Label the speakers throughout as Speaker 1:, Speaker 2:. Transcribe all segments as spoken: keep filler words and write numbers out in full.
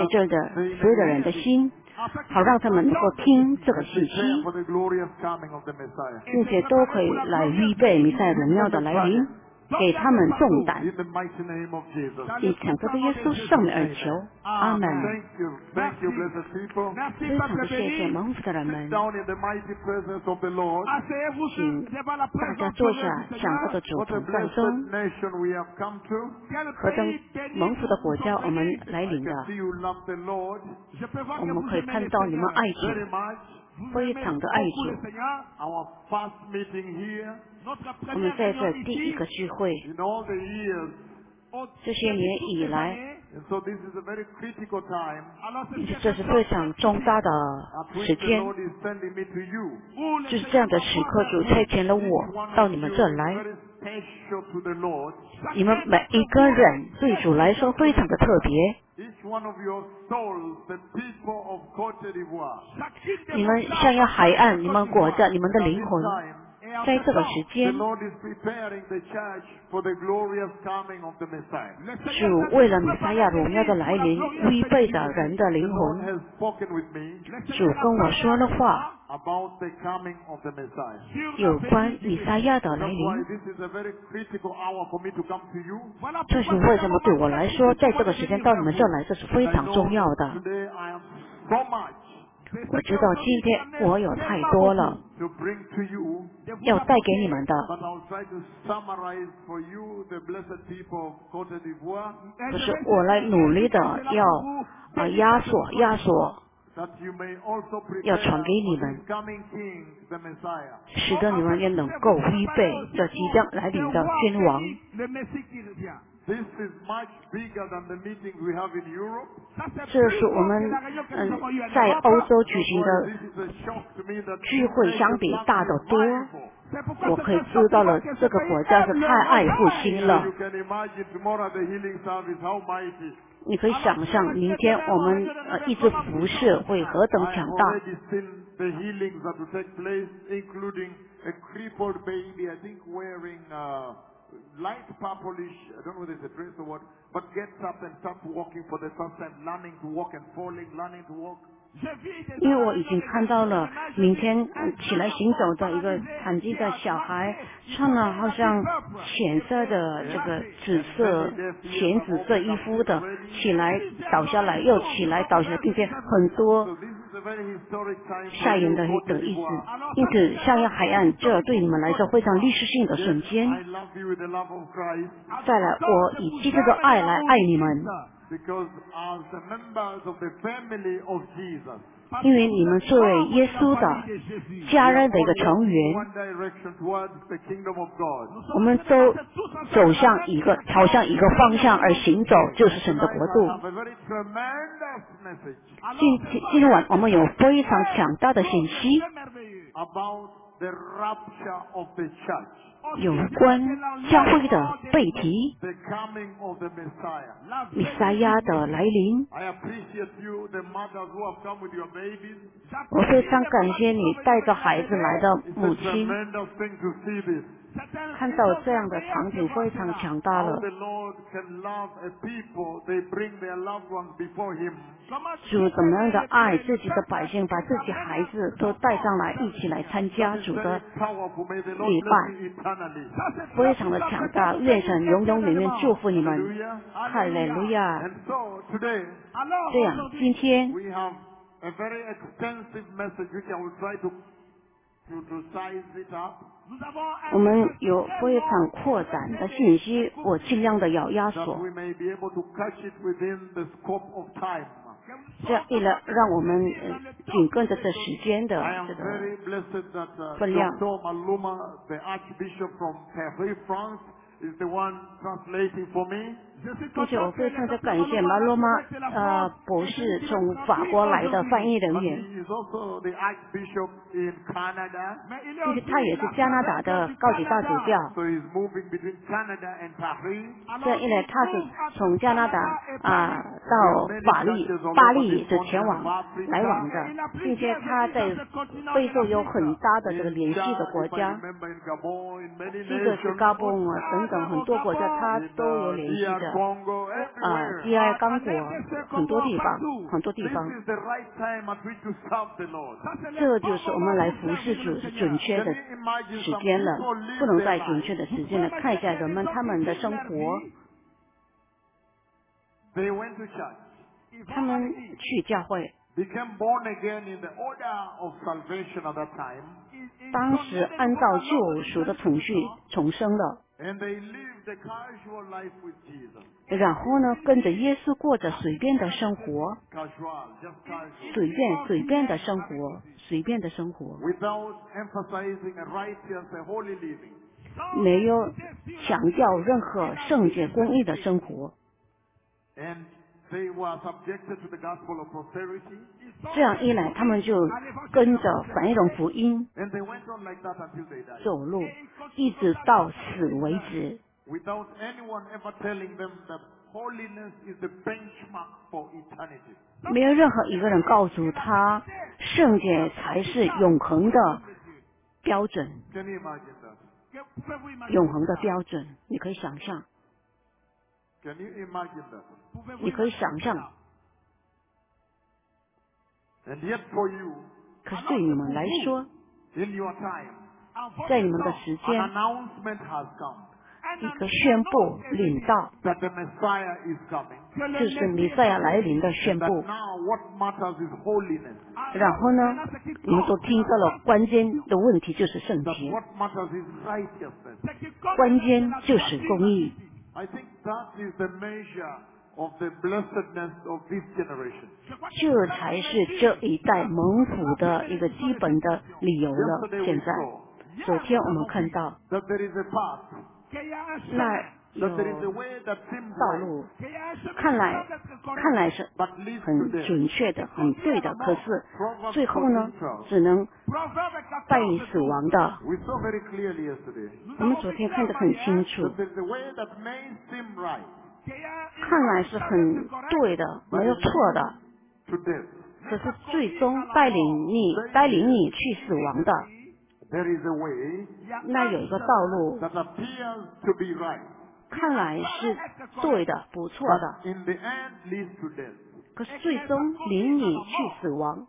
Speaker 1: 在这儿的所有的人的心，好让他们能够听这个信息，并且都可以来预备弥赛亚荣耀的来临，给他们重担。以整个的耶稣圣名而求，阿门。非常的谢谢蒙福的人们，请大家坐下，讲到的主同在中，何等蒙福的国家我们来临的，我们可以看到你们爱主，非常的爱主。我们在这第一个聚会，这些年以来，这是非常重大的时间，就是这样的时刻，主差遣了我到你们这来。你们每一个人对主来说非常的特别。你们像要海岸，你们裹着你们的灵魂，在这个时间，主为了弥赛亚荣耀的来临，预备着人的灵魂。主跟我说了话，有关弥赛亚的来临。这是为什么对我来说，在这个时间到你们这来，这是非常重要的。我知道今天我有太多了要带给你们的，可是我来努力的要啊压缩压缩，要传给你们，使得你们也能够预备这即将来临的君王。这是我们嗯在欧洲举行的聚会相比大得多。我可以知道了，这个国家是太爱复兴了。你可以想象，明天我们呃一直服侍会何等强大。
Speaker 2: Light purplish, I don't know whether it's a dress or what, but gets up and starts walking for the first time, learning to walk and falling, learning to walk.
Speaker 1: 因为我已经看到了明天起来行走的一个残疾的小孩，穿了好像浅色的这个紫色浅紫色衣服的，起来倒下来又起来倒下来，并且很多吓人的的意思。因此象牙海岸这对你们来说非常历史性的瞬间。再来，我以基督的爱来爱你们，因为你们作为耶稣的家人的一个成员，我们都走向一个朝向一个方向而行走，就是神的国度。今今晚我们有非常强大的信息，有关教会的背题，弥赛亚的来临。我非常感谢你带着孩子来的母亲，看到这样的场景非常强大了。主怎么样的爱自己的百姓，把自己孩子都带上来，一起来参加主的礼拜，非常的强大。愿神永永远远祝福你们，哈利路亚。这样，今天我们有非常扩展的信息，我尽量的要压缩，这样一来让我们呃紧跟着这时间的这个分量。并且我非常的感谢马罗马呃博士从法国来的翻译人员，并且他也是加拿大的高级大主教。这样一来，他是从加拿大啊、呃、到巴黎，巴黎是前往来往的，并且他在非洲有很大的这个联系的国家，这个是嘎嘣啊等等很多国家他都有联系的。 的
Speaker 2: Congo,
Speaker 1: 啊
Speaker 2: everywhere.
Speaker 1: D I 刚果很多地方，很多地
Speaker 2: This
Speaker 1: 方，
Speaker 2: is the right time at which to serve the Lord.
Speaker 1: 这就是我们来服侍主是准确
Speaker 2: Can
Speaker 1: 的
Speaker 2: you imagine
Speaker 1: 时
Speaker 2: some
Speaker 1: 间了，
Speaker 2: people
Speaker 1: 不
Speaker 2: live
Speaker 1: 能
Speaker 2: their
Speaker 1: 再准确
Speaker 2: life?
Speaker 1: 的时间了。看一下人们他们的生活，
Speaker 2: They went to church,
Speaker 1: 他们去教会，
Speaker 2: became born again in the order of salvation at that time,
Speaker 1: 当时按照救赎的程序重生了，
Speaker 2: and they lived a casual life with Jesus.
Speaker 1: 然后呢，跟着耶稣过着随便的生活，
Speaker 2: Casual, just casual.
Speaker 1: 随便随便的生活，随便的生活，
Speaker 2: Without emphasizing a righteous, a holy living.
Speaker 1: 没有强调任何圣洁公义的生活。
Speaker 2: And they were subjected to the gospel of prosperity.
Speaker 1: 这样一来，他们就跟着繁荣福音
Speaker 2: And they went on like that until they died.
Speaker 1: 走路，一直到死为止，
Speaker 2: Without anyone ever telling them that holiness is the benchmark for eternity.
Speaker 1: 没有任何一个人告诉他，圣洁才是永恒的标准，
Speaker 2: Can you imagine that?
Speaker 1: 永恒的标准。你可以想象，
Speaker 2: Can you imagine that?
Speaker 1: 你可以想象。
Speaker 2: And yet for you,
Speaker 1: 可是对你们来说，
Speaker 2: in your time,
Speaker 1: 在你们的时
Speaker 2: an
Speaker 1: 间，
Speaker 2: announcement has come
Speaker 1: 一个宣布领到，
Speaker 2: that the Messiah is coming.
Speaker 1: 就是弥赛亚来临的
Speaker 2: And
Speaker 1: 宣
Speaker 2: that
Speaker 1: 布。
Speaker 2: now what matters is holiness.
Speaker 1: 然后呢，你们都听到了，关键的问题就是圣
Speaker 2: That
Speaker 1: 洁，
Speaker 2: what matters is righteousness.
Speaker 1: 关键就是公义。
Speaker 2: I think that is the measure of the blessedness of this generation.
Speaker 1: 这才是这一代蒙福的一个基本的理由了。
Speaker 2: Yesterday
Speaker 1: 现
Speaker 2: we
Speaker 1: 在，
Speaker 2: saw
Speaker 1: 昨天我们看到
Speaker 2: that there is a path,
Speaker 1: 那有
Speaker 2: that there is a way that seems
Speaker 1: 道
Speaker 2: right,
Speaker 1: 路，看来看来是
Speaker 2: but leads to
Speaker 1: 很
Speaker 2: death.
Speaker 1: 准确的、很对的，可是最后呢，只能带你死亡的。
Speaker 2: We saw very clearly yesterday
Speaker 1: 我们昨天看得很清楚，
Speaker 2: that there is a way that may seem right
Speaker 1: 看来是很对的，没有错的，
Speaker 2: to death.
Speaker 1: 可是最终带领你带领你去死亡的，
Speaker 2: There is a way
Speaker 1: 那有一个道路，
Speaker 2: that appears to be right,
Speaker 1: 看来是对的、不错的，
Speaker 2: but in the end leads to death.
Speaker 1: 可是最终领你去死亡。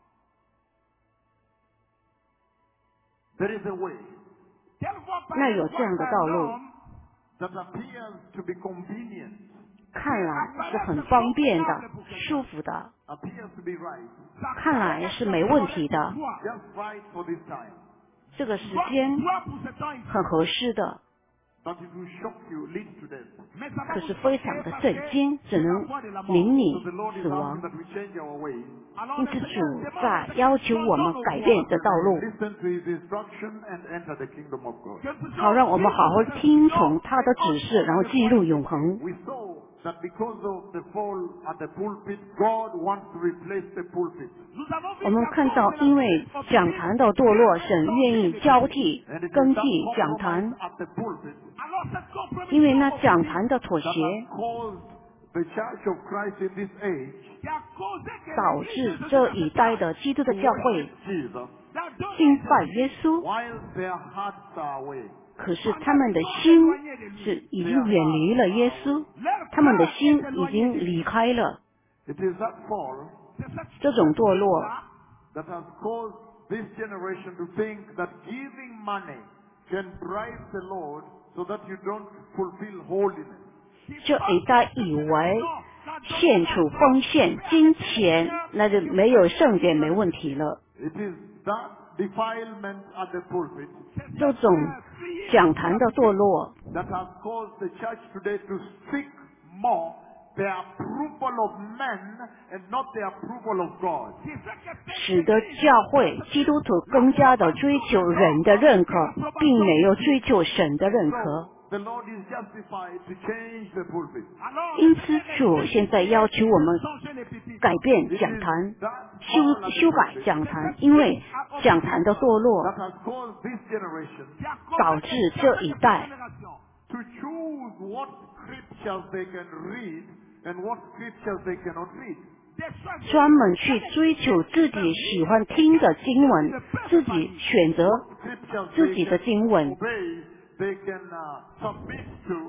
Speaker 2: There is a way
Speaker 1: 那有这样的道路，
Speaker 2: that appears to be convenient,
Speaker 1: 看来是很方便的、舒服的，
Speaker 2: appears to be right,
Speaker 1: 看来是没问题的，
Speaker 2: just right for this time.
Speaker 1: 这个时间很合适的，
Speaker 2: But it will shock you, lead to death.
Speaker 1: 可是非常的震惊，只能领你
Speaker 2: So the Lord is
Speaker 1: 死
Speaker 2: asking
Speaker 1: 亡。
Speaker 2: that we change our ways.
Speaker 1: 因此主在要求我们改变这道路，
Speaker 2: Listen to His instruction and enter the kingdom of God.
Speaker 1: 好让我们好好听从他的指示，然后进入永恒。
Speaker 2: We saw that because of the fall at the pulpit, God wants to replace the pulpit.
Speaker 1: 我们看到，因为讲坛的堕落，神愿意交替
Speaker 2: And it is
Speaker 1: 更
Speaker 2: that
Speaker 1: 替讲
Speaker 2: compromise
Speaker 1: 坛，
Speaker 2: at the pulpit
Speaker 1: 因为那讲坛的妥
Speaker 2: that
Speaker 1: 协
Speaker 2: has caused the church of Christ in this age
Speaker 1: 导致这一代的基督的
Speaker 2: to
Speaker 1: 教会
Speaker 2: worship Jesus
Speaker 1: 敬拜耶稣，
Speaker 2: while their hearts are away.
Speaker 1: 可是他们的心是已经远离了耶稣，他们的心已经离开了。
Speaker 2: It is that fall
Speaker 1: 这种堕落
Speaker 2: that has caused this generation to think that giving money can bribe the Lord so that you don't fulfill holiness.
Speaker 1: 这一代以为献出奉献金钱，那就没有圣洁没问题了。
Speaker 2: It is that defilement at the pulpit
Speaker 1: 这种讲坛的堕落
Speaker 2: that has caused the church today to seek more the approval of men and not the approval of God.
Speaker 1: 使得教会基督徒更加的追求人的认可，并没有追求神的认可。
Speaker 2: The Lord is justified to change the pulpit.
Speaker 1: 因此，主现在要求我们改变
Speaker 2: It
Speaker 1: 讲
Speaker 2: is
Speaker 1: 坛，
Speaker 2: that
Speaker 1: 修
Speaker 2: fall at the
Speaker 1: 修改
Speaker 2: pulpit
Speaker 1: 讲坛，因为讲坛的堕落
Speaker 2: that has caused this generation
Speaker 1: 导致这一代
Speaker 2: to choose what scriptures they can read and what scriptures they cannot read.
Speaker 1: 专门去追求自己喜欢听的经文，自己选择
Speaker 2: Scriptures
Speaker 1: 自
Speaker 2: they
Speaker 1: 己的
Speaker 2: can
Speaker 1: 经文，
Speaker 2: obey, they can uh, submit to,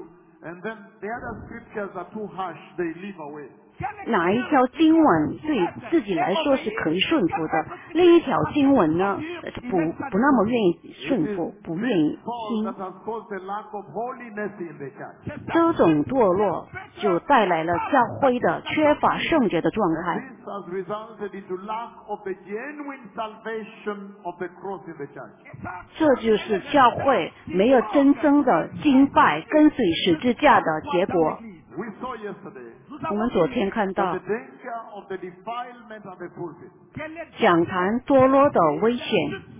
Speaker 2: And then the other scriptures are too harsh, they leave away.
Speaker 1: 哪一条经文对自己来说是可以顺服的，另一条经文呢是不不那么愿意
Speaker 2: It
Speaker 1: 顺
Speaker 2: is
Speaker 1: 服，不
Speaker 2: this
Speaker 1: 愿意
Speaker 2: fall
Speaker 1: 听。
Speaker 2: that has caused a lack of holiness in the church.
Speaker 1: 这种堕落就带来了教会的缺乏圣洁的状
Speaker 2: And
Speaker 1: 态，
Speaker 2: this has resulted into lack of the genuine salvation of the cross in the church.
Speaker 1: 这就是教会没有真正的敬拜跟随十字架的结果。
Speaker 2: We saw yesterday
Speaker 1: 我们昨天看
Speaker 2: that
Speaker 1: 到
Speaker 2: the danger of the defilement of the pulpit
Speaker 1: 讲坛堕落的危险，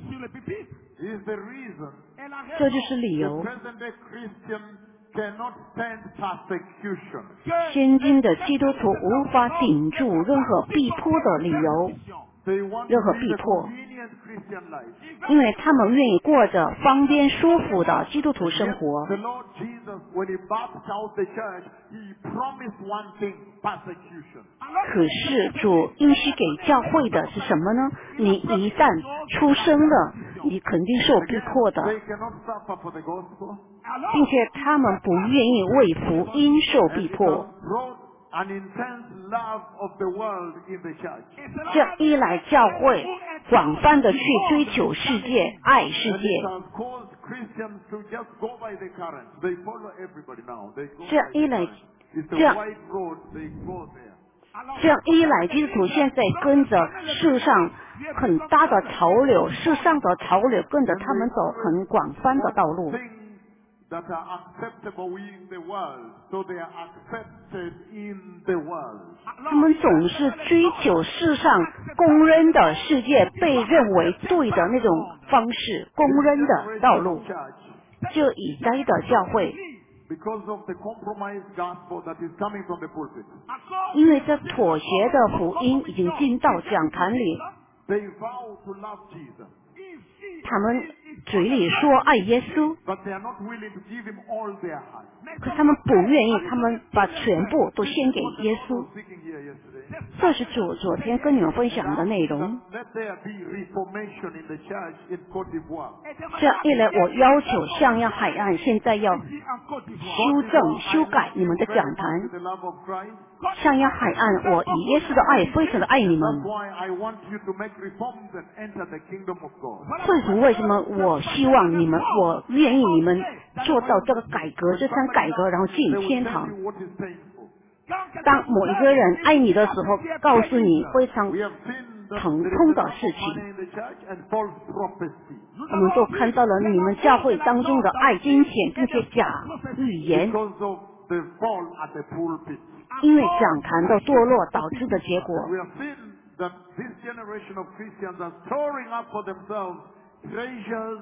Speaker 2: is the reason
Speaker 1: 这就是理
Speaker 2: the
Speaker 1: 由
Speaker 2: present day Christian cannot stand persecution.
Speaker 1: 现今的基督徒无法顶住任何逼迫的理由，
Speaker 2: They want to
Speaker 1: 任何
Speaker 2: live
Speaker 1: 逼
Speaker 2: a
Speaker 1: 迫，
Speaker 2: convenient Christian life.
Speaker 1: 因为他们愿意过着方便舒服的基督徒
Speaker 2: And
Speaker 1: 生
Speaker 2: yet
Speaker 1: 活。
Speaker 2: the Lord Jesus, when he birthed out the church, he promised one thing, persecution.
Speaker 1: 可是主应许给教会的是什么呢？你一旦出生了，你肯定受逼
Speaker 2: Again,
Speaker 1: 迫的，
Speaker 2: they cannot suffer for the gospel.
Speaker 1: 并且他们不愿意为福音受
Speaker 2: And
Speaker 1: 逼
Speaker 2: it has
Speaker 1: 迫。
Speaker 2: brought an intense love of the world in the church.
Speaker 1: 这样一来，教会广泛的去追求世界，爱世
Speaker 2: And it
Speaker 1: 界。
Speaker 2: has caused Christians to just go by the current. They follow everybody now. They go
Speaker 1: 这样
Speaker 2: by
Speaker 1: 一
Speaker 2: the
Speaker 1: 来，
Speaker 2: current. It's
Speaker 1: 这
Speaker 2: a
Speaker 1: 样
Speaker 2: wide road. They go there.
Speaker 1: 这样一来，基督徒现在跟着世上很大的潮流，世上的潮流跟着
Speaker 2: And
Speaker 1: 他们
Speaker 2: they
Speaker 1: 走很广泛的
Speaker 2: want
Speaker 1: 道路。
Speaker 2: things that are acceptable in the world. So they are accepted in the world.
Speaker 1: 他们总是追求世上公认的世界被认为对的那种方式，公
Speaker 2: This
Speaker 1: 认的道
Speaker 2: generation
Speaker 1: 路
Speaker 2: of。church,
Speaker 1: 这一代的教会，
Speaker 2: because of the compromised gospel that is coming from the pulpit,
Speaker 1: 因为这妥协的福音已经进到讲坛里，
Speaker 2: they vow to love Jesus,
Speaker 1: 他们嘴里说爱耶稣，
Speaker 2: but they are not willing to give him all their heart.
Speaker 1: 可他们不愿意，他们把全部都献给
Speaker 2: What the
Speaker 1: 耶
Speaker 2: Lord
Speaker 1: 稣
Speaker 2: was。speaking here yesterday.
Speaker 1: 这是主昨天跟你们分享的内容。
Speaker 2: Let there be reformation in the church in Cote d'Ivoire.
Speaker 1: 这样一来，我要求象牙海岸现在要修正、修改你们的
Speaker 2: Very
Speaker 1: 讲
Speaker 2: much
Speaker 1: 坛
Speaker 2: with。the love of Christ.
Speaker 1: 象牙海岸，我以耶稣的爱非常的爱你
Speaker 2: That's
Speaker 1: 们。
Speaker 2: why I want you to make reforms and enter the kingdom of God.
Speaker 1: 这是为什么我希望你们，我愿意你们做到这个改革，这项改革，然后
Speaker 2: They
Speaker 1: 进
Speaker 2: will
Speaker 1: 天
Speaker 2: tell
Speaker 1: 堂。
Speaker 2: you what is painful.
Speaker 1: 当某一个人爱你的时候，告诉你非常
Speaker 2: We have seen that
Speaker 1: 疼
Speaker 2: there is
Speaker 1: 痛
Speaker 2: a
Speaker 1: 的
Speaker 2: love
Speaker 1: 事
Speaker 2: of
Speaker 1: 情，
Speaker 2: money in the church and false prophecy.
Speaker 1: 我们都看到了你们教会当中的爱金钱，并且假预言，
Speaker 2: Because of the fall at the pulpit.
Speaker 1: 因为讲坛的堕落导致的结果。
Speaker 2: We have seen that this generation of Christians are storing up for themselves treasures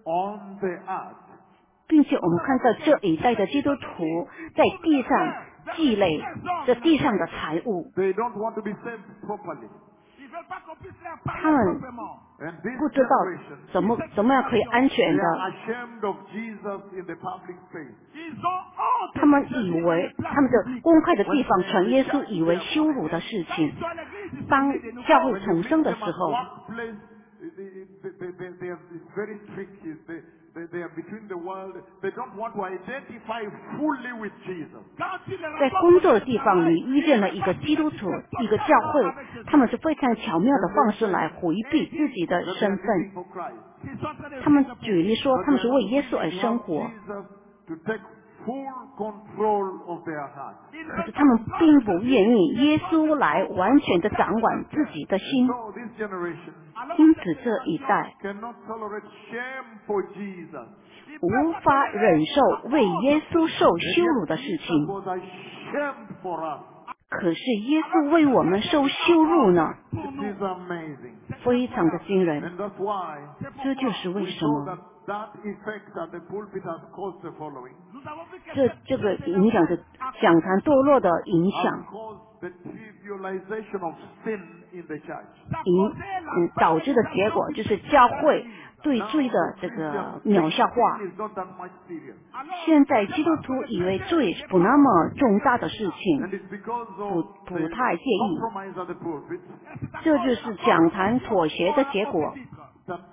Speaker 2: on the earth.
Speaker 1: 并且我们看到这一代的基督徒在地上积累这地上的财物，
Speaker 2: They don't want to be saved properly.
Speaker 1: 他们
Speaker 2: And this
Speaker 1: 不知道
Speaker 2: generation,
Speaker 1: 怎么怎么样可以安全
Speaker 2: they
Speaker 1: 的，
Speaker 2: are ashamed of Jesus in the public space.
Speaker 1: 他们以为他们的公开的地方传耶稣，以为羞辱的事情。当教会
Speaker 2: When you
Speaker 1: 重
Speaker 2: meet
Speaker 1: 生的
Speaker 2: them
Speaker 1: 时
Speaker 2: at
Speaker 1: 候，
Speaker 2: workplace, they, they, they, they, they are it's very tricky. They, they, they are between the world. They don't want to identify fully with Jesus.
Speaker 1: 在工作的地方，你遇见了一个基督徒，一个教会，他们是非常巧妙的方式来回避自己的
Speaker 2: That they
Speaker 1: 身
Speaker 2: are
Speaker 1: 份。
Speaker 2: living for Christ.
Speaker 1: 他们举例说，
Speaker 2: But
Speaker 1: 他们
Speaker 2: they
Speaker 1: 是
Speaker 2: are
Speaker 1: 为
Speaker 2: not
Speaker 1: 耶稣
Speaker 2: willing
Speaker 1: 而
Speaker 2: to
Speaker 1: 生
Speaker 2: allow
Speaker 1: 活，
Speaker 2: Jesus to take full control of their heart.
Speaker 1: 可是他们并不愿意耶稣来完全的掌管自己的心。
Speaker 2: So this generation
Speaker 1: 因此这一代
Speaker 2: cannot tolerate shame for Jesus.
Speaker 1: 无法忍受为耶稣受
Speaker 2: And
Speaker 1: 羞
Speaker 2: yet
Speaker 1: 辱的事
Speaker 2: Jesus
Speaker 1: 情，
Speaker 2: was ashamed for us.
Speaker 1: 可是耶稣为我们受羞辱呢，
Speaker 2: It is amazing.
Speaker 1: 非常的惊人。
Speaker 2: And that's why
Speaker 1: 这就是为
Speaker 2: we
Speaker 1: 什
Speaker 2: saw
Speaker 1: 么
Speaker 2: that that effect at the pulpit has caused the following.
Speaker 1: 这这个影响着讲坛堕落的影
Speaker 2: Has
Speaker 1: 响，
Speaker 2: caused the trivialization of sin in the church.
Speaker 1: 影嗯导致的结果就是教会对
Speaker 2: Now
Speaker 1: 罪的
Speaker 2: the
Speaker 1: 这个
Speaker 2: Christians
Speaker 1: 渺
Speaker 2: think
Speaker 1: 小化。
Speaker 2: sin is not that much serious.
Speaker 1: 现在基督徒以为罪是不那么重大的事情，
Speaker 2: And it's because
Speaker 1: 不
Speaker 2: of
Speaker 1: 不
Speaker 2: the
Speaker 1: 太介意。
Speaker 2: compromise at the pulpit
Speaker 1: 这就是讲坛妥协的结果。
Speaker 2: that now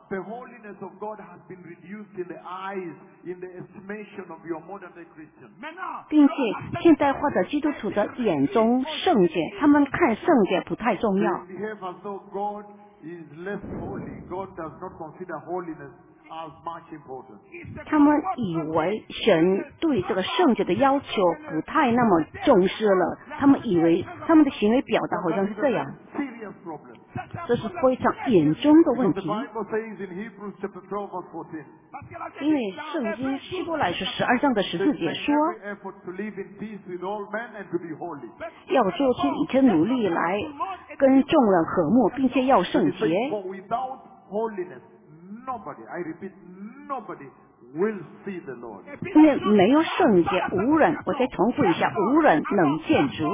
Speaker 2: the holiness of God has been reduced in the eyes, in the estimation of your modern day Christians.
Speaker 1: 并且现代化的基督徒的眼中圣洁，他们看圣洁不太重
Speaker 2: They
Speaker 1: 要，
Speaker 2: behave as though God is less holy. God does not consider holiness as much important.
Speaker 1: 他们以为神对这个圣洁的要求不太那么重视了，他们以为他们的行为表达好
Speaker 2: That
Speaker 1: 像
Speaker 2: is
Speaker 1: 是
Speaker 2: a
Speaker 1: 这
Speaker 2: very
Speaker 1: 样，
Speaker 2: serious problem.
Speaker 1: 这是非常严重的问
Speaker 2: Because the
Speaker 1: 题。
Speaker 2: Bible says in Hebrews chapter twelve verse fourteen,
Speaker 1: 因为圣经希伯来书十二章的十
Speaker 2: that
Speaker 1: 四节
Speaker 2: make
Speaker 1: 说，
Speaker 2: every effort to live in peace with all men and to be holy.
Speaker 1: 要做出一切努力来跟众人和睦，并且要
Speaker 2: Then
Speaker 1: 圣
Speaker 2: it says,
Speaker 1: 洁。
Speaker 2: for without holiness, nobody, I repeat, nobody will see the Lord.
Speaker 1: 因为没有圣洁，无人，我再重复一下，无人能见主。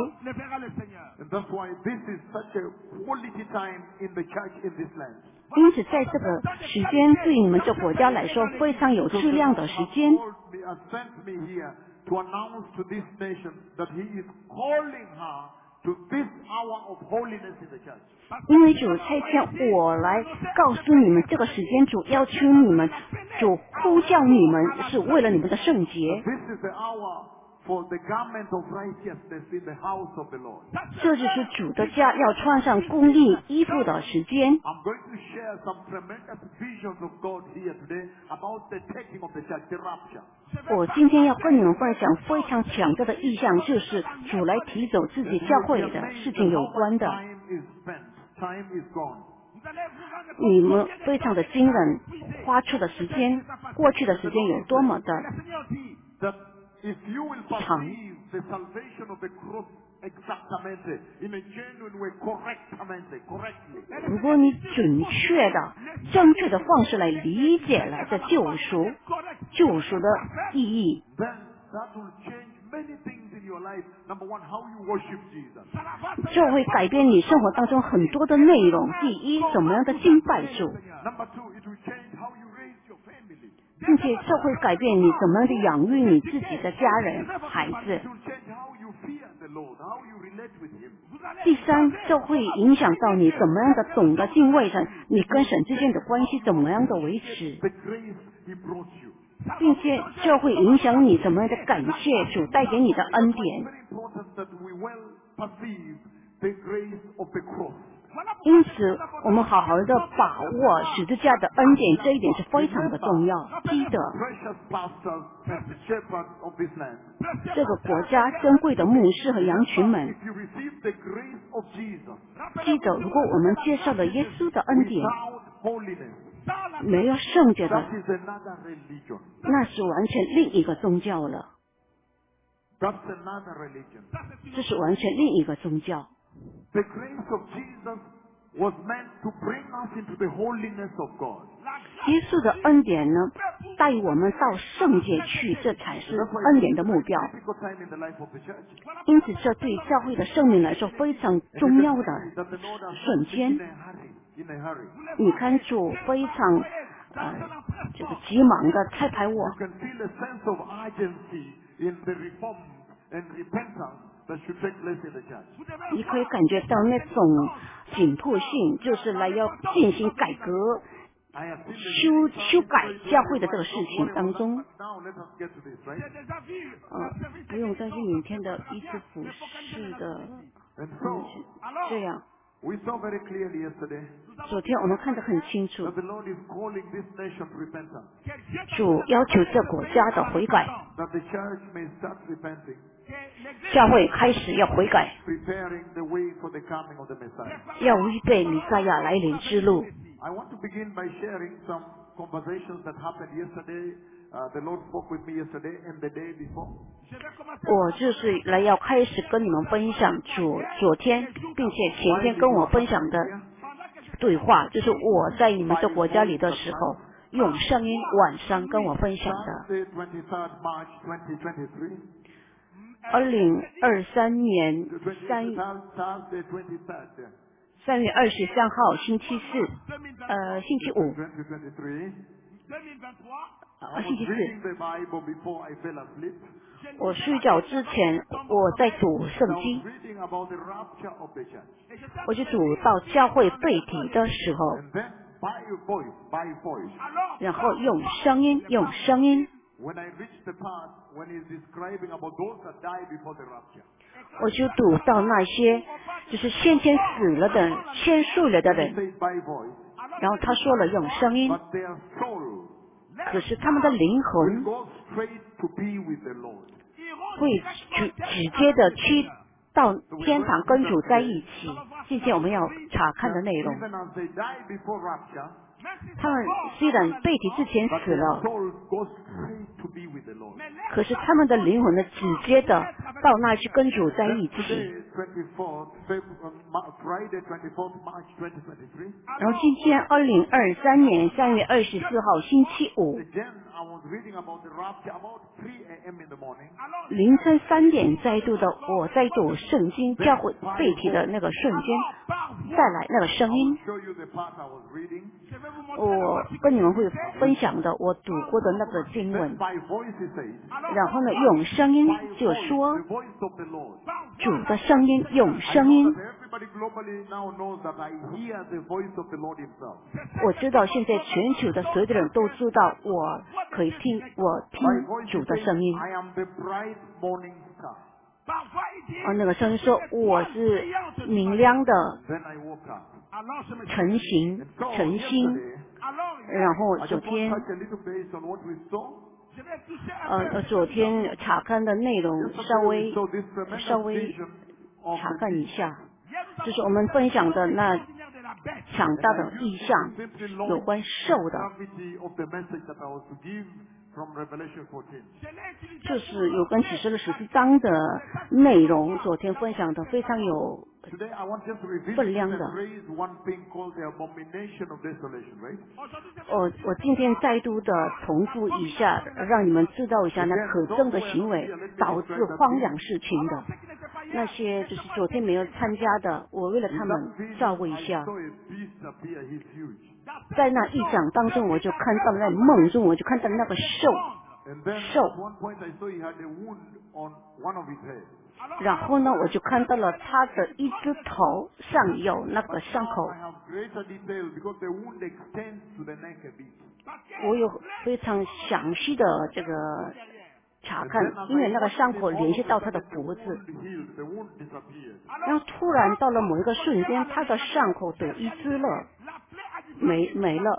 Speaker 2: And that's why this is such a quality time in the church in this land.
Speaker 1: 因此，在这个时间对你们这国家来说非常有
Speaker 2: So
Speaker 1: 质
Speaker 2: the
Speaker 1: 量
Speaker 2: Lord
Speaker 1: 的时
Speaker 2: has
Speaker 1: 间，
Speaker 2: called me, has sent me here to announce to this nation that He is calling her to this hour of holiness in the church.
Speaker 1: 因为主差遣我来告诉你们，这个时间主要求你们，主呼叫你们是为了你们的圣
Speaker 2: That
Speaker 1: 洁，
Speaker 2: this is the hour for the garment of righteousness in the house of the Lord.
Speaker 1: 这就是主的家要穿上公义衣服的时间。
Speaker 2: I'm going to share some tremendous visions of God here today about the taking of the church, the rapture.
Speaker 1: 我今天要跟你们分享非常强大的意象，就是主来提走自己
Speaker 2: You
Speaker 1: 教
Speaker 2: will be
Speaker 1: 会的
Speaker 2: amazed
Speaker 1: 事情
Speaker 2: at
Speaker 1: 有
Speaker 2: how
Speaker 1: 关
Speaker 2: much
Speaker 1: 的。
Speaker 2: time is spent. Time is gone.
Speaker 1: 你们非常的惊人，花出的时间，过去的时间有多么的
Speaker 2: That if you will
Speaker 1: 长。
Speaker 2: perceive the salvation of the cross exactamente, in a genuine way, correctamente, correctly,
Speaker 1: 如果你准确的、正确的方式来理解了这救赎、救赎的意义，
Speaker 2: then that will change many things in your life. Number one, how you worship Jesus.
Speaker 1: 这会改变你生活当中很多的内容。第一，怎么样的敬拜主，
Speaker 2: Number two, it will change how you raise your family.
Speaker 1: 并且这会改变你怎么样的养育你自己的家人、孩子
Speaker 2: It。will change how you fear the Lord, how you relate with Him.
Speaker 1: 第三，这会影响到你怎么样的懂得敬畏神，你跟神之间的关系怎么样的维持，
Speaker 2: The grace He brought you.
Speaker 1: 并且这会影响你怎么样的感谢主带给你的恩典。
Speaker 2: Very important that we well perceive the grace of the cross.
Speaker 1: 因此，我们好好的把握十字架的恩典，这一点是非常的重要。记得
Speaker 2: Precious pastors and shepherds of this land.
Speaker 1: 这个国家珍贵的牧师和羊群们，
Speaker 2: If you receive the grace of Jesus
Speaker 1: 记得如果我们接受了耶稣的恩典，
Speaker 2: without holiness,
Speaker 1: 没有圣洁
Speaker 2: that
Speaker 1: 的，
Speaker 2: is another religion.
Speaker 1: 那是完全另一个宗教了。
Speaker 2: That's another religion.
Speaker 1: 这是完全另一个宗教。
Speaker 2: The grace of Jesus was meant to bring us into the holiness of God.
Speaker 1: 耶稣的恩典呢，带我们到圣洁去，这才是
Speaker 2: That's why
Speaker 1: 恩
Speaker 2: it's
Speaker 1: 典的目
Speaker 2: a
Speaker 1: 标。
Speaker 2: critical time in the life of the church.
Speaker 1: 因此，这对教会的生命来说非常
Speaker 2: And you
Speaker 1: 重
Speaker 2: can
Speaker 1: 要的
Speaker 2: see that the Lord has
Speaker 1: 瞬
Speaker 2: moved
Speaker 1: 间
Speaker 2: in。a hurry, in a hurry.
Speaker 1: 你看主非常呃这个急忙的差派我
Speaker 2: You，can feel a sense of urgency in the reform and repentance that should take place in the church.
Speaker 1: 你可以感觉到那种紧迫性，就是来要进行改革、
Speaker 2: I have seen the
Speaker 1: 修修改教会的这个事情当中。
Speaker 2: Now let us get to this, right?
Speaker 1: 呃，不用担心明天的一次服饰的，
Speaker 2: And
Speaker 1: 嗯
Speaker 2: so,
Speaker 1: 是这样。
Speaker 2: we saw very clearly yesterday
Speaker 1: 昨天我们看得很清楚
Speaker 2: that，the Lord is calling this nation to repentance.
Speaker 1: 主要求这国家的悔改，
Speaker 2: That the church may start repenting,
Speaker 1: 教会开始要悔改，
Speaker 2: preparing the way for the coming of the Messiah.
Speaker 1: 要预备弥赛亚来临之路。
Speaker 2: I want to begin by sharing some conversations that happened yesterday. Uh, the Lord spoke with me yesterday and the day before.
Speaker 1: 我就是来要开始跟你们分享昨昨天，并且前天跟我分享的对话，就是我在你们这国家里的时候，用声音晚上跟我分享的。
Speaker 2: Thursday, twenty-third March twenty twenty-three.
Speaker 1: 二零二三年
Speaker 2: The 20
Speaker 1: 三
Speaker 2: Thursday, twenty-third.
Speaker 1: 三月二十三号星期四，呃，星期五，
Speaker 2: twenty twenty-three.
Speaker 1: 呃，
Speaker 2: I
Speaker 1: 星
Speaker 2: was
Speaker 1: 期四。
Speaker 2: reading the Bible before I fell asleep.
Speaker 1: 我睡觉之前，我在读圣
Speaker 2: I was
Speaker 1: 经，
Speaker 2: reading about the rapture of the church.
Speaker 1: 我就读到教会被提的时候，
Speaker 2: And then by voice, by voice.
Speaker 1: 然后用声音，用声音。
Speaker 2: When I reached the part when he's describing about those that die before the rapture.
Speaker 1: 我就读到那些就是先前死了的、先睡了的
Speaker 2: He
Speaker 1: 人，
Speaker 2: said by voice,
Speaker 1: 然后他说了用声音，
Speaker 2: but their soul
Speaker 1: 可是他们的灵
Speaker 2: will
Speaker 1: 魂
Speaker 2: go straight to be with the Lord.
Speaker 1: 会直直接的去到天堂跟主在一起。今天我们要查看的
Speaker 2: That
Speaker 1: 内容，
Speaker 2: even as they die before rapture,
Speaker 1: 他们虽然被提之前
Speaker 2: but
Speaker 1: 死
Speaker 2: their
Speaker 1: 了，
Speaker 2: soul goes straight to be with the Lord.
Speaker 1: 可是他们的灵魂呢，直接的到那去跟主在
Speaker 2: Then
Speaker 1: 一起。
Speaker 2: today, twenty-fourth, Feb- um, Ma- Friday, twenty-fourth March twenty twenty-three,
Speaker 1: 然后今天二零二三年三月二十四号星期五
Speaker 2: again, I was reading about the rapture about three a.m. in the morning.
Speaker 1: 凌晨三点再度的我在读圣经教会被提的那个瞬间，带来那个
Speaker 2: I
Speaker 1: 声
Speaker 2: will
Speaker 1: 音，
Speaker 2: show you the part I was reading.
Speaker 1: 我跟你们会分享的我读过的那个经
Speaker 2: Then
Speaker 1: 文。
Speaker 2: by voice he says,
Speaker 1: 然后呢，用声音
Speaker 2: by
Speaker 1: 就
Speaker 2: voice,
Speaker 1: 说
Speaker 2: the voice of the Lord.
Speaker 1: 主的声音，用
Speaker 2: I
Speaker 1: 声
Speaker 2: know
Speaker 1: 音
Speaker 2: that。everybody globally now knows that I hear the voice of the Lord himself.
Speaker 1: 我知道现在全球的所有的人都知道，我可以听，我
Speaker 2: By
Speaker 1: 听
Speaker 2: voice he
Speaker 1: 主的
Speaker 2: says,
Speaker 1: 声音。
Speaker 2: I am the bright morning star.
Speaker 1: 啊，那个声音说我是明亮的
Speaker 2: Then I woke up.
Speaker 1: 晨星
Speaker 2: And so
Speaker 1: 晨星。
Speaker 2: yesterday,
Speaker 1: 然后
Speaker 2: I
Speaker 1: 昨
Speaker 2: just want to
Speaker 1: 天
Speaker 2: touch a little base on what we saw.
Speaker 1: 呃呃，昨天查看的内容稍
Speaker 2: Yesterday we
Speaker 1: 微
Speaker 2: saw this
Speaker 1: 稍
Speaker 2: tremendous
Speaker 1: 微
Speaker 2: vision of
Speaker 1: 查
Speaker 2: the
Speaker 1: 看一
Speaker 2: beast.
Speaker 1: 下，就是我们分享的那强
Speaker 2: And
Speaker 1: 大
Speaker 2: I
Speaker 1: 的
Speaker 2: used
Speaker 1: 意
Speaker 2: it
Speaker 1: 象
Speaker 2: to simply
Speaker 1: 有
Speaker 2: launch
Speaker 1: 关
Speaker 2: the
Speaker 1: 兽的，
Speaker 2: gravity of the message that I was to give from Revelation fourteen.
Speaker 1: 就是有关启示录十四章的内容。昨天分享的非常有
Speaker 2: Today I want just to revisit
Speaker 1: 分
Speaker 2: it
Speaker 1: 量
Speaker 2: and
Speaker 1: 的。
Speaker 2: raise one thing called the abomination of desolation, right?
Speaker 1: 我我今天再度的重复一下，让你们知道一下那
Speaker 2: Again,
Speaker 1: 可
Speaker 2: those
Speaker 1: 憎
Speaker 2: who
Speaker 1: 的
Speaker 2: are
Speaker 1: 行
Speaker 2: not
Speaker 1: 为
Speaker 2: here, let me
Speaker 1: 导致
Speaker 2: describe that
Speaker 1: 荒
Speaker 2: vision.
Speaker 1: 凉事情的那些，就是昨天没有参加的，我为了
Speaker 2: In
Speaker 1: 他
Speaker 2: that
Speaker 1: 们照
Speaker 2: vision,
Speaker 1: 顾一
Speaker 2: I
Speaker 1: 下。
Speaker 2: saw a beast appear. He's huge.
Speaker 1: 在那一讲当中，我就看到了在梦中，我就看到那个兽
Speaker 2: And then
Speaker 1: 兽
Speaker 2: at one point I saw he had a wound on one of his heads.
Speaker 1: 然后呢，我就看到了他的一只头上有那
Speaker 2: But
Speaker 1: 个伤
Speaker 2: now
Speaker 1: 口
Speaker 2: I，have greater detail because the wound extends to the neck a bit.
Speaker 1: 我有非常详细的这个查
Speaker 2: And
Speaker 1: 看
Speaker 2: then，as
Speaker 1: 因为
Speaker 2: I
Speaker 1: 那个
Speaker 2: watched
Speaker 1: 伤
Speaker 2: him,
Speaker 1: 口
Speaker 2: all
Speaker 1: 联
Speaker 2: of
Speaker 1: 系
Speaker 2: a
Speaker 1: 到他的
Speaker 2: sudden the
Speaker 1: 脖子，
Speaker 2: wound healed. The wound disappeared.
Speaker 1: 然后突然到了某一个瞬间，他的伤口得医治了，没没了。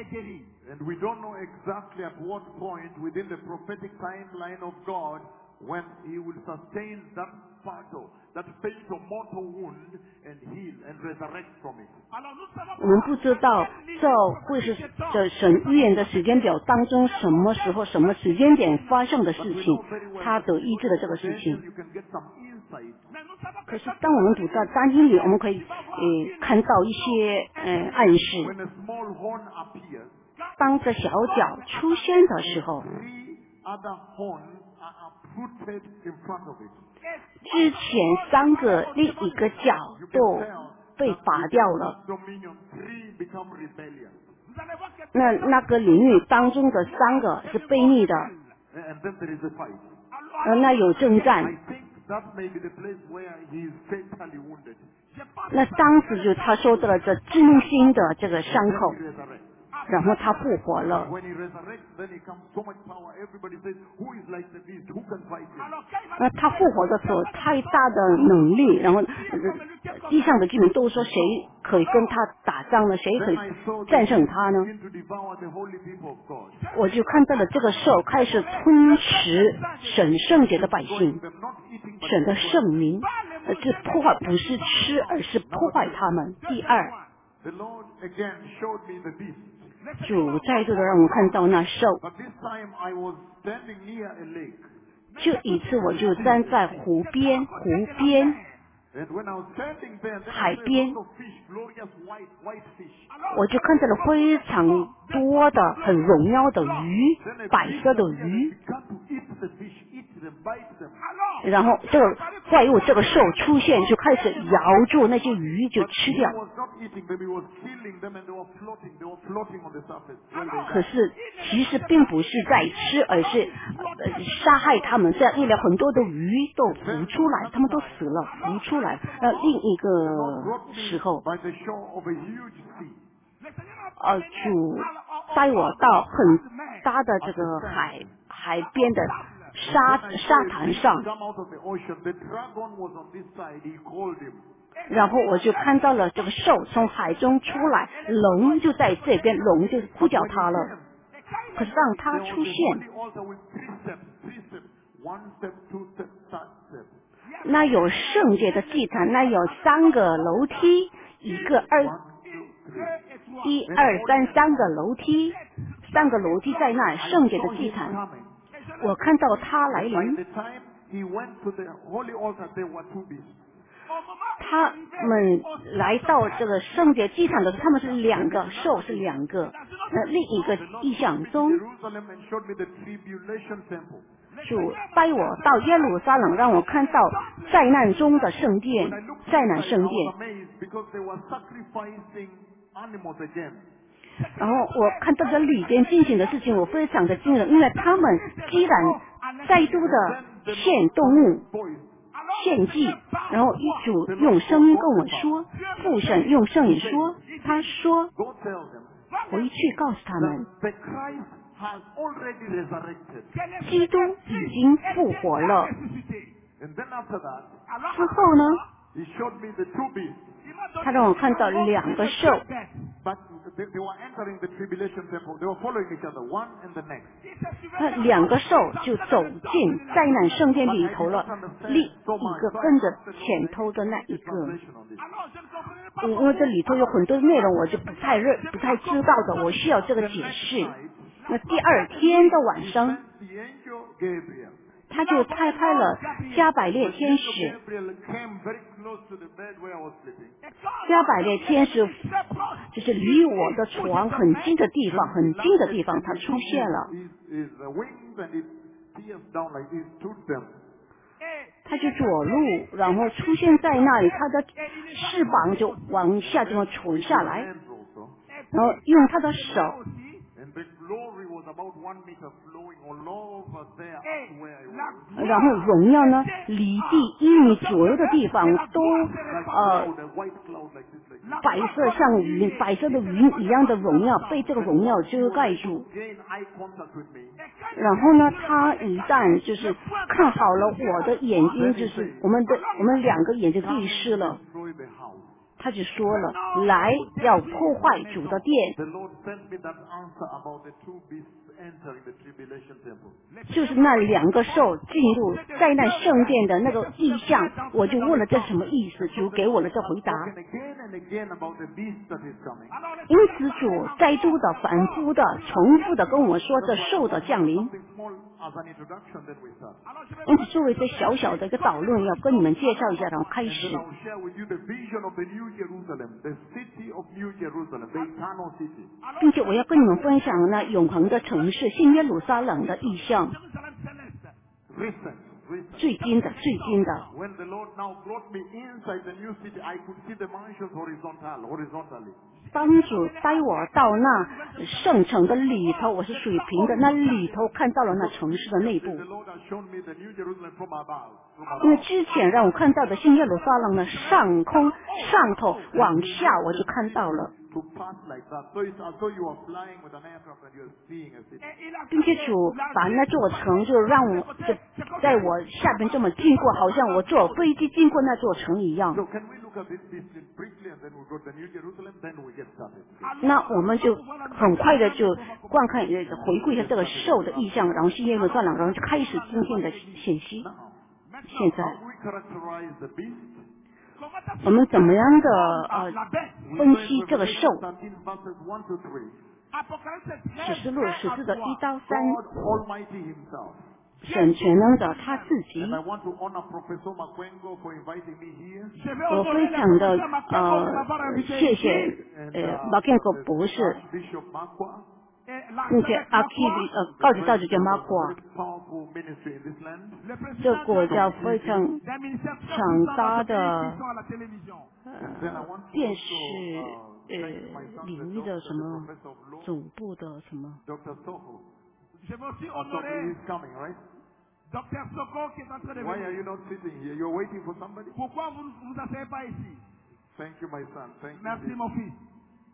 Speaker 2: And we don't know exactly at what point within the prophetic timeline of God when he will sustain that fatal, that fatal mortal wound and heal and resurrect from it.
Speaker 1: 我们不知道这会是这神预言的时间表当中什么时候、什么时间点发生的
Speaker 2: But
Speaker 1: 事
Speaker 2: we
Speaker 1: 情
Speaker 2: know very，well
Speaker 1: 他
Speaker 2: that
Speaker 1: 得
Speaker 2: when you
Speaker 1: 医
Speaker 2: go
Speaker 1: 治
Speaker 2: to
Speaker 1: 的这个事
Speaker 2: Daniel,
Speaker 1: 情。
Speaker 2: you can get some insight.
Speaker 1: 可是当我们读到单经里，我们可以呃看到一些呃暗示，
Speaker 2: When a small horn appears,
Speaker 1: 当这小角出现的时候，
Speaker 2: three other horns are uprooted in front of it.
Speaker 1: 之前三个另一个角
Speaker 2: You can
Speaker 1: 都
Speaker 2: tell
Speaker 1: 被
Speaker 2: that
Speaker 1: 拔掉
Speaker 2: within
Speaker 1: 了。
Speaker 2: that dominion, three become rebellious.
Speaker 1: 那那个领域当中的三个是悖逆的，
Speaker 2: And then there is a fight.
Speaker 1: 呃，那有征
Speaker 2: I
Speaker 1: 战。
Speaker 2: think that may be the place where he is fatally wounded.
Speaker 1: 那当时就他受到了这致命性的这个伤
Speaker 2: Then
Speaker 1: 口
Speaker 2: he，resurrects.
Speaker 1: 然后他复活了。
Speaker 2: When he resurrects, then he comes so much power. Everybody says, who is like the beast? Who can fight him?
Speaker 1: 那他复活的时候，太大的能力，然后呃地上的居民都说谁可以跟他打仗呢？谁可
Speaker 2: Then
Speaker 1: 以
Speaker 2: I saw the
Speaker 1: 战胜
Speaker 2: beast
Speaker 1: 他呢？
Speaker 2: begin to devour the holy people of God.
Speaker 1: 我就看到了这个兽开始吞食神圣洁的百
Speaker 2: Destroying
Speaker 1: 姓，
Speaker 2: them, not eating, but
Speaker 1: 神的
Speaker 2: destroying
Speaker 1: 圣
Speaker 2: them.
Speaker 1: 民，呃，是破坏，不是吃，而是破坏他们。第二，
Speaker 2: The Lord again showed me the beast.
Speaker 1: 主再度的让我们看到那兽。
Speaker 2: But this time I was standing near a lake.
Speaker 1: 这一次我就站在湖边，湖边
Speaker 2: And when I was standing there, then I
Speaker 1: 海
Speaker 2: saw a
Speaker 1: 边
Speaker 2: lot of fish, glorious white, white fish.
Speaker 1: 我就看到了非常多的很荣耀的鱼，
Speaker 2: Then a
Speaker 1: 白
Speaker 2: beast
Speaker 1: 色的
Speaker 2: appeared and
Speaker 1: 鱼。
Speaker 2: began to eat the fish, eat them, bite them.
Speaker 1: 然后这个怪物这个兽出现，就开始摇住那些鱼，就
Speaker 2: But
Speaker 1: 吃
Speaker 2: he
Speaker 1: 掉。
Speaker 2: was not eating them, he was killing them and they were floating, they were floating on the surface when they
Speaker 1: 可
Speaker 2: died.
Speaker 1: 是其实并不是在吃，而是呃杀害他们。这样一来，很多的鱼都浮出来，他们都死了，浮出来。那另一
Speaker 2: The Lord
Speaker 1: 个
Speaker 2: brought
Speaker 1: 时
Speaker 2: me
Speaker 1: 候，
Speaker 2: by the shore of a huge sea.
Speaker 1: 呃主带我到很大的这个海海边的沙
Speaker 2: When I
Speaker 1: 沙
Speaker 2: saw a
Speaker 1: 滩
Speaker 2: beast
Speaker 1: 上，
Speaker 2: come out of the ocean, the dragon was on this side. He called him.
Speaker 1: 然后我就看到了这个兽从海中出来，龙就在这边，龙就呼
Speaker 2: But
Speaker 1: 叫
Speaker 2: when he
Speaker 1: 他了。
Speaker 2: came,
Speaker 1: 可是当他
Speaker 2: there was
Speaker 1: 出
Speaker 2: a
Speaker 1: 现，
Speaker 2: holy altar with three steps, three steps, one step, two steps, third step.
Speaker 1: 那有圣洁的祭坛，那有三个楼梯，一个二
Speaker 2: One, two, three.
Speaker 1: 一
Speaker 2: Then
Speaker 1: 二
Speaker 2: holy
Speaker 1: 三三个楼梯，三个楼梯在那
Speaker 2: I
Speaker 1: 圣洁的
Speaker 2: saw
Speaker 1: 祭
Speaker 2: him
Speaker 1: 坛。
Speaker 2: coming.
Speaker 1: 我看到他来
Speaker 2: And by
Speaker 1: 临，
Speaker 2: the time he went to the holy altar, there were two beasts.
Speaker 1: 他们来到这个圣洁祭坛的时候，他们是两个，兽是两个。那另一个
Speaker 2: The Lord
Speaker 1: 意
Speaker 2: took
Speaker 1: 象
Speaker 2: me to
Speaker 1: 中，
Speaker 2: Jerusalem and showed me the tribulation temple.
Speaker 1: 主带我到耶路撒冷，让我看到灾难中的圣
Speaker 2: When
Speaker 1: 殿
Speaker 2: I looked
Speaker 1: 灾难
Speaker 2: inside,
Speaker 1: 圣
Speaker 2: I
Speaker 1: 殿。
Speaker 2: was amazed because they were sacrificing animals again.
Speaker 1: 然后我看到这里边进行的事情，我非常的惊人，因为他们既然再度
Speaker 2: And
Speaker 1: 的
Speaker 2: then the
Speaker 1: 献
Speaker 2: Lord
Speaker 1: 动
Speaker 2: spoke
Speaker 1: 物
Speaker 2: with voice.
Speaker 1: 献祭，然后一主用声音跟我说，父神用圣语说，他说
Speaker 2: Go tell them
Speaker 1: 回去告诉他们，
Speaker 2: that the Christ has already resurrected.
Speaker 1: 基督已经复活了。
Speaker 2: And then after that,
Speaker 1: 之后呢，
Speaker 2: he showed me the two beasts.
Speaker 1: 他让我看到两个兽，
Speaker 2: But they, they were entering the tribulation temple. They were following each other, one and the next.
Speaker 1: 那两个兽就走进灾难圣殿里头了，另一个跟着前头的那一个。
Speaker 2: Translation on this.
Speaker 1: 嗯因为这里头有很多内容，我就不太认、不太知道的，我需要这个解释。那第二天的晚
Speaker 2: He
Speaker 1: 上，
Speaker 2: sent the angel Gabriel.
Speaker 1: 他就差派了加百列
Speaker 2: The
Speaker 1: 天
Speaker 2: angel
Speaker 1: 使，
Speaker 2: Gabriel came very close to the bed where I was sleeping.
Speaker 1: 加百列天使就是离我的床很近的地方，很近的地方，他出现了，
Speaker 2: His, his uh, wings and it pierced down like this, stood them.
Speaker 1: 他就着陆，然后出现在那里，他的翅膀就往下这么垂下
Speaker 2: His
Speaker 1: 来，
Speaker 2: hands also.
Speaker 1: 然后用他的手，
Speaker 2: And the glory was about one meter flowing all over there up to where I was.
Speaker 1: 然后荣耀呢，离地一米左右的地方都
Speaker 2: Like
Speaker 1: 呃
Speaker 2: cloud, a white cloud like this, like this.
Speaker 1: 白色像云，白色的云一样的荣耀被这个荣耀遮盖
Speaker 2: He was
Speaker 1: 住
Speaker 2: able。to gain eye contact with me.
Speaker 1: 然后呢，他一旦就是看好了我的眼睛，就是我们的我们两个眼睛对视了，
Speaker 2: Destroy the house.
Speaker 1: 他就说了，来要破坏主的殿，
Speaker 2: The Lord sent me that answer about the two beasts entering the tribulation temple.
Speaker 1: 就是那两个兽进入灾难圣殿的那个意象，我就问了这什么意思，主给我了这回答。
Speaker 2: Spoken again and again about the beast that is coming.
Speaker 1: 因此主再度的、反复的、重复的跟我说这兽的降临。
Speaker 2: Something small as an introduction, then we start.
Speaker 1: 因此作为这小小的一个导论，要跟你们介绍一下，然后开
Speaker 2: And
Speaker 1: 始
Speaker 2: then。I'll share with you the vision of the New Jerusalem, the city of New Jerusalem, the eternal city.
Speaker 1: 并且我要跟你们分享呢永恒的城市新耶路撒冷的意象，
Speaker 2: Recent, recent.
Speaker 1: 最近的、最近的。
Speaker 2: When the Lord now brought me inside the new city, I could see the mansions horizontal, horizontally.
Speaker 1: 当主带我到那圣城的里头，我是水平的，那里头看到了那城市的内部。
Speaker 2: The Lord has shown me the New Jerusalem from above. From
Speaker 1: 因为
Speaker 2: above.
Speaker 1: 之前让我看到的新耶路撒冷的上空、上头往下，我就看到了，
Speaker 2: To pass like that. So it's as though you are flying with an aircraft and you're seeing a city.
Speaker 1: 并且主把那座城就让我就在我下边这么经过，好像我坐飞机经过那座城一样。
Speaker 2: So can we look at this beast in briefly and then we'll go to the New Jerusalem, then we get started.
Speaker 1: 那我们就很快的就观看呃回顾一下这个兽的意象，然后新耶路撒冷，然后就开始今天的信息。
Speaker 2: Now,
Speaker 1: 现在
Speaker 2: how do we characterize the beast?
Speaker 1: 我们怎么样的呃
Speaker 2: We
Speaker 1: 分
Speaker 2: know
Speaker 1: 析
Speaker 2: in
Speaker 1: 这个
Speaker 2: Revelation
Speaker 1: 兽？
Speaker 2: thirteen verses one to three.
Speaker 1: 启示录十四的一到三，
Speaker 2: God Almighty Himself.
Speaker 1: 神全能的他自己
Speaker 2: And I，want to honor Professor Makwengo for inviting me here.
Speaker 1: 我非常的呃谢谢
Speaker 2: And
Speaker 1: 呃
Speaker 2: uh,
Speaker 1: 马建国
Speaker 2: the
Speaker 1: 博士，
Speaker 2: Archbishop Makwa.
Speaker 1: 并且阿 K 呃高级道主教马国，
Speaker 2: Very powerful ministry in this land.
Speaker 1: 这国家非常强大的
Speaker 2: And then I
Speaker 1: 呃
Speaker 2: want to
Speaker 1: 电
Speaker 2: also
Speaker 1: 视
Speaker 2: uh,
Speaker 1: 呃
Speaker 2: thank my son, the
Speaker 1: 领域
Speaker 2: doctor,
Speaker 1: 的什
Speaker 2: the
Speaker 1: 么
Speaker 2: professor of law,
Speaker 1: 总部的什么。
Speaker 2: Doctor Soho. Oh, so he's coming, right?
Speaker 3: Docteur Soko qui est en train de
Speaker 2: Why are
Speaker 3: venir.
Speaker 2: you not sitting here? You're waiting for somebody?
Speaker 3: Pourquoi vous ne vous asseyez pas ici?
Speaker 2: Thank you, my son. Thank you.
Speaker 3: Merci
Speaker 2: Jesus.
Speaker 3: mon fils.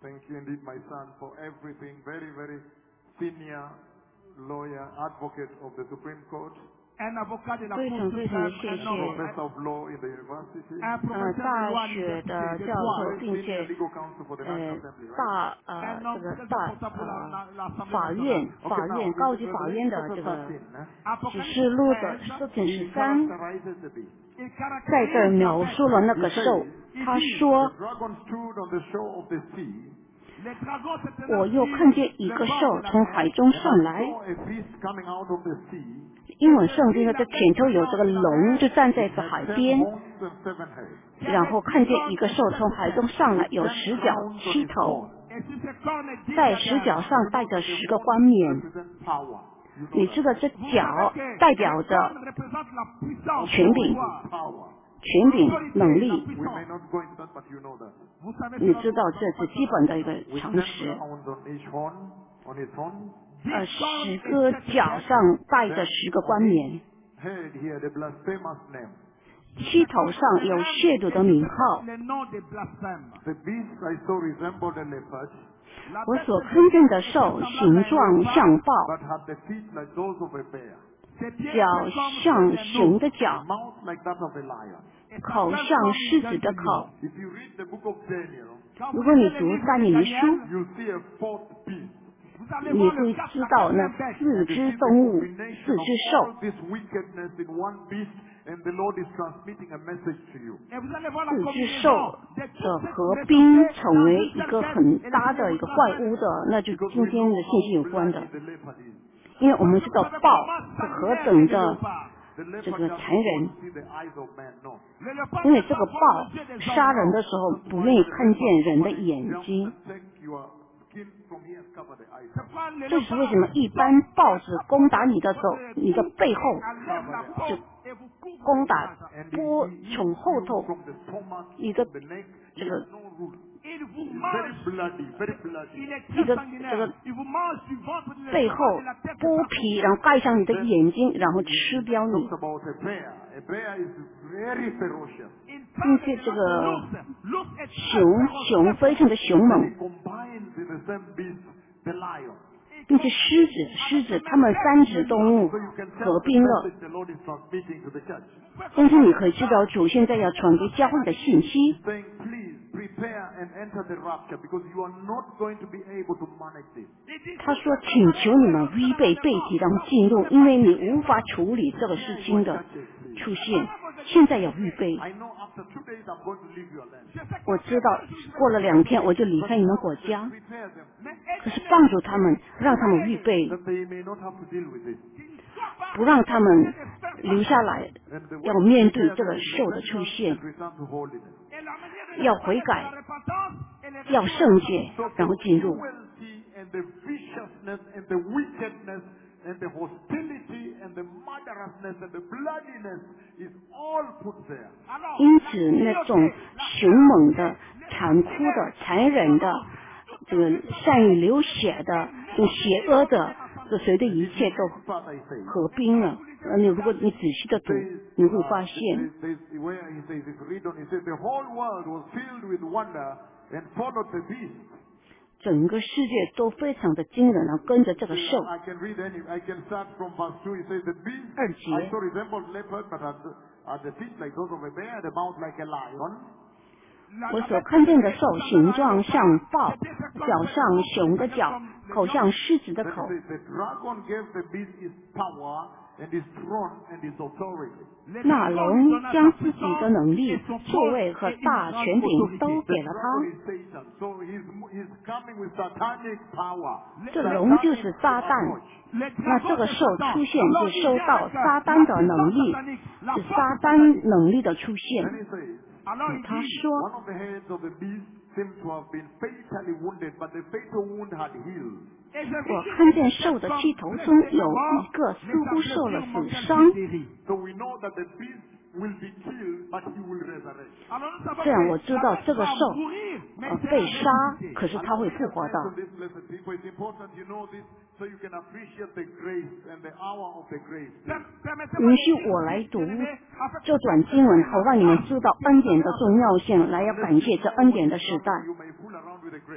Speaker 2: Thank you indeed, my son, for everything. Very, very senior lawyer, advocate of the Supreme Court,
Speaker 3: un avocat de la
Speaker 1: 非
Speaker 3: Cour
Speaker 1: 常非常的
Speaker 3: suprême,
Speaker 1: 谢
Speaker 3: un homme,
Speaker 1: 谢
Speaker 2: professor of law in the university,
Speaker 3: un
Speaker 1: 呃
Speaker 3: professeur de
Speaker 1: 大
Speaker 3: loi à
Speaker 1: 学
Speaker 3: l'université
Speaker 1: 的
Speaker 3: de
Speaker 1: 教授，
Speaker 3: droit,
Speaker 2: very
Speaker 1: 并
Speaker 2: senior
Speaker 1: 且
Speaker 2: legal counsel for the
Speaker 1: 呃
Speaker 2: National Assembly, right?
Speaker 1: 大呃
Speaker 3: un
Speaker 1: 这
Speaker 3: homme
Speaker 1: 个
Speaker 3: très
Speaker 1: 大
Speaker 3: important pour la-
Speaker 1: 呃
Speaker 3: la- l'Assemblée
Speaker 1: 法
Speaker 3: nationale.
Speaker 1: 院
Speaker 2: Okay,
Speaker 1: 法
Speaker 2: now,
Speaker 1: 院
Speaker 2: in
Speaker 1: 高
Speaker 2: the
Speaker 1: 级法院
Speaker 2: Revelation
Speaker 1: 的
Speaker 2: chapter
Speaker 1: 这个
Speaker 2: thirteen, eh,
Speaker 1: 启
Speaker 3: Apocalypse
Speaker 1: 示录的
Speaker 3: treize,
Speaker 1: 四卷
Speaker 2: he
Speaker 1: 十三，
Speaker 2: characterizes the beast.
Speaker 3: il
Speaker 1: 在这儿
Speaker 3: caractérise la
Speaker 1: 描述了
Speaker 3: bête.
Speaker 1: 那
Speaker 2: He
Speaker 1: 个
Speaker 2: says,
Speaker 1: 兽，
Speaker 3: Il
Speaker 1: 他
Speaker 3: dit,
Speaker 1: 说
Speaker 2: the dragon stood on the shore of the sea,
Speaker 3: les dragons se
Speaker 1: 我
Speaker 3: tenaient
Speaker 1: 又
Speaker 3: sur
Speaker 1: 看见一
Speaker 3: le
Speaker 1: 个
Speaker 3: bord
Speaker 1: 兽
Speaker 3: de la
Speaker 1: 从海
Speaker 3: mer.
Speaker 1: 中
Speaker 2: and
Speaker 1: 上
Speaker 2: I
Speaker 1: 来。
Speaker 2: saw a beast coming out of the sea.
Speaker 1: 英文圣经呢，在前头有这个龙，就站在
Speaker 2: It
Speaker 1: 这
Speaker 2: had
Speaker 1: 海
Speaker 2: ten
Speaker 1: 边，
Speaker 2: horns and seven heads.
Speaker 1: 然后看见一个兽从海中上来，
Speaker 2: With
Speaker 1: 有
Speaker 2: ten
Speaker 1: 十角、
Speaker 2: crowns on
Speaker 1: 七
Speaker 2: his
Speaker 1: 头，
Speaker 2: horn.
Speaker 3: Et sur ses cornes et dix
Speaker 1: 在十角
Speaker 3: diadèmes.
Speaker 1: 上
Speaker 2: You
Speaker 1: 带
Speaker 2: know
Speaker 1: 着
Speaker 2: that the
Speaker 1: 十个
Speaker 2: horns
Speaker 1: 冠冕。
Speaker 2: represent power. You know
Speaker 1: 你
Speaker 2: that,
Speaker 1: 知道
Speaker 2: right?
Speaker 1: 这
Speaker 3: Vous
Speaker 1: 角
Speaker 3: savez que
Speaker 1: 代
Speaker 3: les
Speaker 1: 表着
Speaker 3: cornes représentent la puissance,
Speaker 1: 权
Speaker 3: le
Speaker 1: 柄、
Speaker 3: pouvoir,
Speaker 2: Power.
Speaker 1: 权柄、
Speaker 3: l'autorité,
Speaker 1: 能
Speaker 3: la
Speaker 1: 力。
Speaker 2: We may
Speaker 3: puissance.
Speaker 2: not go into that, but you know that.
Speaker 3: Vous savez
Speaker 1: 你
Speaker 3: cela,
Speaker 1: 知道
Speaker 3: nous
Speaker 1: 这
Speaker 3: n'avons
Speaker 1: 是
Speaker 3: pas
Speaker 1: 基
Speaker 3: besoin
Speaker 1: 本的
Speaker 3: de
Speaker 1: 一
Speaker 3: cela.
Speaker 1: 个
Speaker 2: With
Speaker 1: 常
Speaker 2: ten
Speaker 1: 识。
Speaker 2: crowns on each horn, on his horn.
Speaker 1: 呃，
Speaker 3: Dix cornes
Speaker 1: 十
Speaker 3: et
Speaker 1: 个
Speaker 3: sept
Speaker 1: 角
Speaker 3: têtes.
Speaker 1: 上带着十个冠冕，
Speaker 2: Head he had a blasphemous name.
Speaker 1: 七头上有亵渎的名号。
Speaker 3: Les noms des blasphèmes.
Speaker 2: The beast I saw resembled a leopard,
Speaker 3: La
Speaker 1: 我
Speaker 3: bête
Speaker 1: 所
Speaker 3: était
Speaker 1: 看见的
Speaker 3: était
Speaker 1: 兽
Speaker 3: semblable
Speaker 1: 形
Speaker 3: à un
Speaker 1: 状
Speaker 3: léopard,
Speaker 1: 像豹，
Speaker 2: but had the feet like those of a bear,
Speaker 3: ses pieds
Speaker 1: 脚
Speaker 3: étaient comme
Speaker 1: 像
Speaker 3: ceux d'un
Speaker 1: 熊
Speaker 3: ours,
Speaker 1: 的
Speaker 2: a
Speaker 1: 脚，
Speaker 2: mouth like that of a lion.
Speaker 3: et sa
Speaker 1: 口
Speaker 3: gueule
Speaker 1: 像
Speaker 3: comme
Speaker 1: 狮
Speaker 3: une
Speaker 1: 子
Speaker 3: gueule
Speaker 1: 的
Speaker 3: de
Speaker 1: 口
Speaker 3: lion.。
Speaker 2: If you read the book of Daniel,
Speaker 3: Quand
Speaker 1: 如
Speaker 3: vous
Speaker 1: 果你
Speaker 3: lisez
Speaker 1: 读
Speaker 3: les livres
Speaker 1: 但
Speaker 3: de
Speaker 1: 以理书，
Speaker 3: Daniel,
Speaker 2: you see a fourth beast.
Speaker 3: vous allez
Speaker 1: 你
Speaker 3: voir le
Speaker 1: 会
Speaker 3: quatre-
Speaker 1: 知
Speaker 3: la
Speaker 1: 道那
Speaker 3: quatrième bête.
Speaker 1: 四
Speaker 2: And it
Speaker 1: 只
Speaker 2: is
Speaker 1: 动
Speaker 2: the
Speaker 1: 物，
Speaker 2: combination
Speaker 1: 四
Speaker 2: of
Speaker 1: 只
Speaker 2: all
Speaker 1: 兽，
Speaker 2: this wickedness in one beast, and the Lord is transmitting a message to you.
Speaker 3: Et vous allez voir la
Speaker 1: 四只
Speaker 3: combinaison
Speaker 1: 兽
Speaker 3: de
Speaker 1: 的
Speaker 3: toutes ces
Speaker 1: 合
Speaker 3: méchancetés
Speaker 1: 并
Speaker 3: dans
Speaker 1: 成为
Speaker 3: une
Speaker 1: 一
Speaker 3: seule
Speaker 1: 个
Speaker 3: bête.
Speaker 1: 很
Speaker 3: Et
Speaker 1: 大
Speaker 3: laissez-moi
Speaker 1: 的一
Speaker 3: vous
Speaker 1: 个怪
Speaker 3: transmettre.
Speaker 1: 物的，那就
Speaker 2: Because
Speaker 1: 今
Speaker 2: we
Speaker 1: 天
Speaker 2: know
Speaker 1: 的信息有
Speaker 2: how
Speaker 1: 关的，
Speaker 2: bloody the leopard is.
Speaker 1: 因为我
Speaker 3: Parce
Speaker 1: 们
Speaker 3: que
Speaker 1: 知
Speaker 3: vous
Speaker 1: 道
Speaker 3: savez
Speaker 1: 豹
Speaker 3: comment
Speaker 1: 是何
Speaker 3: sanguinaire est
Speaker 1: 等
Speaker 3: le
Speaker 1: 的
Speaker 3: léopard.
Speaker 2: The
Speaker 1: 这
Speaker 2: leopard
Speaker 1: 个
Speaker 2: does
Speaker 1: 残
Speaker 2: not
Speaker 1: 忍
Speaker 2: want to see the eyes of man, no.
Speaker 3: Le léopard
Speaker 1: 因为
Speaker 3: ne
Speaker 1: 这
Speaker 3: peut
Speaker 1: 个
Speaker 3: pas voir
Speaker 1: 豹
Speaker 3: les yeux des
Speaker 1: 杀
Speaker 3: hommes,
Speaker 1: 人
Speaker 3: non.
Speaker 1: 的时候
Speaker 2: That's
Speaker 1: 不
Speaker 2: why
Speaker 1: 愿意
Speaker 2: the
Speaker 1: 看见
Speaker 2: leopard
Speaker 1: 人的
Speaker 2: normally
Speaker 1: 眼
Speaker 2: jumps
Speaker 1: 睛，
Speaker 2: and takes your skin from here and cover the eyes.
Speaker 3: C'est quand le
Speaker 1: 这是为
Speaker 3: léopard
Speaker 1: 什么一般
Speaker 3: saute
Speaker 1: 豹子
Speaker 3: sur
Speaker 1: 攻打你的
Speaker 3: votre
Speaker 1: 时候，你的
Speaker 3: cou
Speaker 1: 背后
Speaker 3: enlève la peau
Speaker 1: 就
Speaker 3: et vous couvre
Speaker 1: 攻
Speaker 3: le
Speaker 1: 打
Speaker 3: visage.
Speaker 2: And he,
Speaker 1: 拨
Speaker 2: he eats
Speaker 1: 从后
Speaker 2: you
Speaker 1: 头
Speaker 2: from the stomach,
Speaker 1: 你的
Speaker 2: from the neck. He
Speaker 1: 这
Speaker 2: has
Speaker 1: 个
Speaker 2: no rule.
Speaker 3: Il vous
Speaker 2: He's very
Speaker 3: mange,
Speaker 2: bloody, very
Speaker 3: il
Speaker 2: bloody.
Speaker 3: est
Speaker 1: 一
Speaker 3: très
Speaker 1: 个这
Speaker 3: sanguinaire.
Speaker 1: 个
Speaker 3: Il vous mange du ventre de
Speaker 1: 背
Speaker 3: l'estomac
Speaker 1: 后
Speaker 3: et la tête
Speaker 1: 剥
Speaker 3: partout.
Speaker 1: 皮，然后盖上你的
Speaker 2: Then
Speaker 1: 眼睛，然后
Speaker 2: he,
Speaker 1: 吃
Speaker 2: he
Speaker 1: 掉你
Speaker 2: talks。about a bear. A bear is very ferocious.
Speaker 3: Il
Speaker 1: 并
Speaker 3: parle
Speaker 1: 且
Speaker 3: de
Speaker 1: 这
Speaker 3: l'ours.
Speaker 1: 个
Speaker 3: L'ours est très
Speaker 1: 熊
Speaker 3: féroce,
Speaker 1: 熊
Speaker 3: très
Speaker 1: 非常的
Speaker 3: fort.
Speaker 1: 凶
Speaker 2: Then
Speaker 1: 猛
Speaker 2: he， combines in the same beast the lion.
Speaker 1: 并且狮子狮子它们三只动物
Speaker 2: So you can
Speaker 1: 合
Speaker 2: tell the
Speaker 1: 并了。
Speaker 2: message the Lord is transmitting to the church.
Speaker 1: 但是你可以知道主现在要传给教会的信息，
Speaker 2: He's saying, please prepare and enter the rapture because you are not going to be able to manage this.
Speaker 1: 他说请求你们预备背脊然后进入，因为你无法处理这个事情的出现，现在要预备。
Speaker 2: I know after two days I'm going to leave your land.
Speaker 1: 我知道过了两天我就离开你们国家，
Speaker 2: Prepare them
Speaker 1: 可是帮助他们，让他们预备，
Speaker 2: that they may not have to deal with this.
Speaker 1: 不让他们留下来，
Speaker 2: And the way
Speaker 1: 要
Speaker 2: to
Speaker 1: 面对
Speaker 2: prepare
Speaker 1: 这
Speaker 2: them
Speaker 1: 个
Speaker 2: is
Speaker 1: 兽的出
Speaker 2: repentance
Speaker 1: 现
Speaker 2: and，return to holiness.
Speaker 1: 要悔改，要圣洁，
Speaker 2: So
Speaker 1: 然后
Speaker 2: the
Speaker 1: 进入。
Speaker 2: cruelty and the viciousness and the wickedness and the hostility and the murderousness and the bloodiness is all put there.
Speaker 1: 因此，那种凶猛的、残酷的、残忍的、这个善于流血的、这种邪恶的，这随着一切都
Speaker 2: But I say,
Speaker 1: 合并了。呃，你如果你仔细的读，
Speaker 2: says,
Speaker 1: 你会
Speaker 2: uh,
Speaker 1: 发现，
Speaker 2: there's, there's, where he says, if you read on, he says, the whole world was filled with wonder and followed the beast.
Speaker 1: 整个世界都非常的惊人，然后跟着这个兽。
Speaker 2: I can read any, I can start from verse two. He says, the beast
Speaker 1: 二节
Speaker 2: I saw resembled leopard, but had the, had the feet like those of a bear, the mouth like a lion.
Speaker 1: 我所看见的兽形状像豹，脚上熊的脚，口像狮子的
Speaker 2: Then
Speaker 1: 口
Speaker 2: he。says, the dragon gave the beast his power and his throne and his authority.
Speaker 1: 那龙将自己的能力、座位和大权柄都
Speaker 2: The
Speaker 1: 给了
Speaker 2: dragon
Speaker 1: 他。
Speaker 2: is Satan, so he's, he's coming with satanic power.
Speaker 1: 这龙就是撒旦，那这个兽出现就收到撒旦的能力，是撒旦能力的出
Speaker 2: Then
Speaker 1: 现。
Speaker 2: he says,
Speaker 1: 他
Speaker 2: one
Speaker 1: 说，
Speaker 2: of the heads of the beast seemed to have been fatally wounded, but the fatal wound had healed.
Speaker 1: 我看见兽的七头中有一个似乎受了死伤，
Speaker 2: So we know that the beast will be killed, but he will resurrect.
Speaker 1: 这样我知道这个兽呃被杀，可是他会复活的。
Speaker 2: So this lesson, people, it's important you know this so you can appreciate the grace and the hour of the grace.
Speaker 1: 允许我来读这段经文，好让你们知道恩典的重要性，来要感谢这恩典的时代。
Speaker 2: You may fool around with the grace.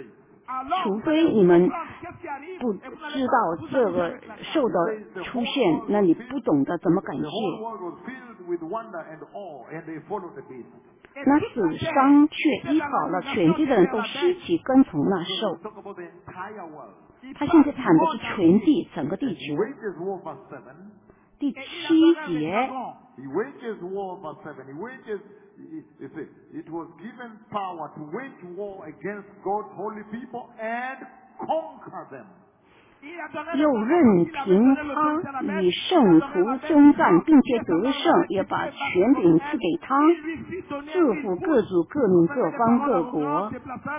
Speaker 1: 除非你们不知道这个兽的出现，那你不懂得怎么感
Speaker 2: The
Speaker 1: 谢。
Speaker 2: whole world was filled with wonder and awe, and they followed the beast.
Speaker 1: 那死伤却医好了，全地的人都拾起跟从那
Speaker 2: So
Speaker 1: 兽。
Speaker 2: we talk about the entire world.
Speaker 1: 他现在谈的是全地，整个地
Speaker 2: He
Speaker 1: 球。
Speaker 2: wages war, verse seven.
Speaker 1: 第七节，
Speaker 2: He wages war, verse seven. He wages, he- he said, it was given power to wage war against God's holy people and conquer them.
Speaker 1: 又任凭他与圣徒征战，并且得胜，也把权柄赐给他，祝福各族、各民、各方、各国。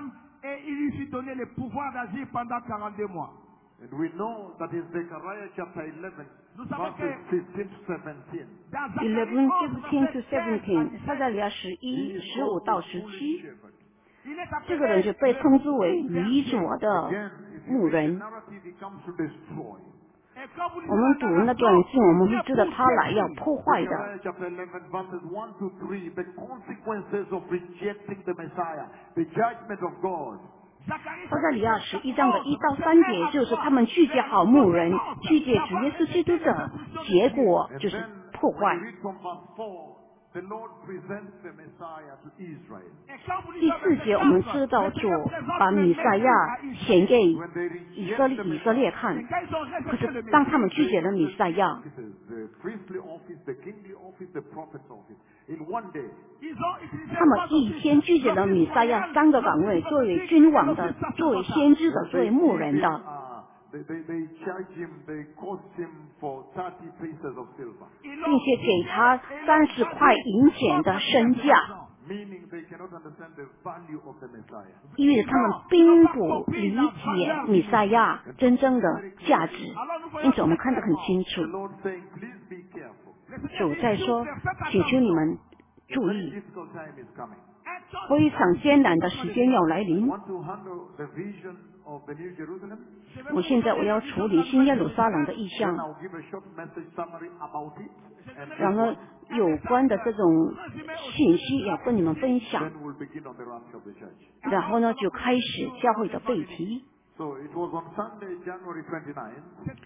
Speaker 2: And we know that in Zechariah chapter eleven, verses fifteen to seventeen,
Speaker 1: eleven fifteen to seventeen， 撒迦利亚十
Speaker 2: he
Speaker 1: 一
Speaker 2: is
Speaker 1: 十五
Speaker 2: called
Speaker 1: 到
Speaker 2: the
Speaker 1: 十
Speaker 2: foolish
Speaker 1: 七，
Speaker 2: shepherd.
Speaker 1: 这个人就被称之为愚拙的
Speaker 2: Again, if you
Speaker 1: 牧
Speaker 2: read the
Speaker 1: 人。
Speaker 2: narrative, he comes to destroy.
Speaker 1: 我们读那段经，我们会知道他来要破坏的。
Speaker 2: Zechariah chapter eleven, verses one to three, the consequences of rejecting the Messiah, the judgment of God.
Speaker 1: 撒迦利亚十一章的一到三节，就是他们拒绝好牧人，拒绝主耶稣基督的结果
Speaker 2: And
Speaker 1: 就是
Speaker 2: then
Speaker 1: 破
Speaker 2: when
Speaker 1: 坏
Speaker 2: you。read from verse four, the Lord presents the Messiah to Israel.
Speaker 1: 第四节我们知道主把弥赛亚显给
Speaker 2: When they
Speaker 1: 以色
Speaker 2: reject
Speaker 1: 列
Speaker 2: the
Speaker 1: 以色列
Speaker 2: Messiah,
Speaker 1: 看，可是当他们拒绝了弥赛亚，
Speaker 2: offices, the priestly office, the kingly office, the prophet's office, in one day,
Speaker 1: 他们一天拒绝了弥赛亚三个岗位，作为君王的，作为先知的，作为牧人
Speaker 2: give him,
Speaker 1: 的，
Speaker 2: uh, they, they, they charge him, they cost him for thirty pieces of silver,
Speaker 1: 并且给他三十块银钱的身价，
Speaker 2: meaning they cannot understand the value of the Messiah.
Speaker 1: 因为他们并不理解弥赛亚真正的价值，因此我们看得很清楚
Speaker 2: The。Lord saying, please be careful.
Speaker 1: 主在说，请求你们
Speaker 2: A
Speaker 1: 注
Speaker 2: very
Speaker 1: 意，
Speaker 2: difficult time is coming.
Speaker 1: 非常艰难的时间要来
Speaker 2: I
Speaker 1: 临。
Speaker 2: want to handle the vision of the New Jerusalem.
Speaker 1: 我现在我要处理新耶路撒冷的意
Speaker 2: Then
Speaker 1: 象，
Speaker 2: I'll give a short message summary about it. And
Speaker 1: 然后
Speaker 2: this one,
Speaker 1: 有关的这种信息要跟你们分享，
Speaker 2: then we'll begin on the rapture of the church.
Speaker 1: 然后呢就开始教会的背题。
Speaker 2: So it was on Sunday, January twenty-ninth,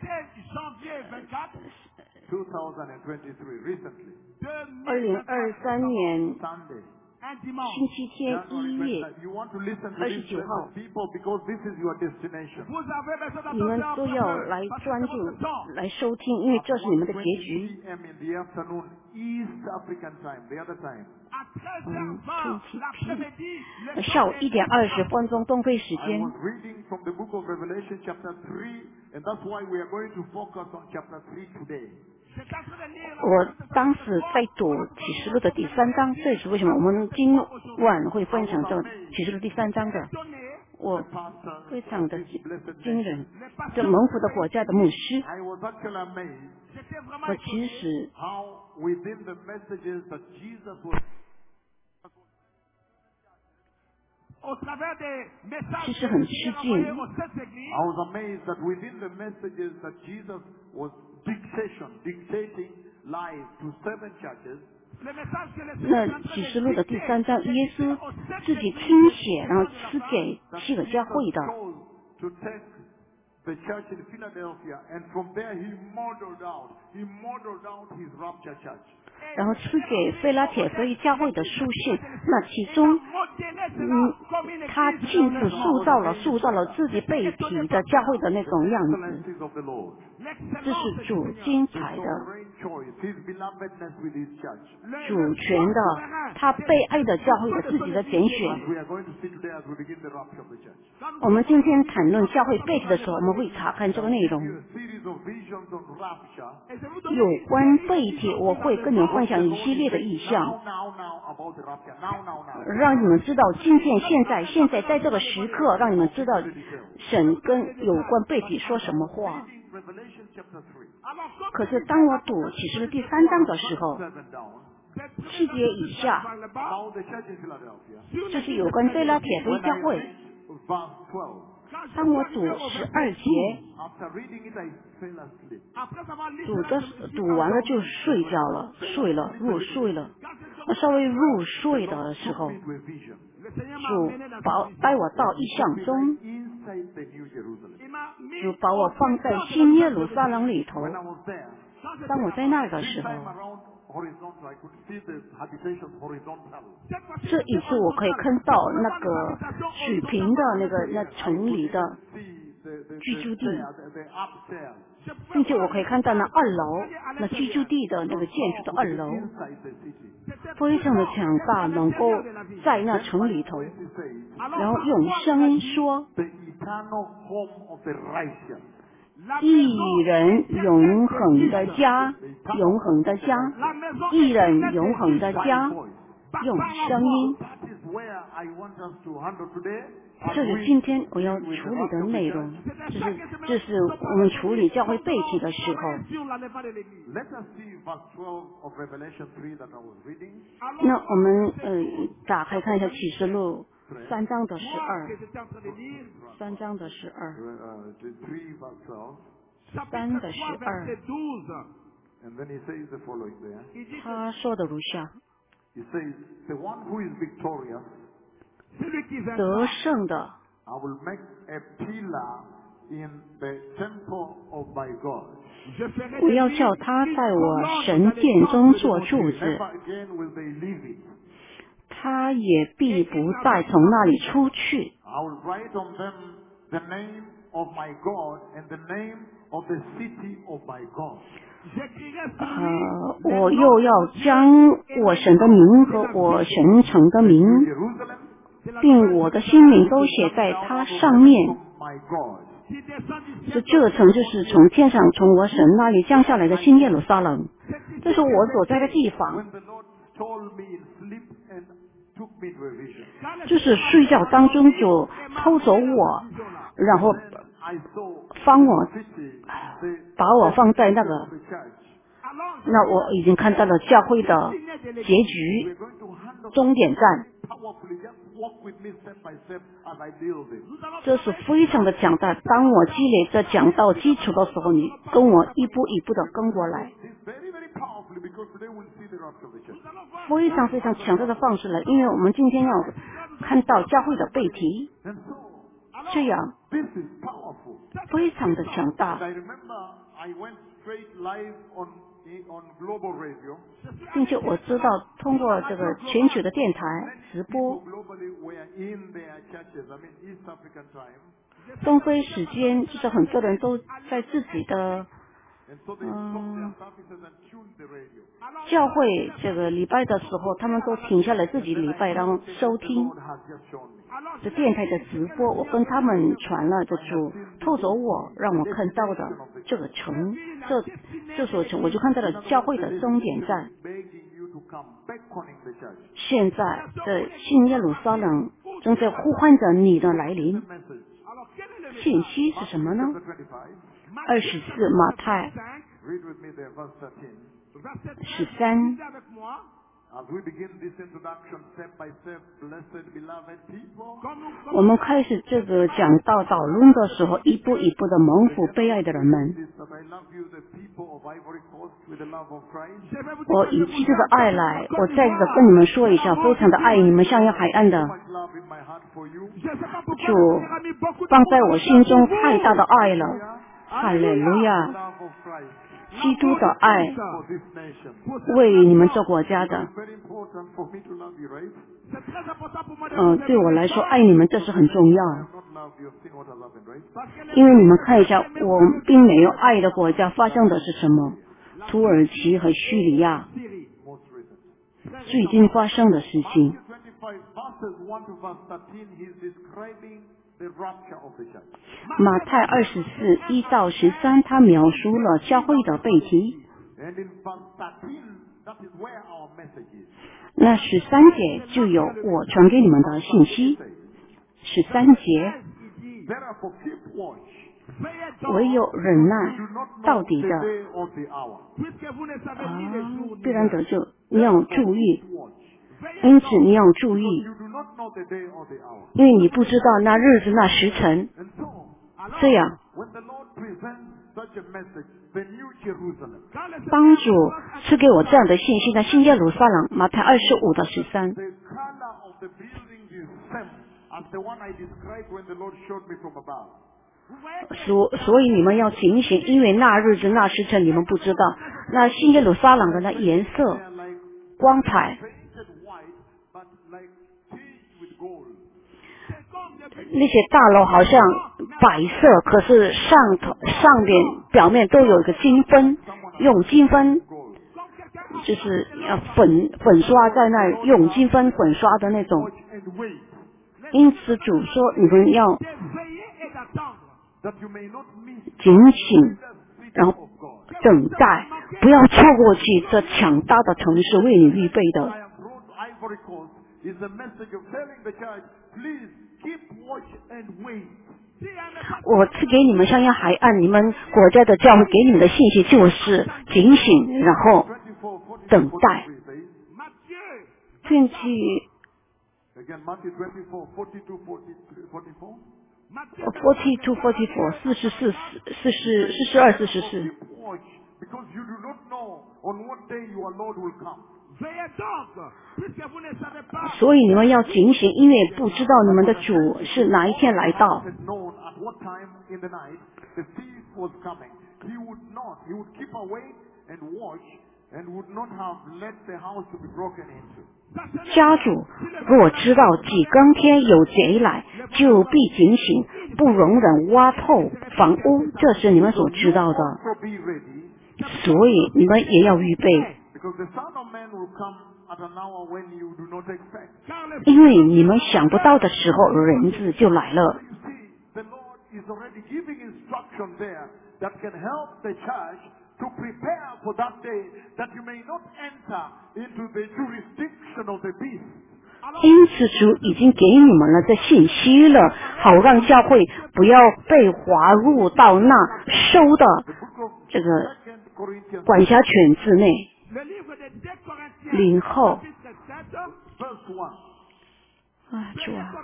Speaker 2: twenty twenty-three, recently.
Speaker 1: 二零二三年
Speaker 2: Sunday,
Speaker 1: 星期天
Speaker 2: January
Speaker 1: 一月
Speaker 2: twenty-ninth. You want to listen to
Speaker 1: 二
Speaker 2: these
Speaker 1: 十九号，
Speaker 2: blessed people because this is your destination.
Speaker 1: 你们都要来专注来收听，因为这是你们的结
Speaker 2: one twenty
Speaker 1: 局。
Speaker 2: p m in the afternoon, East African time, the other time.
Speaker 1: 嗯，two p 下午一点二十分钟东非时
Speaker 2: I
Speaker 1: 间
Speaker 2: was。reading from the book of Revelation chapter three, and that's why we are going to focus on chapter three today.
Speaker 1: 我当时在读启示录的第三章，这也是为什么我们今晚会分享这启示录第三章的。我
Speaker 2: The pastor
Speaker 1: 非常
Speaker 2: of
Speaker 1: 的
Speaker 2: this blessed
Speaker 1: 惊
Speaker 2: nation.
Speaker 1: 人，这蒙福的国家的牧师，
Speaker 2: I was actually amazed
Speaker 1: 我其实
Speaker 2: how within the messages that Jesus was
Speaker 1: 其实很吃惊，
Speaker 2: I was amazed that within the messages that Jesus was dictation, dictating life to seven churches,
Speaker 1: 那启示录的第三章，耶稣自己听写，然后赐给
Speaker 2: that
Speaker 1: 七个教会
Speaker 2: Jesus
Speaker 1: 的，
Speaker 2: chose to take the church in Philadelphia, and from there he modeled out, he modeled out his rapture church.
Speaker 1: 然后赐给菲拉铁非教会的书信。那其中，嗯，他亲自塑造了塑造了自己被提的教会的那种样子，
Speaker 2: Excellencies of the Lord,
Speaker 1: 这是主精
Speaker 2: the
Speaker 1: 彩的、
Speaker 2: sovereign choice, his belovedness with his church.
Speaker 1: 主权的，他被爱的教会的自己的拣选。
Speaker 2: As we are going to see today as we begin the rapture of the church.
Speaker 1: 我们今天谈论教会背题的时候，我们会查看这个内
Speaker 2: Give
Speaker 1: 容。
Speaker 2: you a series of visions on rapture.
Speaker 1: 有关背题，我会跟你们分享一系列的意
Speaker 2: Now,
Speaker 1: 象，
Speaker 2: now, now about the rapture. Now, now, now.
Speaker 1: 让你们知道今天现在现在在这个时刻，让你们知道神跟有关背题说什么话。
Speaker 2: Reading Revelation chapter three.
Speaker 1: 可是当我读启示录第三章的时候，
Speaker 2: Seven down.
Speaker 1: 七节以下，
Speaker 2: About the church in Philadelphia.
Speaker 1: 这是有关菲拉铁非
Speaker 2: When
Speaker 1: 教
Speaker 2: I
Speaker 1: 会。
Speaker 2: read verse twelve.
Speaker 1: 当我读十二节，
Speaker 2: After reading it, I fell asleep.
Speaker 1: 读的读完了就睡觉了，睡了，入睡了。我稍微入睡的时候，
Speaker 2: Took me to a vision.
Speaker 1: 主把带我到意象中，
Speaker 2: Instant inside the New Jerusalem.
Speaker 1: 主把我放在新耶路撒冷里头。
Speaker 2: When I was there,
Speaker 1: 当我在那儿的
Speaker 2: this
Speaker 1: 时候，
Speaker 2: time around horizontal, I could see the habitations horizontal.
Speaker 1: 这一次我可以看到那个水平的那个那
Speaker 2: I
Speaker 1: 城
Speaker 2: could
Speaker 1: 里的
Speaker 2: even see the, the,
Speaker 1: 居
Speaker 2: the,
Speaker 1: 住地，
Speaker 2: stair, the, the upstairs.
Speaker 1: 并且我可以看到那二楼那居住地的那个建筑的二楼，
Speaker 2: Inside the city.
Speaker 1: 非常的强大，能够在那
Speaker 2: Then
Speaker 1: 城
Speaker 2: my
Speaker 1: 里头，
Speaker 2: voice says,
Speaker 1: 然后用声音说
Speaker 2: the eternal home of the righteous.
Speaker 1: 艺人永恒的家，永恒的家，艺人永恒的家，用声音。
Speaker 2: That is where I want us to handle today.
Speaker 1: 这是今天我要处理的内容，这是这是我们处理教会背景的时候。
Speaker 2: Let us see verse twelve of Revelation three that I was reading.
Speaker 1: 那我们呃打开看一下启示录三章的十二，三章的十二，
Speaker 2: Uh, the three verse twelve.
Speaker 1: 三的十二，
Speaker 2: And then he says the following there.
Speaker 1: 他说的如下：
Speaker 2: He says, the one who is victorious,
Speaker 1: 得胜的，
Speaker 2: I will make a pillar in the temple of my God.
Speaker 1: 我要叫他在我神殿中做柱
Speaker 2: Never
Speaker 1: 子，
Speaker 2: again will they leave it.
Speaker 1: 他也必不再从那里出去。
Speaker 2: I will write on them the name of my God and the name of the city of my God.
Speaker 1: 呃，我又要将我神的名和我神城的名，
Speaker 2: Jerusalem,
Speaker 1: 并我的新名都写在它上面。
Speaker 2: my God.
Speaker 1: 这这城就是从天上从我神那里降下来的新耶路撒冷，这是我所在的地方。
Speaker 2: When the Lord told me in sleep and took me to a vision,
Speaker 1: 就是睡觉当中就偷走我，然后
Speaker 2: I saw
Speaker 1: 放我
Speaker 2: city, the
Speaker 1: 把我放在那个，
Speaker 2: the church.
Speaker 1: 那我已经看到了教会的结局
Speaker 2: We're going to handle
Speaker 1: 终点站，
Speaker 2: powerfully. Just walk with me step by step as I build it.
Speaker 1: 这是非常的强大。当我积累这讲道基础的时候，你跟我一步一步的跟过来，
Speaker 2: It's very, very powerfully because today we'll see the rapture of the church.
Speaker 1: 非常非常强大的方式来，因为我们今天要看到教会的背题，
Speaker 2: And so,
Speaker 1: 这样
Speaker 2: this is powerful.
Speaker 1: 非常的强
Speaker 2: And
Speaker 1: 大，
Speaker 2: I remember I went straight live on on global radio.
Speaker 1: 并且我知道通过这个全球的电台直
Speaker 2: People
Speaker 1: 播，
Speaker 2: globally were in their churches. I mean, East African time.
Speaker 1: 东非时间就是很多人都在自己的
Speaker 2: And so they stopped their services and tuned the radio.
Speaker 1: 教会这个礼拜的时候，他们都停下来自己礼拜，然后收
Speaker 2: The
Speaker 1: 听
Speaker 2: Lord has just shown me.
Speaker 1: 这电台的直播。我跟他们传了这主透走我让我看到的这个城，这这所城，我就看到了教会的终点站。
Speaker 2: Begging you to come, beckoning the church.
Speaker 1: 现在这新耶路撒冷正在呼唤着你的来临。
Speaker 2: Message.
Speaker 1: 信息是什么呢？
Speaker 2: Chapter twenty-five.
Speaker 1: 二十四马太
Speaker 2: Read with me there, verse thirteen.
Speaker 1: 十三。
Speaker 2: As we begin this introduction step by step, blessed beloved people,
Speaker 1: 我们开始这个讲道导论的时候，一步一步的蒙福被爱的人们，
Speaker 2: this that I love you, the people of Ivory Coast, with the love of Christ.
Speaker 1: 我以基督的爱来，我再次的跟你们说一下，非常的爱你们，像要海岸的
Speaker 2: Much love in my heart for you.
Speaker 1: 主放在我心中太大的爱了，哈利路亚！
Speaker 2: Love of Christ
Speaker 1: 基督的爱
Speaker 2: for this nation.
Speaker 1: 为你们这国家的，
Speaker 2: Very important for me to love you, right?
Speaker 1: 嗯，对我来说，爱你们这是很重要，
Speaker 2: Not love you. You've seen what has happened, right?
Speaker 1: 因为你们看一下，我并没有爱的国家发生的是什么？土耳其和叙利亚
Speaker 2: Most recent.
Speaker 1: 最近发生的事情。
Speaker 2: twenty-five verses one to verse thirteen, he's describing the rapture of the church.
Speaker 1: 马太二十四一到十三，他描述了教会的背题。
Speaker 2: And in verse thirteen, that is where our message is.
Speaker 1: 那十三节就有我传给你们的信息。十三节，
Speaker 2: Therefore keep watch.
Speaker 1: 唯有忍耐
Speaker 2: Do not
Speaker 1: 到
Speaker 2: know
Speaker 1: 底
Speaker 2: the
Speaker 1: 的
Speaker 2: day or the hour.
Speaker 1: 啊，必然得救。你要注意，
Speaker 2: Watch.
Speaker 1: 因此你要注意，
Speaker 2: You do not know the day or the hour.
Speaker 1: 因为你不知道那日子那时辰。
Speaker 2: And so,
Speaker 1: 这样，
Speaker 2: when the Lord presents such a message, the New Jerusalem,
Speaker 1: 帮主赐给我这样的信息的新耶路撒冷，马太二十五到十三。
Speaker 2: the color of the building is same as the one I described when the Lord showed me from above.
Speaker 1: 所所以你们要警醒，因为那日子那时辰你们不知道。那新耶路撒冷的那颜色
Speaker 2: They are like
Speaker 1: 光彩，
Speaker 2: painted white, but like tinged with gold.
Speaker 1: 那些大楼好像白色，可是上头上边表面都有一个金分，用金分
Speaker 2: Gold.
Speaker 1: 就是呃粉粉刷在那儿，用金分粉刷的那种。
Speaker 2: Watch and wait,
Speaker 1: 因此主说你们要
Speaker 2: that you may not miss
Speaker 1: 警醒，
Speaker 2: the city
Speaker 1: 然后
Speaker 2: of God.
Speaker 1: 等待，不要错过去这强大的城市为你预备的。
Speaker 2: I have brought Ivory Coast is a message of telling the church, please keep watch and wait.
Speaker 1: 我赐给你们商业海岸，你们国家的教会给你们的信息就是警醒，然后
Speaker 2: twenty-four, forty-two,
Speaker 1: 等待。
Speaker 2: forty-three says,
Speaker 1: 根据
Speaker 2: again, Matthew twenty-four, forty-two, forty-three, forty-four.
Speaker 1: forty to forty four 四十四四十四十二四十四。
Speaker 2: Keep watch, because you do not know on what day your Lord will come.
Speaker 1: 所以你们要警醒，因为不知道你们的主是哪一天来到。
Speaker 2: Had known at what time in the night the thief was coming, he would not, he would keep awake and watch and would not have let the house to be broken into.
Speaker 1: 家主若知道几更天有贼来，就必警醒，不容忍挖透房屋，这是你们所知道的。
Speaker 2: So be ready,
Speaker 1: 所以你们也要预备，
Speaker 2: because the Son of Man will come at an hour when you do not expect.
Speaker 1: 因为你们想不到的时候，人子就来了。
Speaker 2: You see, the Lord is already giving instruction there that can help the church to prepare for that day, that you may not enter into the jurisdiction of the beast.
Speaker 1: 因此主已经给你们了这信息了，好让教会不要被划入到那收的
Speaker 2: The book of
Speaker 1: 这个
Speaker 2: Second Corinthians
Speaker 1: 管辖权之内。零后
Speaker 2: verse one.
Speaker 1: 啊，主啊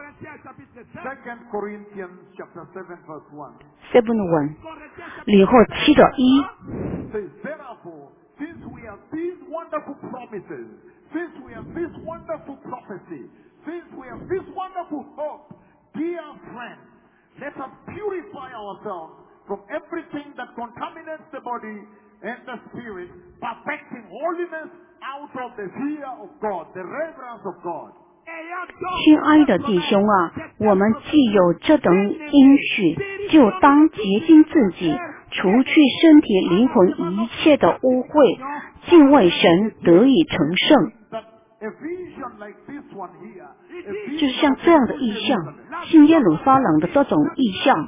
Speaker 2: Second Corinthians chapter seven verse one
Speaker 1: ，seven one， 零后七的一，
Speaker 2: says, therefore, since we have these wonderful promises, since we have this wonderful prophecy, since we have this wonderful hope, dear friends, let us purify ourselves from everything that contaminates the body and the spirit, perfecting holiness out of the fear of God, the reverence of God.
Speaker 1: 亲爱的弟兄啊，我们既有这等应许，就当洁净自己，除去身体灵魂一切的污秽，敬畏神，得以成圣。
Speaker 2: That a vision like this one here, a
Speaker 1: 就是
Speaker 2: vision
Speaker 1: 像
Speaker 2: of
Speaker 1: 这样的
Speaker 2: the
Speaker 1: 意
Speaker 2: New
Speaker 1: 象，
Speaker 2: Jerusalem,
Speaker 1: 新耶路撒冷的这种意象，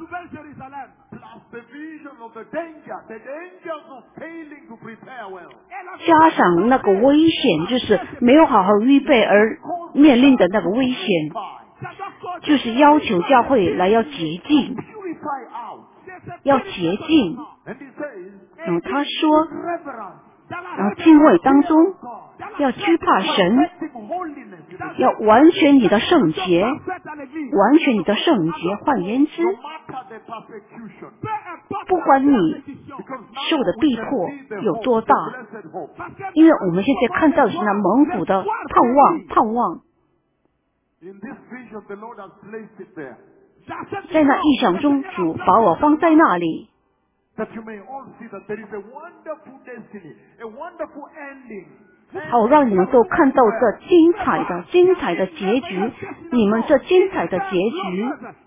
Speaker 2: plus the vision of the danger, the dangers of failing to prepare well.
Speaker 1: 加上那个危险，就是没有好好预备而面临的那个危险，
Speaker 2: Purify.
Speaker 1: 就是要求教会来要洁净，
Speaker 2: Purify out.
Speaker 1: 要洁净。
Speaker 2: And he says,
Speaker 1: 然后他说，
Speaker 2: reverence.
Speaker 1: 然后敬畏当中
Speaker 2: God.
Speaker 1: 要惧怕神，
Speaker 2: Perfecting holiness. in the
Speaker 1: 要完全你的圣洁，完全你的圣洁。换言之，
Speaker 2: No matter the persecution.
Speaker 1: 不管你
Speaker 2: Because
Speaker 1: 受
Speaker 2: now
Speaker 1: 的
Speaker 2: we
Speaker 1: 逼
Speaker 2: can
Speaker 1: 迫
Speaker 2: see the
Speaker 1: 有
Speaker 2: hope,
Speaker 1: 多
Speaker 2: the
Speaker 1: 大，
Speaker 2: blessed hope.
Speaker 1: 因为我们现在看到的是那蒙福的盼望，盼望。
Speaker 2: In this vision, the Lord has placed it there.
Speaker 1: 在那意象中，主把我放在那里，
Speaker 2: That you may all see that there is a wonderful destiny, a wonderful ending.
Speaker 1: 好让你们都看到这精彩的、精彩的结局。你们这精彩的结局，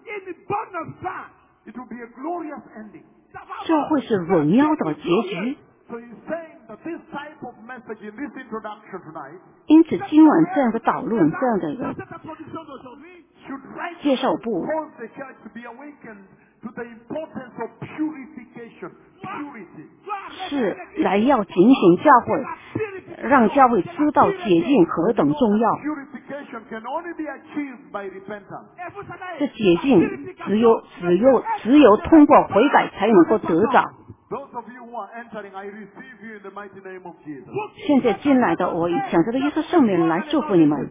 Speaker 2: It will be a glorious ending.
Speaker 1: 这会是荣耀的结局。
Speaker 2: So he's saying that this type of message in this introduction tonight
Speaker 1: 因此，今晚这样的讨论，这样的一个
Speaker 2: should right
Speaker 1: 介绍部，
Speaker 2: cause the church to be awakened to the importance of purification, purity.
Speaker 1: 是来要警醒教会，让教会知道洁净何等重要。
Speaker 2: Purification can only be achieved by repentance.
Speaker 1: 这洁净只有只有只有通过悔改才能够得着。
Speaker 2: Those of you who are entering, I receive you in the mighty name of Jesus.
Speaker 1: 现在进来的，我想这个耶稣圣名来祝福你们。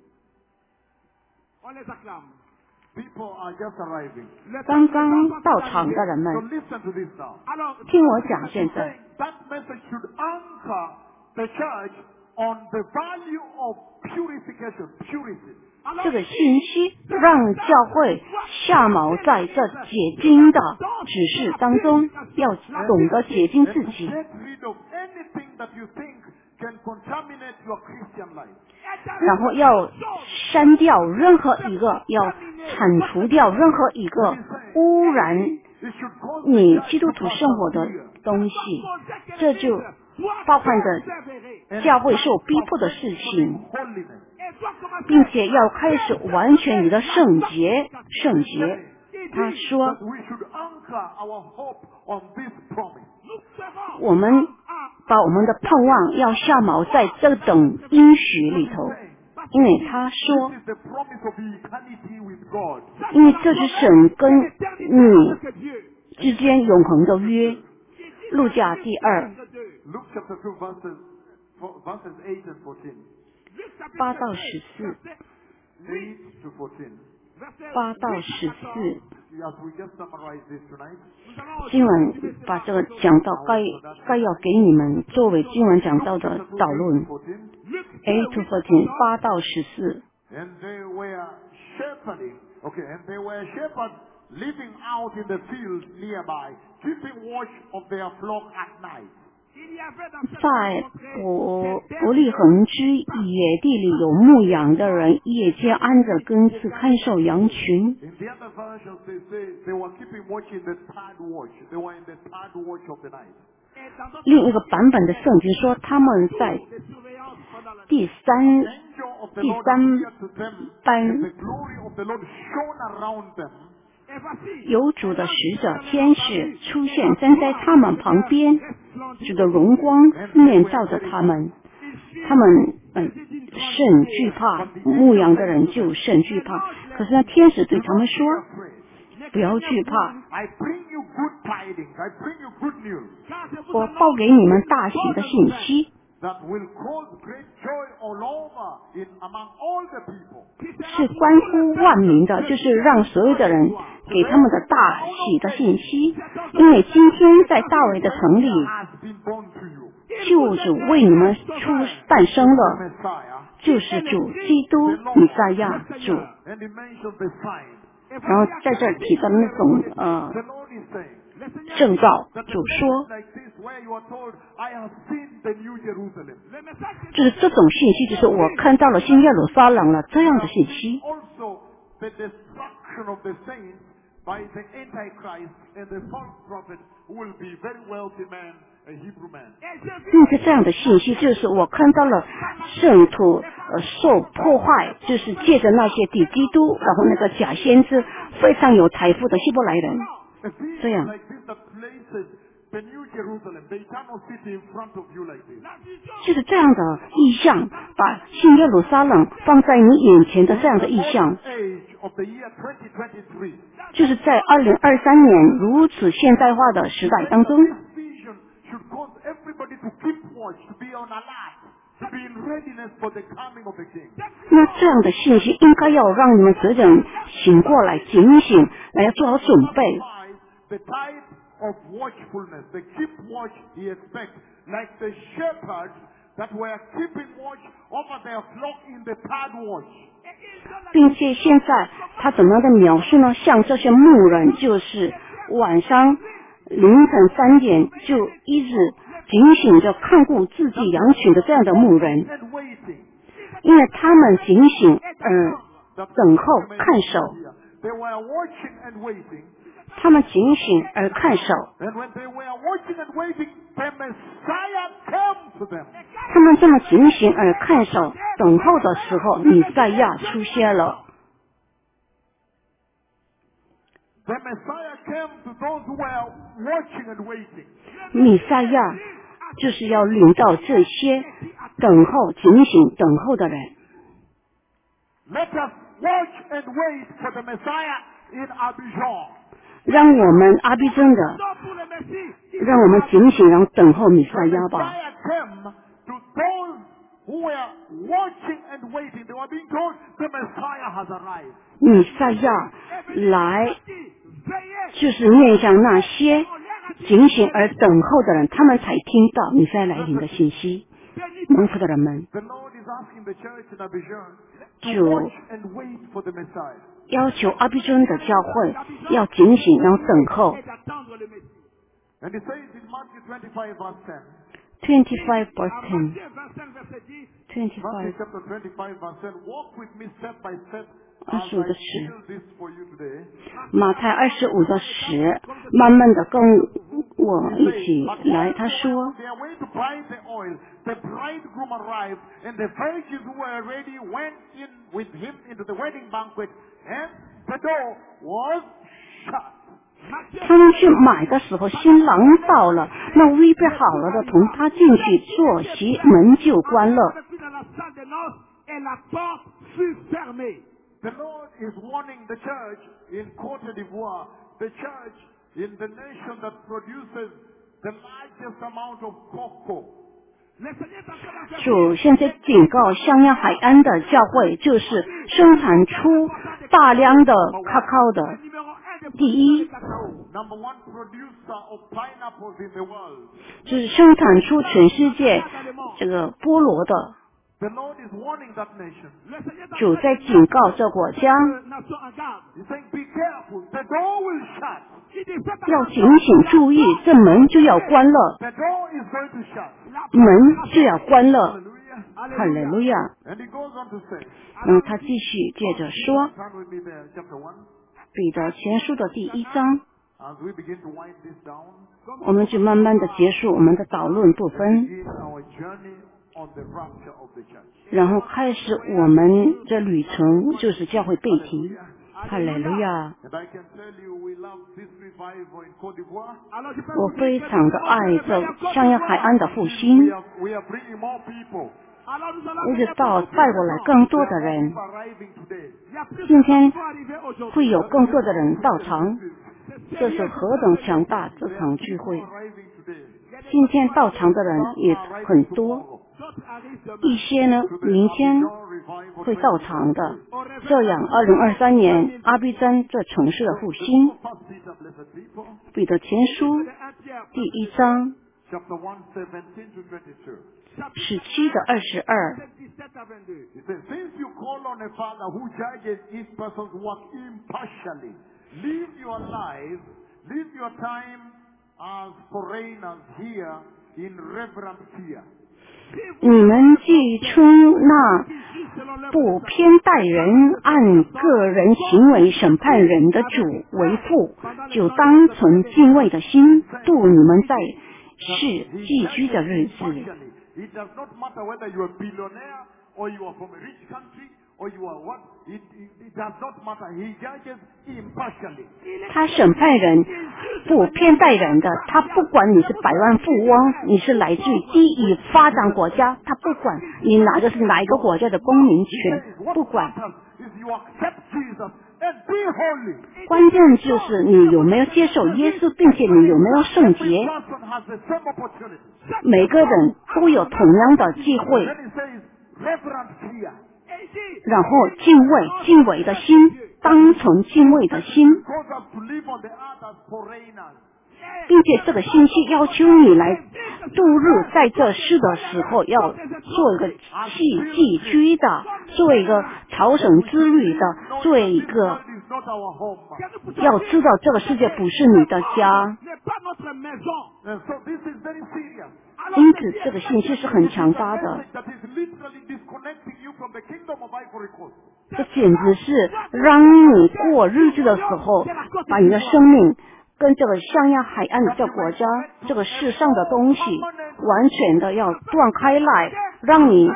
Speaker 2: People are just arriving.
Speaker 1: 刚刚到场的人
Speaker 2: So
Speaker 1: 们，
Speaker 2: listen to this now.
Speaker 1: 听我讲，现
Speaker 2: Saying
Speaker 1: 在
Speaker 2: that message should anchor the church on the value of purification, purity.
Speaker 1: 这个信息让教会下锚在这解经的指示当中，要懂得解经自己，
Speaker 2: Get rid of anything that you think can contaminate your Christian life.
Speaker 1: 然后要删掉任何一个，要铲除掉任何一个污染
Speaker 2: It should cause
Speaker 1: 你
Speaker 2: the church
Speaker 1: 基督
Speaker 2: to
Speaker 1: 徒生活的
Speaker 2: persevere.
Speaker 1: 东西，这就包含着教会受逼迫的事情，
Speaker 2: Holiness.
Speaker 1: 并且要开始完全你的圣洁，圣洁。他说
Speaker 2: That we should anchor our hope on this promise.
Speaker 1: 我们把我们的盼望要下锚在这等应许里头，因为他说
Speaker 2: This is the promise of eternity with God.
Speaker 1: 因为这是神跟你之间永恒的约。路加第二
Speaker 2: Luke chapter two verses, four- verses eight and fourteen.
Speaker 1: 八到十四，
Speaker 2: eight to fourteen.
Speaker 1: 八到十四
Speaker 2: As we just summarize this tonight,
Speaker 1: 经文把这个讲到该该要给你们作为经文讲到的导论。
Speaker 2: fourteen.
Speaker 1: eight to fourteen 八到十四，
Speaker 2: And they were shepherding, okay, and they were shepherds living out in the fields nearby, keeping watch of their flock at night.
Speaker 1: 在伯伯利恒之野地里有牧羊的人，夜间安着根子看守羊群。
Speaker 2: In the other versions, they say they were keeping watch in the third watch. They were in the third watch of the night.
Speaker 1: 另一个版本的圣经说，他们在第三
Speaker 2: Angel of the
Speaker 1: 第
Speaker 2: Lord
Speaker 1: 三
Speaker 2: appeared to them,
Speaker 1: 班
Speaker 2: and the glory of the Lord shone around them.
Speaker 1: 有主的使者天使出现，站在他们旁边，主的荣光四面照着他们，他们嗯甚惧怕，牧羊的人就甚惧怕。可是那天使对他们说，
Speaker 2: Afraid.
Speaker 1: 不要惧怕，
Speaker 2: I bring you good tidings. I bring you good news
Speaker 1: 我报给你们大喜的信息，
Speaker 2: that will cause great joy all over in among all the people.
Speaker 1: 是关乎万民的，就是让所有的人给他们的大喜的信息。因为今天在大卫的城里，
Speaker 2: Has been born to you.
Speaker 1: 救主为你们出诞生了，
Speaker 2: Messiah.
Speaker 1: 就是主基督弥赛亚主。
Speaker 2: And he mentioned the sign.
Speaker 1: 然后在这儿提到那种呃
Speaker 2: The Lord is saying
Speaker 1: 证照，
Speaker 2: that
Speaker 1: 主
Speaker 2: the
Speaker 1: 说
Speaker 2: like this where you are told, I have seen the new Jerusalem.
Speaker 1: 就是这种信息，就是我看到了新耶路撒冷了这样的信息。
Speaker 2: Also, the destruction of the saints by the Antichrist and the false prophet who will be very wealthy man, a Hebrew man.
Speaker 1: 并且这样的信息，就是我看到了圣徒呃受破坏，就是借着那些敌基督，然后那个假先知非常有财富的希伯来人，
Speaker 2: A vision
Speaker 1: 这样
Speaker 2: like this that places the new Jerusalem, the eternal city in front of you like this.
Speaker 1: 就是这样的意象，把新耶路撒冷放在你眼前的这样的意象，
Speaker 2: Age of the year twenty twenty-three.
Speaker 1: 就是在二零二三年如此现代化的时代当中，
Speaker 2: This vision should cause everybody to keep watch, to be on alert, to be in readiness for the coming of the King.
Speaker 1: 那这样的信息应该要让你们这人醒过来、警醒，来做好准备。
Speaker 2: The type of watchfulness, the keep watch he expects, like the shepherds that were keeping watch over their flock in the third watch.
Speaker 1: 并且现在他怎么样的描述呢？像这些牧人，就是晚上凌晨三点就一直警醒着看顾自己羊群的这样的牧人，
Speaker 2: And waiting.
Speaker 1: 因为他们警醒而
Speaker 2: The
Speaker 1: 等候看守，
Speaker 2: They were watching and waiting.
Speaker 1: 他们警醒而看守，
Speaker 2: And when they were watching and waiting, the Messiah came to them.
Speaker 1: 他们这么警醒而看守等候的时候，弥赛亚出现了。
Speaker 2: The Messiah came to those who were watching and waiting.
Speaker 1: 弥赛亚就是要领到这些等候、警醒、等候的人。
Speaker 2: Let us watch and wait for the Messiah in Abidjan.
Speaker 1: 让我们阿比真的，让我们警醒，然后等候弥赛亚吧。
Speaker 2: Messiah came to those who were watching and waiting. They were being told the Messiah has arrived.
Speaker 1: 弥赛亚来，就是面向那些警醒而等候的人，他们才听到弥赛亚来临的信息。 蒙福的人们。
Speaker 2: The Lord is asking the church in Abidjan to
Speaker 1: 主
Speaker 2: watch and wait for the Messiah.
Speaker 1: 要求阿比尊的教会要警醒，然后等候。
Speaker 2: And he says in Matthew twenty-five verse ten,
Speaker 1: twenty-five verse ten.
Speaker 2: Matthew
Speaker 1: twenty-five
Speaker 2: chapter twenty-five verse ten, walk with me step by step
Speaker 1: 二
Speaker 2: as
Speaker 1: 十五
Speaker 2: I
Speaker 1: 的十，
Speaker 2: build this for you today.
Speaker 1: 马太二十五的十，慢慢的跟我一起
Speaker 2: But
Speaker 1: 来。
Speaker 2: while
Speaker 1: 他
Speaker 2: they
Speaker 1: 说
Speaker 2: were on their way to buy the oil, the bridegroom arrived, and the virgins who were ready went in with him into the wedding banquet, and the door was shut.
Speaker 1: 他们去买的时候，新郎到了，那预备好了的同他进去坐席，门就关了。
Speaker 2: The Lord is warning the church in Côte d'Ivoire, the church in the nation that produces the largest amount of cocoa.
Speaker 1: 主现在警告香烟海岸的教会，就是生产出大量的卡卡的第一，
Speaker 2: Number one producer of pineapples in the world.
Speaker 1: 就是生产出全世界这个菠萝的。
Speaker 2: The Lord is warning that nation.
Speaker 1: 主在警告这国家，
Speaker 2: He's saying, be careful, the door will shut.
Speaker 1: 要警醒注意，这门就要关了，
Speaker 2: The door is going to shut.
Speaker 1: 门就要关了。
Speaker 2: Hallelujah.
Speaker 1: 哈利路亚。
Speaker 2: And he goes on to say,
Speaker 1: 嗯，他继续接着说，
Speaker 2: turn with me there, chapter one,
Speaker 1: 彼得前书的第一章，
Speaker 2: as we begin to wind this down,
Speaker 1: 我们就慢慢的结束我们的导论部分，
Speaker 2: begin our journey on the rapture of the church.
Speaker 1: 然后开始我们这旅程，就是教会背题。哈利路亚！
Speaker 2: And I can tell you, we love this revival in Côte d'Ivoire.
Speaker 1: 我非常的爱这香烟海岸的复
Speaker 2: We
Speaker 1: 兴，
Speaker 2: are, we are bringing more people.
Speaker 1: 一直到带过来更多的人。
Speaker 2: People arriving today.
Speaker 1: 今天会有更多的人到场，这是何等强大这场聚会！
Speaker 2: Arriving today.
Speaker 1: 今天到场的人也很多，一些呢明天会到场的。这样，二零二三年阿比真这城市的复兴，
Speaker 2: First Peter, blessed people,
Speaker 1: 彼得前书第一章
Speaker 2: chapter one, seventeen to twenty-two.
Speaker 1: 十七的二十二。
Speaker 2: He says, since you call on a father who judges each person's work impartially, live your life, live your time as foreigners here in reverent fear.
Speaker 1: 你们既称那不偏待人、按个人行为审判人的主为父，就当存敬畏的心度你们在世寄居的日子。
Speaker 2: It does not matter whether you are a billionaire or you are from a rich country or you are what. It, it, it does not matter. He judges impartially.
Speaker 1: 他审判人不偏待人的，他不管你是百万富翁，你是来自于低已发展国家，他不管你拿的是哪一个国家的公民权，不管。
Speaker 2: Is you accept Jesus and be holy.
Speaker 1: 关键就是你有没有接受耶稣，并且你有没有圣
Speaker 2: Every
Speaker 1: 洁。
Speaker 2: person has the same opportunity.
Speaker 1: 每个人都有同样的机会，
Speaker 2: Then he says, reverent fear.
Speaker 1: 然后敬畏、敬畏的心，当存敬畏的心，
Speaker 2: Calls us to live on the earth as foreigners.
Speaker 1: 并且这个信息要求你来度日，在这世的时候要做一个寄寄居的，做一个朝圣之旅的，做一个
Speaker 2: This is not our home.
Speaker 1: 要知道这个世界不是你的家，
Speaker 2: And so this is very serious.
Speaker 1: 因此这个信息是很强大的。
Speaker 2: That is literally disconnecting you from the kingdom of Ivory Coast.
Speaker 1: 这简直是让你过日子的时候，把你的生命跟这个象牙海岸的这个国家，这个世上的东西，完全的要断开来，让你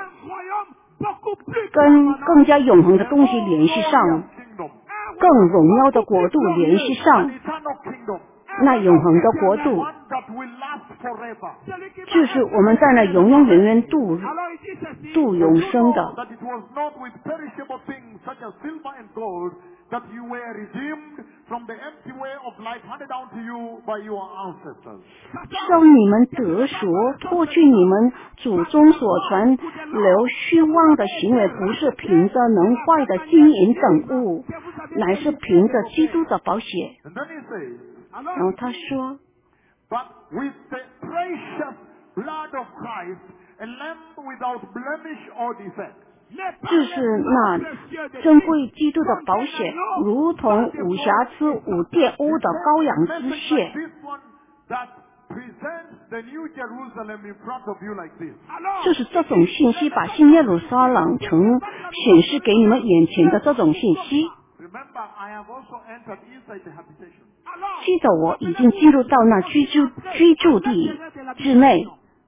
Speaker 1: 跟更加永恒的东西联系上，
Speaker 2: Kingdom.
Speaker 1: 更荣耀的国度联系
Speaker 2: An
Speaker 1: 上。
Speaker 2: eternal kingdom.
Speaker 1: 那永恒的国度，
Speaker 2: One that will last forever.
Speaker 1: 就是我们在那永永远远度度永生的。
Speaker 2: That it was not with perishable things such as silver and gold that you were redeemed from the empty way of life handed down to you by your ancestors.
Speaker 1: 让你们得赎，脱去你们祖宗所传流虚妄的行为，不是凭着能坏的金银等物，乃是凭着基督的宝血。
Speaker 2: And then he says,
Speaker 1: 然后他说，
Speaker 2: but with the precious blood of Christ, a lamb without blemish or defect.
Speaker 1: 就是那珍贵基督的宝血，如同无瑕疵、无玷污的羔羊之血。
Speaker 2: This one that presents the New Jerusalem in front of you like this.
Speaker 1: 就是这种信息，把新耶路撒冷城显示给你们眼前的这种信息。
Speaker 2: Remember, I have also entered inside the habitation.
Speaker 1: 记得我已经进入到那居住居住地之内，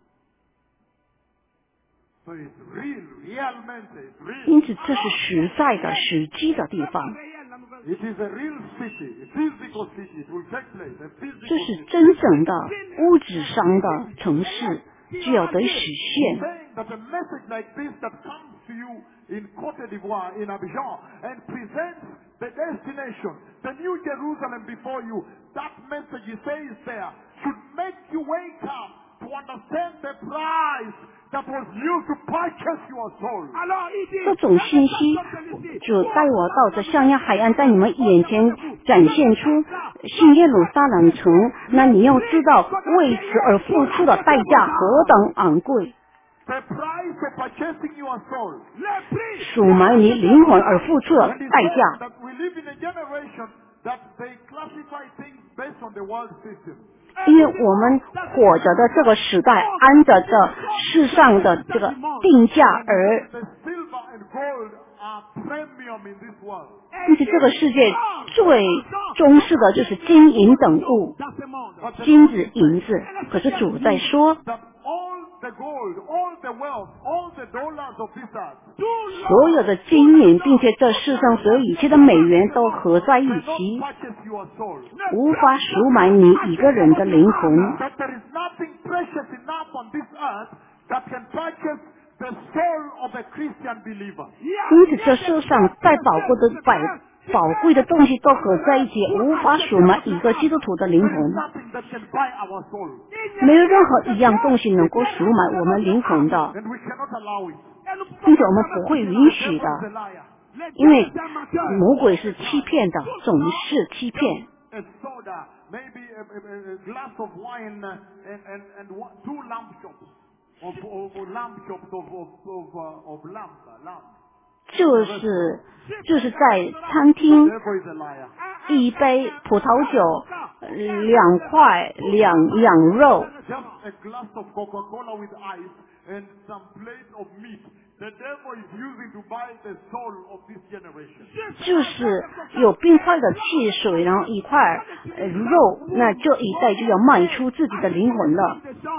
Speaker 2: So it's real, realmente, it's real.
Speaker 1: 因此这是实在的、实际的地方。
Speaker 2: It is a real city, a physical city. It will take place, a
Speaker 1: 这
Speaker 2: physical
Speaker 1: 是
Speaker 2: city.
Speaker 1: 真正的物质上的城市，只有得实现。
Speaker 2: Saying that a message like this that comes to you in Côte d'Ivoire, in Abidjan, and presents the destination, the New Jerusalem before you, that message he says there should make you wake up to understand the price that was used to purchase your soul.
Speaker 1: 这种信息主带我到这象牙海岸，在你们眼前展现出新耶路撒冷城。那你要知道，为此而付出的代价何等昂贵。
Speaker 2: The price of purchasing your soul.
Speaker 1: 赎买你灵魂而付出的
Speaker 2: And he
Speaker 1: 代
Speaker 2: says
Speaker 1: 价。
Speaker 2: that we live in a generation that they classify things based on the world system.
Speaker 1: 因为我们活着的这个时代，按着这世上的这个定价而，
Speaker 2: The silver and gold are premium in this world.
Speaker 1: 因此这个世界最重视的就是金银等物，
Speaker 2: But the
Speaker 1: 金子、银子。可是主在说，
Speaker 2: that all the gold, all the wealth, all the dollars of this earth
Speaker 1: 所有的金银，并且这世上所有一切的美元都合在一
Speaker 2: cannot
Speaker 1: 起，
Speaker 2: purchase your soul.
Speaker 1: 无法赎买你一个人的灵魂。
Speaker 2: That there is nothing precious enough on this earth that can purchase the soul of a Christian believer.
Speaker 1: 因此这世上再宝贵的百宝贵的东西都合在一起，无法赎买一个基督徒的灵
Speaker 2: There is
Speaker 1: 魂。
Speaker 2: nothing that can buy our soul.
Speaker 1: 没有任何一样东西能够赎买我们灵魂的，
Speaker 2: And we cannot allow it.
Speaker 1: 并且我们不会允许
Speaker 2: The devil is
Speaker 1: 的，
Speaker 2: a liar.
Speaker 1: 因为魔鬼是欺骗的，总是欺骗。
Speaker 2: A soda, maybe a, a, a glass of wine uh, and, and, and one, two lamb chops. Of, of, of lamb chops of, of, of, uh, of lamb, uh, lamb.
Speaker 1: 就是就是在餐
Speaker 2: The
Speaker 1: 厅
Speaker 2: devil is a liar.
Speaker 1: 一杯葡萄酒，两块两羊肉，
Speaker 2: Just a glass of Coca-Cola with ice and some plate of meat. The devil is using to buy the soul of this generation.
Speaker 1: 就是有冰块的汽水，然后一块呃肉，那这一代就要卖出自己的灵魂了。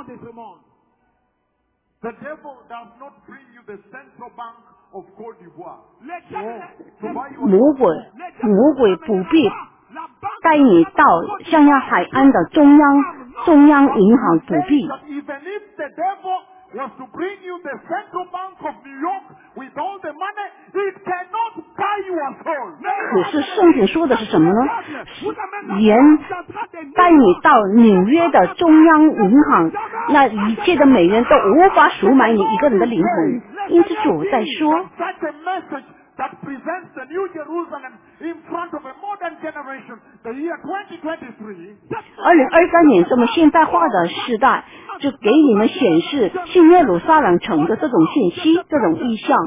Speaker 2: The devil does not bring you the central bank of Côte d'Ivoire. To buy you a
Speaker 1: 魔鬼魔鬼不必带你到象牙海岸的中央中央银行，不必。
Speaker 2: that even if the devil was to bring you the central bank of New York with all the money, it cannot buy your soul.
Speaker 1: 可是圣经说的是什么呢？连带你到纽约的中央银行，那一切的美元都无法赎买你一个人的灵魂。因此主在说，
Speaker 2: Such a message that presents the New Jerusalem in front of a modern generation, the year twenty twenty-three,
Speaker 1: 二零二三年这么现代化的时代，就给你们显示新耶路撒冷城的这种信息、这种意象。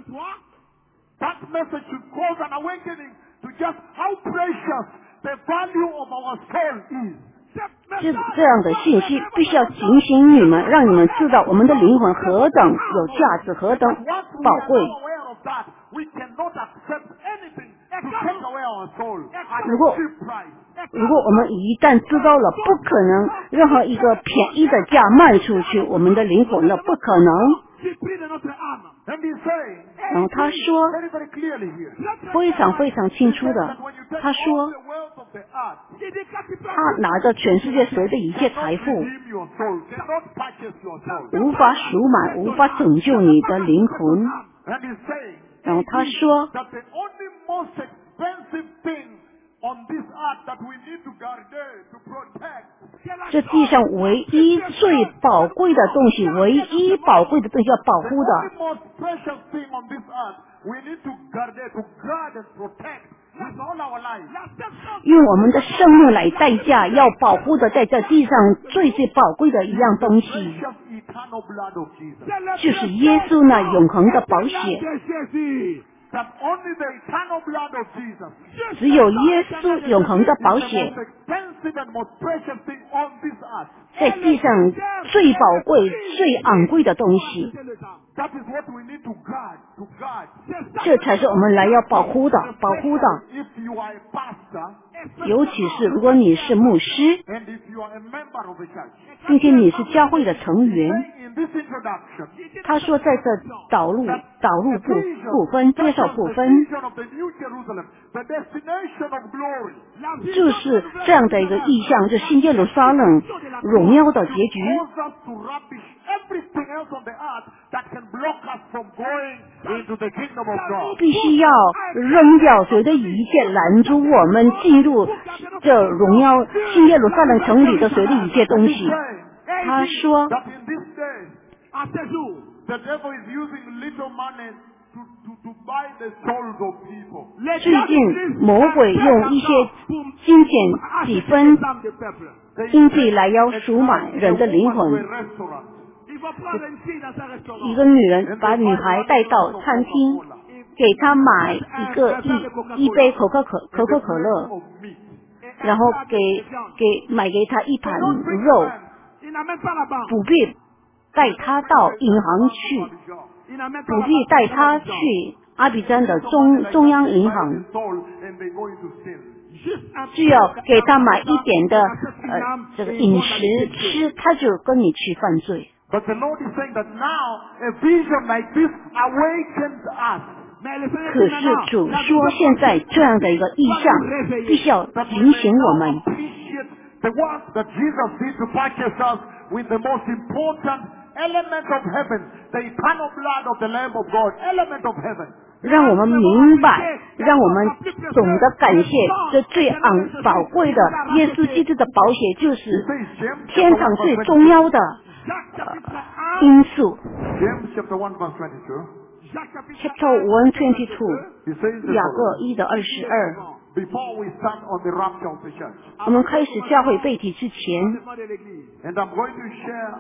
Speaker 2: that message should cause an awakening to just how precious the value of our soul is.
Speaker 1: 这这样的信息必须要警醒你们，让你们知道我们的灵魂何等有价值，何等
Speaker 2: Once we
Speaker 1: 宝
Speaker 2: are
Speaker 1: 贵。
Speaker 2: not aware of that, we cannot accept anything to take away our soul at a
Speaker 1: 如果
Speaker 2: cheap price.
Speaker 1: 如果我们一旦知道了，不可能任何一个便宜的价卖出去我们的灵魂了，不可能。
Speaker 2: And he's saying
Speaker 1: 然后他说
Speaker 2: very, very clearly here,
Speaker 1: 非常非常清楚的，
Speaker 2: that when you take
Speaker 1: 他
Speaker 2: all
Speaker 1: 说
Speaker 2: the wealth of the earth,
Speaker 1: 他拿着全世界所有的一切财
Speaker 2: cannot
Speaker 1: 富，
Speaker 2: redeem your soul, cannot purchase your soul.
Speaker 1: 无法赎买，无法拯救你的灵魂。
Speaker 2: And he's saying
Speaker 1: 然后他说，
Speaker 2: that the only most expensive thing on this earth that we need to guard, to protect,
Speaker 1: 这地上唯一最宝贵的东西，唯一宝贵的东西要保
Speaker 2: the
Speaker 1: 护的，
Speaker 2: only most precious thing on this earth we need to guard, to guard and protect with all our life.
Speaker 1: 用我们的生命来代价，要保护的，在这地上最最宝贵的一样东西，
Speaker 2: Precious eternal blood of Jesus.
Speaker 1: 就是耶稣那永恒的宝血。
Speaker 2: That only the eternal blood of Jesus
Speaker 1: 只有耶稣永恒的宝
Speaker 2: is the
Speaker 1: 血
Speaker 2: most expensive and most precious thing on this earth.
Speaker 1: 在地上最宝贵、最昂贵的东西，
Speaker 2: That is what we need to guard, to guard.
Speaker 1: 这才是我们来要保护的、保护的。
Speaker 2: If you are a pastor
Speaker 1: 尤其是如果你是牧师，
Speaker 2: and if you are a member of a church.
Speaker 1: 并且你是教会的成员，
Speaker 2: Saying in this introduction,
Speaker 1: 他说在这导入、导入部
Speaker 2: vision,
Speaker 1: 部分、介绍
Speaker 2: such as
Speaker 1: 部
Speaker 2: the
Speaker 1: 分，
Speaker 2: vision of the New Jerusalem, the destination of glory,
Speaker 1: 就是这样的一个意象，这新耶路撒冷荣耀的结局，
Speaker 2: cause us to rubbish everything else on the earth that can block us from going into the kingdom of God.
Speaker 1: 必须要扔掉所有的一切拦住我们进入这荣耀新耶路撒冷城里的所有的一切东西。 他说，
Speaker 2: That in this day, the devil is using little money to, to, to buy the souls of people.
Speaker 1: 最近魔鬼用一些金钱几分
Speaker 2: They
Speaker 1: 金币来要赎买人的灵
Speaker 2: a woman to a
Speaker 1: 魂。
Speaker 2: restaurant.
Speaker 1: 一个女人把女孩带到餐厅，给她买一个一一杯可口可可口可乐，
Speaker 2: Of meat.
Speaker 1: 然后给给买给她一盘肉，不必带她到银行去，不必带她去阿比占的中中央银行，
Speaker 2: Soul and they go into sin.
Speaker 1: 只要给她买一点的呃这个饮食吃，她就跟你去犯罪。
Speaker 2: But the Lord is saying that now a vision like this awakens us.
Speaker 1: 可是主说，现在这样的一个意象，必须要
Speaker 2: That we
Speaker 1: 警
Speaker 2: may
Speaker 1: 醒我
Speaker 2: now
Speaker 1: 们，
Speaker 2: appreciate the work that Jesus did to purchase us with the most important element of heaven, the eternal blood of the Lamb of God, element of heaven.
Speaker 1: 让我们明白，让我们懂得感谢这最昂宝贵的耶稣基督的宝血，就
Speaker 2: He
Speaker 1: 是
Speaker 2: says, James
Speaker 1: 天
Speaker 2: chapter
Speaker 1: 堂
Speaker 2: one
Speaker 1: 最
Speaker 2: verse
Speaker 1: 重
Speaker 2: twenty-two.
Speaker 1: 要的因素。
Speaker 2: James chapter one verse twenty-two.
Speaker 1: Chapter one twenty two，
Speaker 2: He says the
Speaker 1: 雅各
Speaker 2: following.
Speaker 1: 一的二十二。
Speaker 2: Before we start on the rapture of the church.
Speaker 1: 我们开始教会背体之前，
Speaker 2: And I'm going to share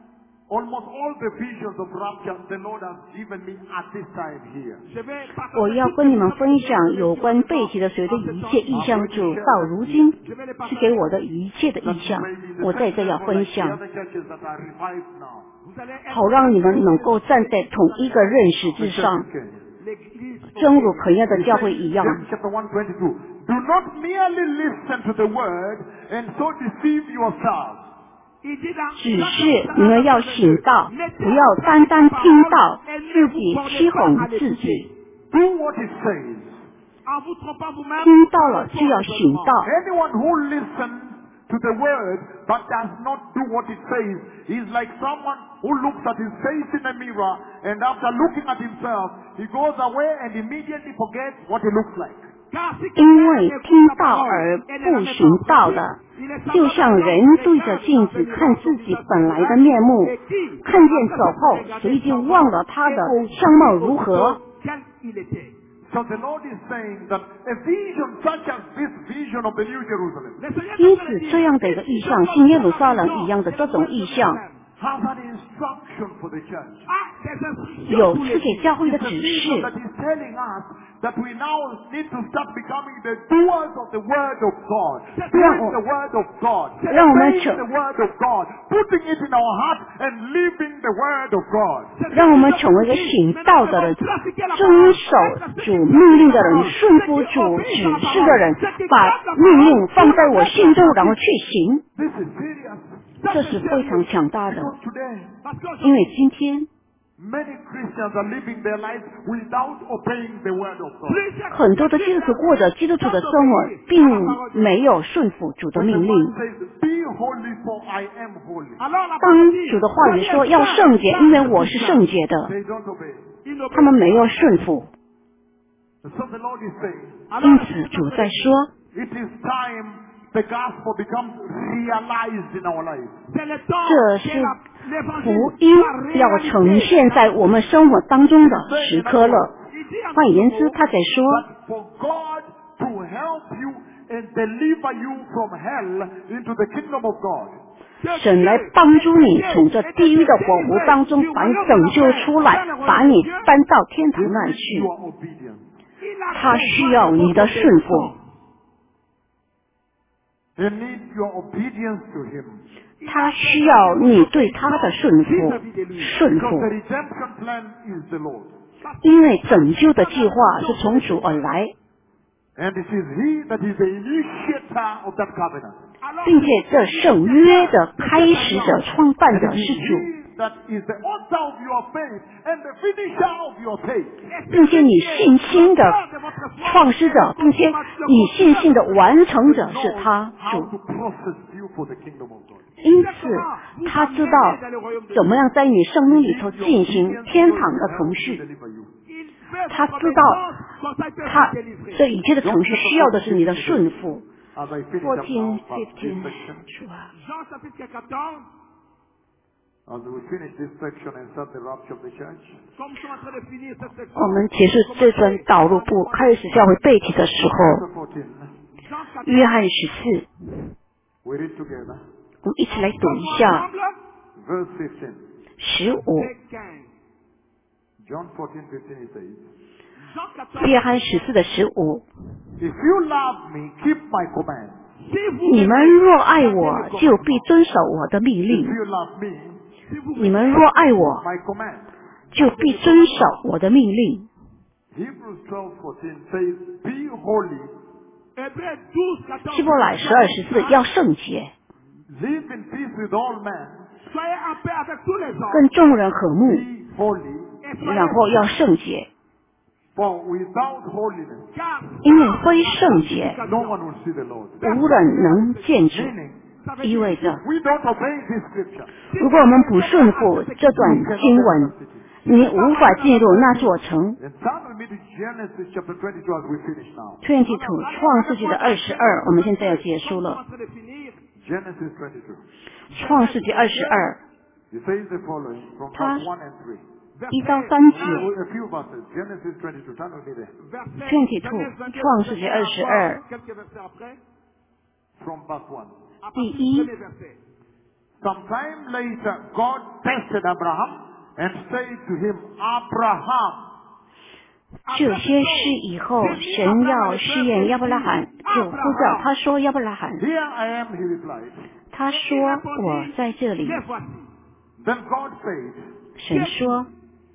Speaker 2: almost all the visions of rapture the Lord has given me at this time here.
Speaker 1: 我要跟你们分享有关背体的所有的一切意象，主到如今是给我的一切的意象，我在这要分
Speaker 2: The
Speaker 1: 享，
Speaker 2: other churches that are revived now.
Speaker 1: 好让你们能够站在同一个认识之上， 正如肯亚的教会一样。
Speaker 2: James chapter one twenty-two. Do not merely listen to the word and so deceive yourselves.
Speaker 1: 只是你们要醒到，不要单单听到，自己欺哄自己。
Speaker 2: Do what it says.
Speaker 1: 听到了就要醒到。
Speaker 2: Anyone who listens to the word but does not do what it says is like someone who looks at his face in a mirror and after looking at himself, he goes away and immediately forgets what he looks like.
Speaker 1: 因为听到而不行道的，就像人对着镜子看自己本来的面目，看见走后，随即忘了他的相貌如何。
Speaker 2: So the Lord is saying that a vision such as this vision of the New Jerusalem
Speaker 1: 因此，这样的一个意象，新耶路撒冷一样的这种意象，
Speaker 2: has an instruction for the church.
Speaker 1: 有赐给教会的
Speaker 2: It's a
Speaker 1: 指
Speaker 2: vision
Speaker 1: 示，
Speaker 2: that is telling us that we now need to start becoming the doers of the word of God, doing the word of God,
Speaker 1: 让我们
Speaker 2: saying
Speaker 1: 成
Speaker 2: the word of God, putting it in our heart and living the word of God.
Speaker 1: 让我们成为一个行道的人，遵守主命令的人，顺服主指示的人，把命令放在我心中，然后去行。
Speaker 2: This is serious.
Speaker 1: 这是非常强大的，
Speaker 2: Because today,
Speaker 1: 因为今天
Speaker 2: many Christians are living their lives without obeying the word of God.
Speaker 1: 很多的基督徒过着基督徒的生活，并没有顺服主的
Speaker 2: When the
Speaker 1: 命令。
Speaker 2: word says, be holy for I am holy,
Speaker 1: 当主的话语说要圣洁，因为我是圣洁的，
Speaker 2: they don't obey.
Speaker 1: 他们没有顺服。
Speaker 2: So the Lord is saying,
Speaker 1: 因此主在说，
Speaker 2: it is time the gospel becomes realized in our lives.
Speaker 1: 这是福音要呈现在我们生活当中的时刻了。换言之，他在说，
Speaker 2: But for God to help you and deliver you from hell into the kingdom of God.
Speaker 1: 神来帮助你从这地狱的火湖当中把你拯救出来，把你搬到天堂那去。
Speaker 2: Your obedience.
Speaker 1: 他需要你的顺服，
Speaker 2: He needs your obedience to him.
Speaker 1: 他需要你对他的顺服，顺
Speaker 2: Because
Speaker 1: 服
Speaker 2: the，redemption plan is the Lord.
Speaker 1: 因为拯救的计划是从主而来，
Speaker 2: And it is he that is the initiator of that covenant.
Speaker 1: 并且这圣约的开始者、创办
Speaker 2: And
Speaker 1: 者
Speaker 2: it is
Speaker 1: 是主，
Speaker 2: he that is the author of your faith and the finisher of your faith.
Speaker 1: 并且你信心的创始者，并且你信心的完成者是他
Speaker 2: How
Speaker 1: 主。
Speaker 2: to process you for the kingdom of God.
Speaker 1: 因此，他知道怎么样在你生命里头进行天堂的程序。
Speaker 2: Deliver you.
Speaker 1: 他知道，他这一切的程序需要的是你的顺服。
Speaker 2: As I finish up
Speaker 1: fourteen,
Speaker 2: now, uh, this
Speaker 1: fifteen,
Speaker 2: section,
Speaker 1: 主啊，
Speaker 3: Jean chapitre quatorze,
Speaker 2: as we finish this section and start the rapture of the church,
Speaker 3: comme nous sommes en train de finir cette section.
Speaker 1: 我们结束这段导入部，开始教会背题的时候，
Speaker 2: chapter fourteen,
Speaker 3: Jean chapitre
Speaker 1: 约翰十四，
Speaker 2: we read together,
Speaker 1: 我们一起来读一下
Speaker 3: ensemble,
Speaker 2: verse fifteen.
Speaker 1: 十五。
Speaker 3: verset quinze.
Speaker 2: John fourteen, fifteen, he says,
Speaker 3: Jean quatorze,
Speaker 1: 约翰十四的十五，
Speaker 2: If you love me, keep my command.
Speaker 1: 你们若爱我，就必遵守我的命
Speaker 2: If
Speaker 1: 令；
Speaker 2: you love me,
Speaker 1: 你们若爱我，
Speaker 2: my command.
Speaker 1: 就必遵守我的命令。
Speaker 2: Hebrews twelve, fourteen says, Be holy,
Speaker 3: Hébreux douze, quatorze.
Speaker 1: 希伯来十二十四要圣洁，
Speaker 2: live in peace with all men,
Speaker 3: Soyez en paix avec tous les hommes.
Speaker 1: 跟众人和睦，
Speaker 2: be holy,
Speaker 3: Et soyez
Speaker 1: 然后要圣洁，
Speaker 2: for without holiness,
Speaker 3: car
Speaker 1: 因为非圣洁，
Speaker 2: no one will see the Lord.
Speaker 1: 无人能见主。
Speaker 2: Meaning,
Speaker 1: 意味着，
Speaker 2: we don't obey this scripture.
Speaker 1: 如果我们不顺服这段经文，你无法进入那座城。
Speaker 2: And turn with me to Genesis chapter twenty-two as we finish now.
Speaker 1: twenty-two 创世纪的二十二，我们现在要结束
Speaker 3: comme nous sommes
Speaker 1: 了
Speaker 3: en。train de finir,
Speaker 2: Genesis twenty-two.
Speaker 1: 创世纪二十二
Speaker 2: It says the following from
Speaker 1: Huh?
Speaker 2: verse one and three.
Speaker 1: 一到三节
Speaker 2: A few verses. Genesis twenty-two. Turn with me there.
Speaker 3: verset
Speaker 1: twenty-two
Speaker 3: Genèse vingt-deux,
Speaker 1: 创世纪二十二
Speaker 3: quelques versets après,
Speaker 2: From verse one.
Speaker 3: à
Speaker 1: 第
Speaker 3: partir
Speaker 1: 一
Speaker 3: du premier verset.
Speaker 2: Sometime later, God tested Abraham and said to him, Abraham.
Speaker 1: 这些事以后，神要试验亚伯拉罕，就呼叫他说：“亚伯拉罕。
Speaker 2: Here I am, he replied. ”
Speaker 1: 他说：“我在这里。
Speaker 3: Les voici.
Speaker 2: Then God said, ”
Speaker 1: 神说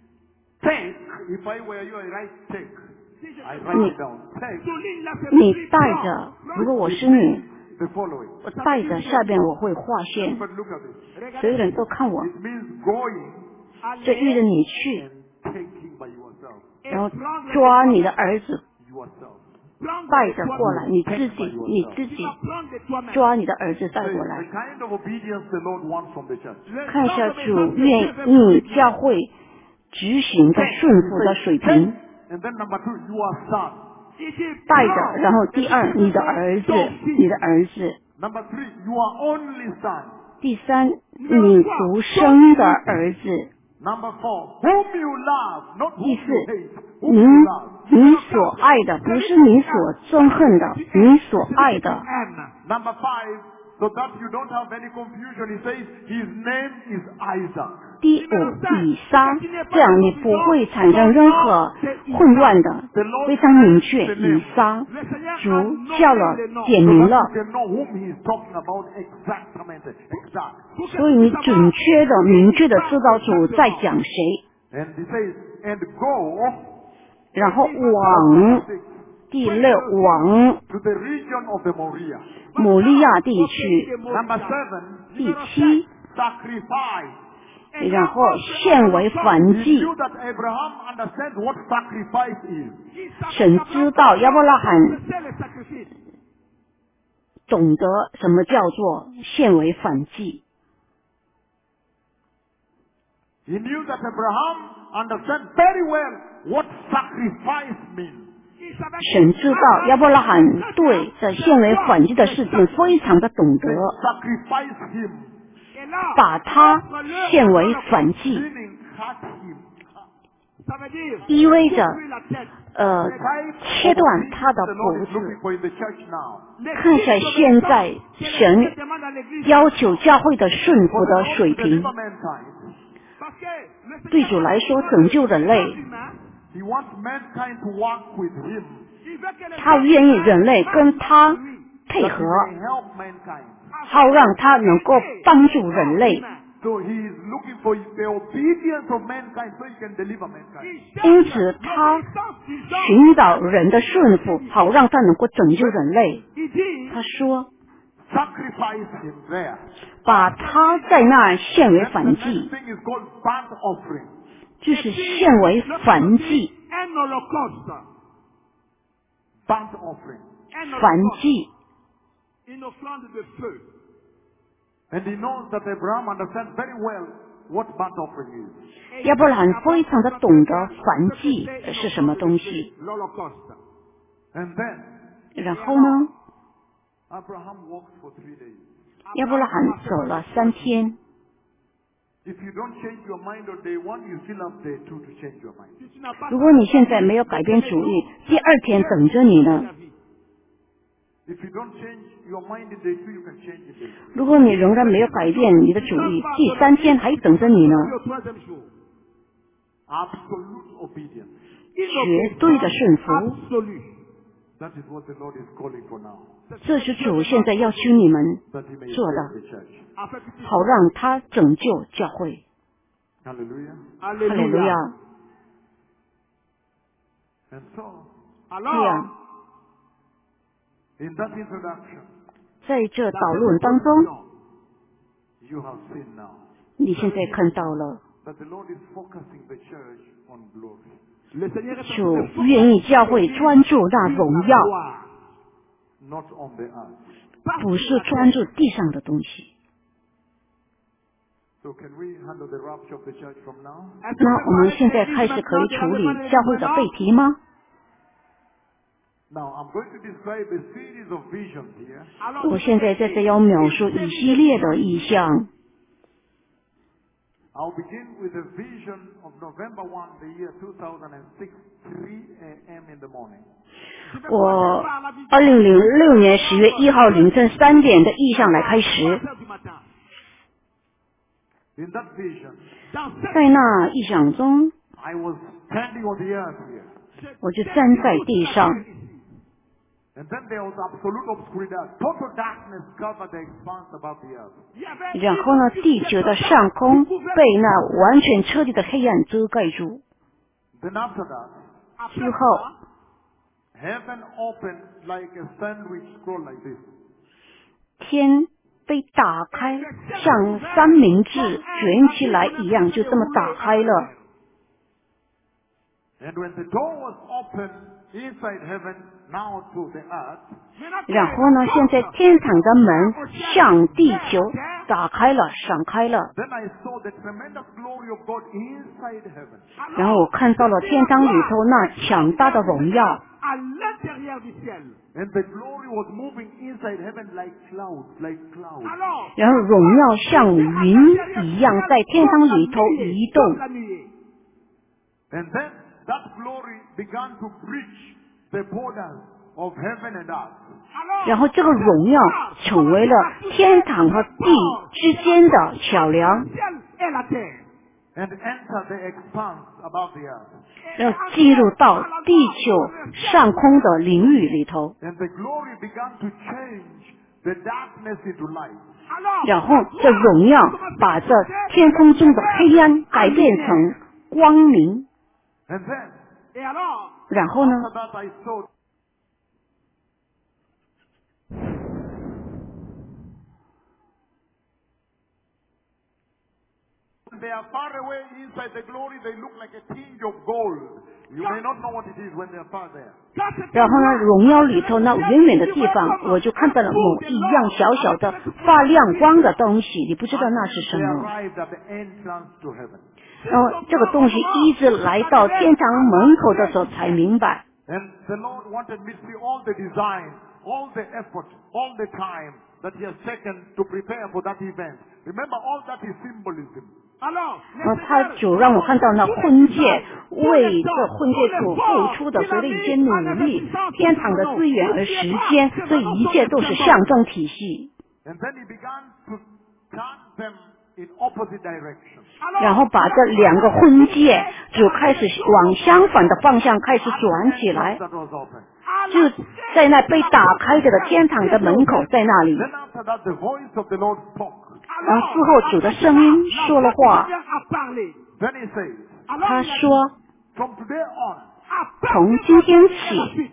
Speaker 2: Take, if I were you, I write take.
Speaker 3: Si je
Speaker 2: I
Speaker 3: te
Speaker 2: write it down. Take
Speaker 3: souligne la：“
Speaker 1: 你
Speaker 3: faiblesse,
Speaker 1: 带着，如果我是你，
Speaker 2: the following.
Speaker 1: 我带着下边我会划线，
Speaker 2: But look at this.
Speaker 1: 所有人都看我。
Speaker 2: It means going
Speaker 1: 这遇着你去，
Speaker 2: and taking by yourself.
Speaker 1: 然后抓你的儿子，
Speaker 2: Yourself.
Speaker 1: 带着过来，你自己，你自己
Speaker 3: prendre de toi-même.
Speaker 1: 抓你的儿子带
Speaker 2: The
Speaker 1: 过来。
Speaker 2: kind of obedience the Lord wants from the church.
Speaker 1: 看一下主愿意教会执行的顺服的水平。
Speaker 2: And then number two, your son.
Speaker 1: 带着，然后第二，你的儿子，你的儿子。
Speaker 2: Number three, your only son.
Speaker 1: 第三，你独生的儿子。
Speaker 2: Number four, whom you love, not whom
Speaker 1: 第
Speaker 2: you
Speaker 1: 四，
Speaker 2: hate. Whom
Speaker 1: 你
Speaker 2: you love.
Speaker 1: 你所爱的不是你所憎恨的，你所爱的。
Speaker 2: Number five, so that you don't have any confusion, he says his name is Isaac.
Speaker 1: 第五，以撒，这样你不会产生任何混乱的，非常明确。以撒，主叫了，点
Speaker 2: So
Speaker 1: 明
Speaker 2: that
Speaker 1: 了，
Speaker 2: you can know whom he is talking about exactamente. Exact.
Speaker 1: 所以你准确的、明确的知道主在讲谁，
Speaker 2: And he says, and go
Speaker 1: 然后往第六往
Speaker 2: to the region of the Moriah.
Speaker 1: 摩利亚地区，
Speaker 2: Number seven,
Speaker 1: 第七，
Speaker 2: sacrifice.
Speaker 1: 然后献为燔
Speaker 2: He
Speaker 1: 祭。
Speaker 2: knew that Abraham understands what sacrifice is.
Speaker 1: 神知道亚伯拉罕
Speaker 3: C'est le sacrifice.
Speaker 1: 懂得什么叫做献为燔祭。
Speaker 2: He knew that Abraham understands very well what sacrifice means.
Speaker 1: 神知道亚伯拉罕对这献为燔祭的事情非常的懂
Speaker 2: They
Speaker 1: 得，
Speaker 2: sacrifice him,
Speaker 1: 把他献为燔祭，
Speaker 2: meaning cut him.
Speaker 3: Ça veut dire
Speaker 1: 意味着
Speaker 3: couper la tête.
Speaker 1: 呃
Speaker 2: The type
Speaker 1: 切
Speaker 2: of
Speaker 1: 断
Speaker 2: obedience
Speaker 1: 他的
Speaker 2: the Lord
Speaker 1: 脖
Speaker 2: is looking
Speaker 1: 子。
Speaker 2: for in the church now.
Speaker 1: 看一下现在神要求教会的顺服的水平。对主来说，拯救人类，他愿意人类跟他配合，好让他能够帮助人类。因此，他寻找人的顺服，好让他能够拯救人类。他说，把他在那献为燔祭，就是献为燔祭，燔祭。
Speaker 2: And he knows that Abraham understands very well what burnt offering is.
Speaker 1: 亚伯兰非常的懂得燔祭是什么东西。
Speaker 2: And then
Speaker 1: 然后呢，
Speaker 2: Abraham walked for three days.
Speaker 1: 亚伯拉罕走了三天。
Speaker 2: If you don't change your mind on day one, you still have day two to change your mind.
Speaker 1: 如果你现在没有改变主意，第二天等着你呢。
Speaker 2: If you don't change your mind in day two, you can change in day three.
Speaker 1: 如果你仍然没有改变你的主意，第三天还等着你呢。
Speaker 2: Absolute obedience.
Speaker 1: 绝对的顺服，
Speaker 2: That is what the Lord is calling for now.
Speaker 1: 这是主现在要求你们
Speaker 2: That he may
Speaker 1: 做
Speaker 2: save
Speaker 1: 的，
Speaker 2: the church.
Speaker 1: 好让他拯救教会。
Speaker 2: Hallelujah.
Speaker 1: 哈利路亚。
Speaker 2: And so,
Speaker 1: 这样，
Speaker 2: in that introduction,
Speaker 1: 在这导论当中，
Speaker 2: you have seen now
Speaker 1: 你现在看到了
Speaker 2: that the Lord is focusing the church on glory.
Speaker 1: 主愿意教会专注那荣耀，
Speaker 2: Not on the earth.
Speaker 1: 不是专注地上的东西。
Speaker 2: So can we handle the rapture of the church from now?
Speaker 1: 那我们现在开始可以处理教会的背题吗？
Speaker 2: Now, I'm going to describe a series of visions here.
Speaker 1: 我现在在这要描述一系列的意象。
Speaker 2: I'll begin with a vision of November first, the year two thousand six, three a.m. in the morning.
Speaker 1: 我二零零六年十月一号凌晨三点的意象来开始。
Speaker 2: In that vision,
Speaker 1: 在那意象中，
Speaker 2: I was standing on the earth here.
Speaker 1: 我就站在地上，
Speaker 2: And then there was absolute obscurity. Total darkness covered the expanse above the earth.
Speaker 1: 然后呢，地球的上空被那完全彻底的黑暗遮盖住。
Speaker 2: Then after that,
Speaker 1: 之后，
Speaker 2: heaven opened like a sandwich scroll like this.
Speaker 1: 天被打开，像三明治卷起来一样，就这么打开了。
Speaker 2: And when the door was opened inside heaven, now to the earth,
Speaker 1: 然后呢，现在天堂的门向地球打开了，闪开了。
Speaker 2: then I saw the tremendous glory of God inside heaven.
Speaker 1: 然后我看到了天堂里头那强大的荣耀，
Speaker 2: And the glory was moving inside heaven like clouds, like clouds.
Speaker 1: 然后荣耀像云一样在天堂里头移动。
Speaker 2: And then that glory began to breach the borders of heaven and earth.
Speaker 1: 然后这个荣耀成为了天堂和地之间的桥梁，
Speaker 2: And enter the expanse above the earth.
Speaker 1: 然后进入到地球上空的领域里头。
Speaker 2: And the glory began to change the darkness into light.
Speaker 1: 然后这荣耀把这天空中的黑暗改变成光明。
Speaker 2: And then,
Speaker 1: 然后呢，
Speaker 2: after that I saw they are far away inside the glory, they look like a tinge of gold. You may not know what it is when they are far there.
Speaker 1: 然后呢，荣耀里头那远远的地方，我就看到了某一样小小的发亮光的东西，你不知道那是什
Speaker 2: They
Speaker 1: 么。
Speaker 2: arrived at the entrance to heaven.
Speaker 1: 然后这个东西一直来到天堂门口的时候才明白。
Speaker 2: And the Lord wanted me to see all the design, all the effort, all the time that He has taken to prepare for that event. Remember, all that is symbolism.
Speaker 1: 呃，他主让我看到那婚戒为这婚戒所付出的所有的一些努力，天堂的资源而时间，这一切都是象征体系。
Speaker 2: And then he began to turn them in opposite directions.
Speaker 1: 然后把这两个婚戒就开始往相反的方向开始转起来，
Speaker 2: That was open.
Speaker 1: 就在那被打开着的天堂的门口在那里。
Speaker 2: Then after that, the voice of the Lord spoke.
Speaker 1: 然后之后主的声音说了话，
Speaker 2: Then he says,
Speaker 1: 他说
Speaker 2: from today on,
Speaker 1: 从今天起，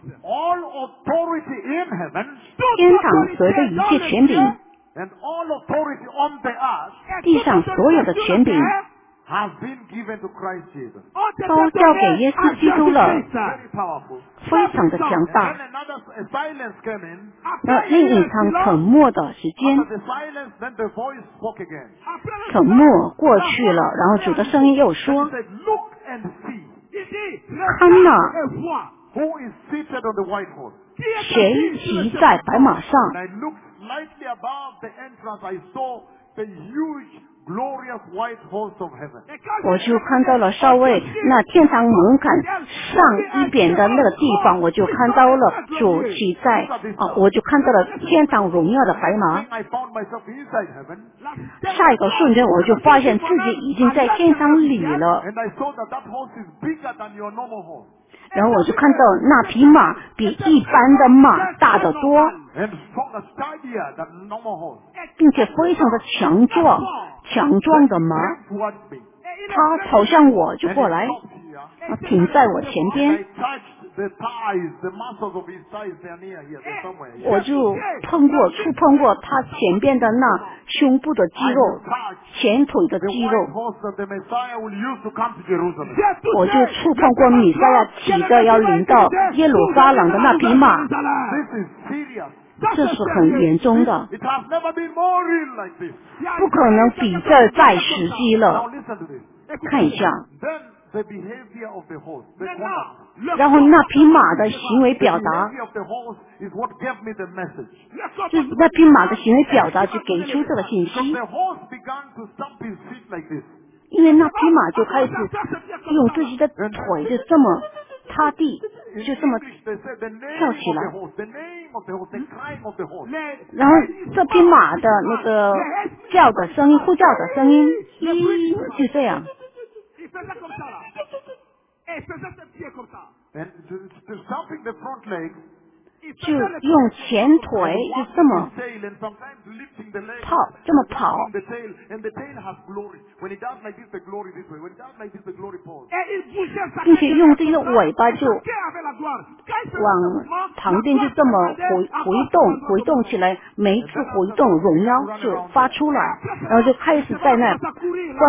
Speaker 2: all authority in heaven
Speaker 1: 天堂所有的一切权柄，
Speaker 2: and all authority on the earth
Speaker 1: 地上所有的权柄
Speaker 2: has been given to Christ Jesus.
Speaker 1: 都交给耶稣基督了，
Speaker 2: Very powerful.
Speaker 1: 非常的强
Speaker 2: And
Speaker 1: 大
Speaker 2: then。another a silence came in.
Speaker 1: 那另一场沉默的时间
Speaker 2: After the silence, then the voice spoke again.
Speaker 1: 沉默过去了，然后主的声音又
Speaker 2: He
Speaker 1: 说
Speaker 2: said, look and see
Speaker 1: 看哪，
Speaker 2: who is seated on the white horse.
Speaker 1: 谁骑在白马上？
Speaker 2: When I looked slightly above the entrance, I saw the huge, glorious white horse of heaven.
Speaker 1: 我就看到了稍微那天堂门槛上一点的那个地方，我就看到了主骑在啊，我就看到了天堂荣耀的白马。
Speaker 2: I found myself inside heaven,
Speaker 1: 下一个瞬间，我就发现自己已经在天堂里了，
Speaker 2: and I saw that that horse is bigger than your normal horse,
Speaker 1: 然后我就看到那匹马比一般的马大得多，
Speaker 2: and stronger, sturdier than normal horse.
Speaker 1: 并且非常的强壮，强壮的马。
Speaker 2: Came towards me,
Speaker 1: 他跑向我就
Speaker 2: and
Speaker 1: 过
Speaker 2: he
Speaker 1: 来，
Speaker 2: stopped here.
Speaker 1: 啊停在我前
Speaker 2: I
Speaker 1: 边，
Speaker 2: touched the thighs, the muscles of his thighs. They are near here. They're somewhere here.
Speaker 1: 我就碰过触碰过他前边的那胸部的肌
Speaker 2: I
Speaker 1: 肉，
Speaker 2: touched
Speaker 1: 前腿的
Speaker 2: the
Speaker 1: 肌
Speaker 2: white
Speaker 1: 肉，
Speaker 2: horse that the Messiah will use to come to Jerusalem.
Speaker 1: 我就触碰过米赛亚骑着要临到耶路撒冷的那匹马，
Speaker 2: This is serious.
Speaker 1: 这是很严重的，
Speaker 2: It has never been more real like this.
Speaker 1: 不可能比这再实际
Speaker 2: Now
Speaker 1: 了。
Speaker 2: listen to this.
Speaker 1: 看一下，
Speaker 2: Then the behavior of the horse, the conduct,
Speaker 1: 然后那匹马的行为
Speaker 2: the
Speaker 1: 表达，
Speaker 2: behavior of the horse is what gave me the message.
Speaker 1: 就是那匹马的行为表达就给出这个信
Speaker 2: Because
Speaker 1: 息，
Speaker 2: the horse began to stamp his feet like this.
Speaker 1: 因为那匹马就开始用自己的腿就这么踏地，
Speaker 2: In
Speaker 1: 就这么
Speaker 2: English, they say the name
Speaker 1: 跳
Speaker 2: of
Speaker 1: 起来
Speaker 2: the。horse, the name of the horse, the crying of the horse.
Speaker 1: 然后这匹马的那个叫的声音、呼叫的声音，一就这样，
Speaker 2: And to, to stamping the front legs,
Speaker 1: 就用前腿就这么
Speaker 2: his tail, and sometimes lifting the leg,
Speaker 1: 跑，这么跑，
Speaker 2: on the tail, and the tail has glory. When it does like this, the glory this way. When it does like this, the glory pulls.
Speaker 1: 并且用这个尾巴就往旁边就这么回回动，回动起来，每一次回动荣耀就发出来，然后就开始在那奔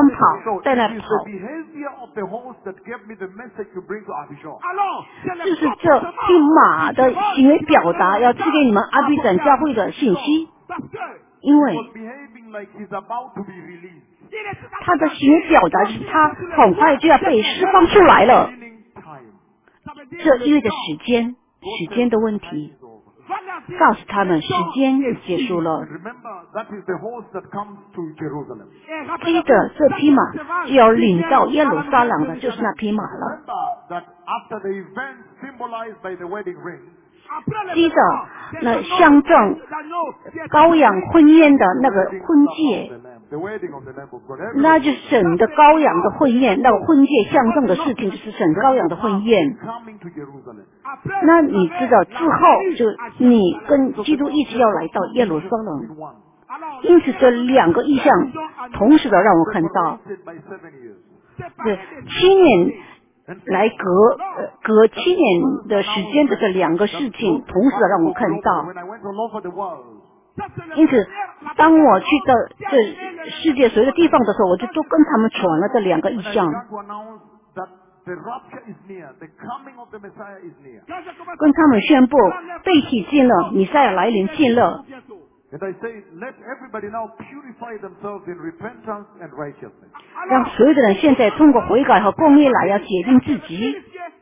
Speaker 2: So
Speaker 1: 跑，在
Speaker 2: it
Speaker 1: 那
Speaker 2: is
Speaker 1: 跑
Speaker 2: the，behavior of the horse that gave me the message to bring to Abijah.
Speaker 1: 就是这匹马的行为表达要寄给你们阿比整教会的信息，因
Speaker 2: He
Speaker 1: 为
Speaker 2: was behaving like he's about to be released.
Speaker 1: 他的行为表达就是他很快就要被释放出来了，
Speaker 2: Meaning time.
Speaker 1: 这意味着时间，时间的问题。告诉他们时间结束了，
Speaker 2: And remember, that is the horse that comes to Jerusalem.
Speaker 1: 接着这匹马就要领到耶路撒冷的，就是那匹马了。
Speaker 2: Remember that after the event symbolized by the wedding ring,
Speaker 1: 接着那象征羔羊婚宴的那个婚戒，
Speaker 2: the wedding of the Lamb of God.
Speaker 1: 那就是神的羔羊的婚宴。那个婚戒象征的事情就是神羔羊的婚宴。
Speaker 2: Coming to Jerusalem.
Speaker 1: 那你知道之后，就你跟基督一起要来到耶路撒冷。
Speaker 2: In one.
Speaker 1: 因此，这两个意象同时的让我看到，
Speaker 2: Separated by seven years.
Speaker 1: 是七年来隔呃隔七年的时间的这两个事情，同时的让我看到。
Speaker 2: When I went all over the world,
Speaker 1: 因此，当我去到这世界所有的地方的时候，我就都跟他们传了这两个意
Speaker 2: I
Speaker 1: 象，
Speaker 2: began to announce that the rapture is near, the coming of the Messiah is near.
Speaker 1: 跟他们宣布被洗净了，弥赛亚来临近了。
Speaker 2: And I say, let everybody now purify themselves in repentance and righteousness.
Speaker 1: 让所有的人现在通过悔改和公义来要洁净自己。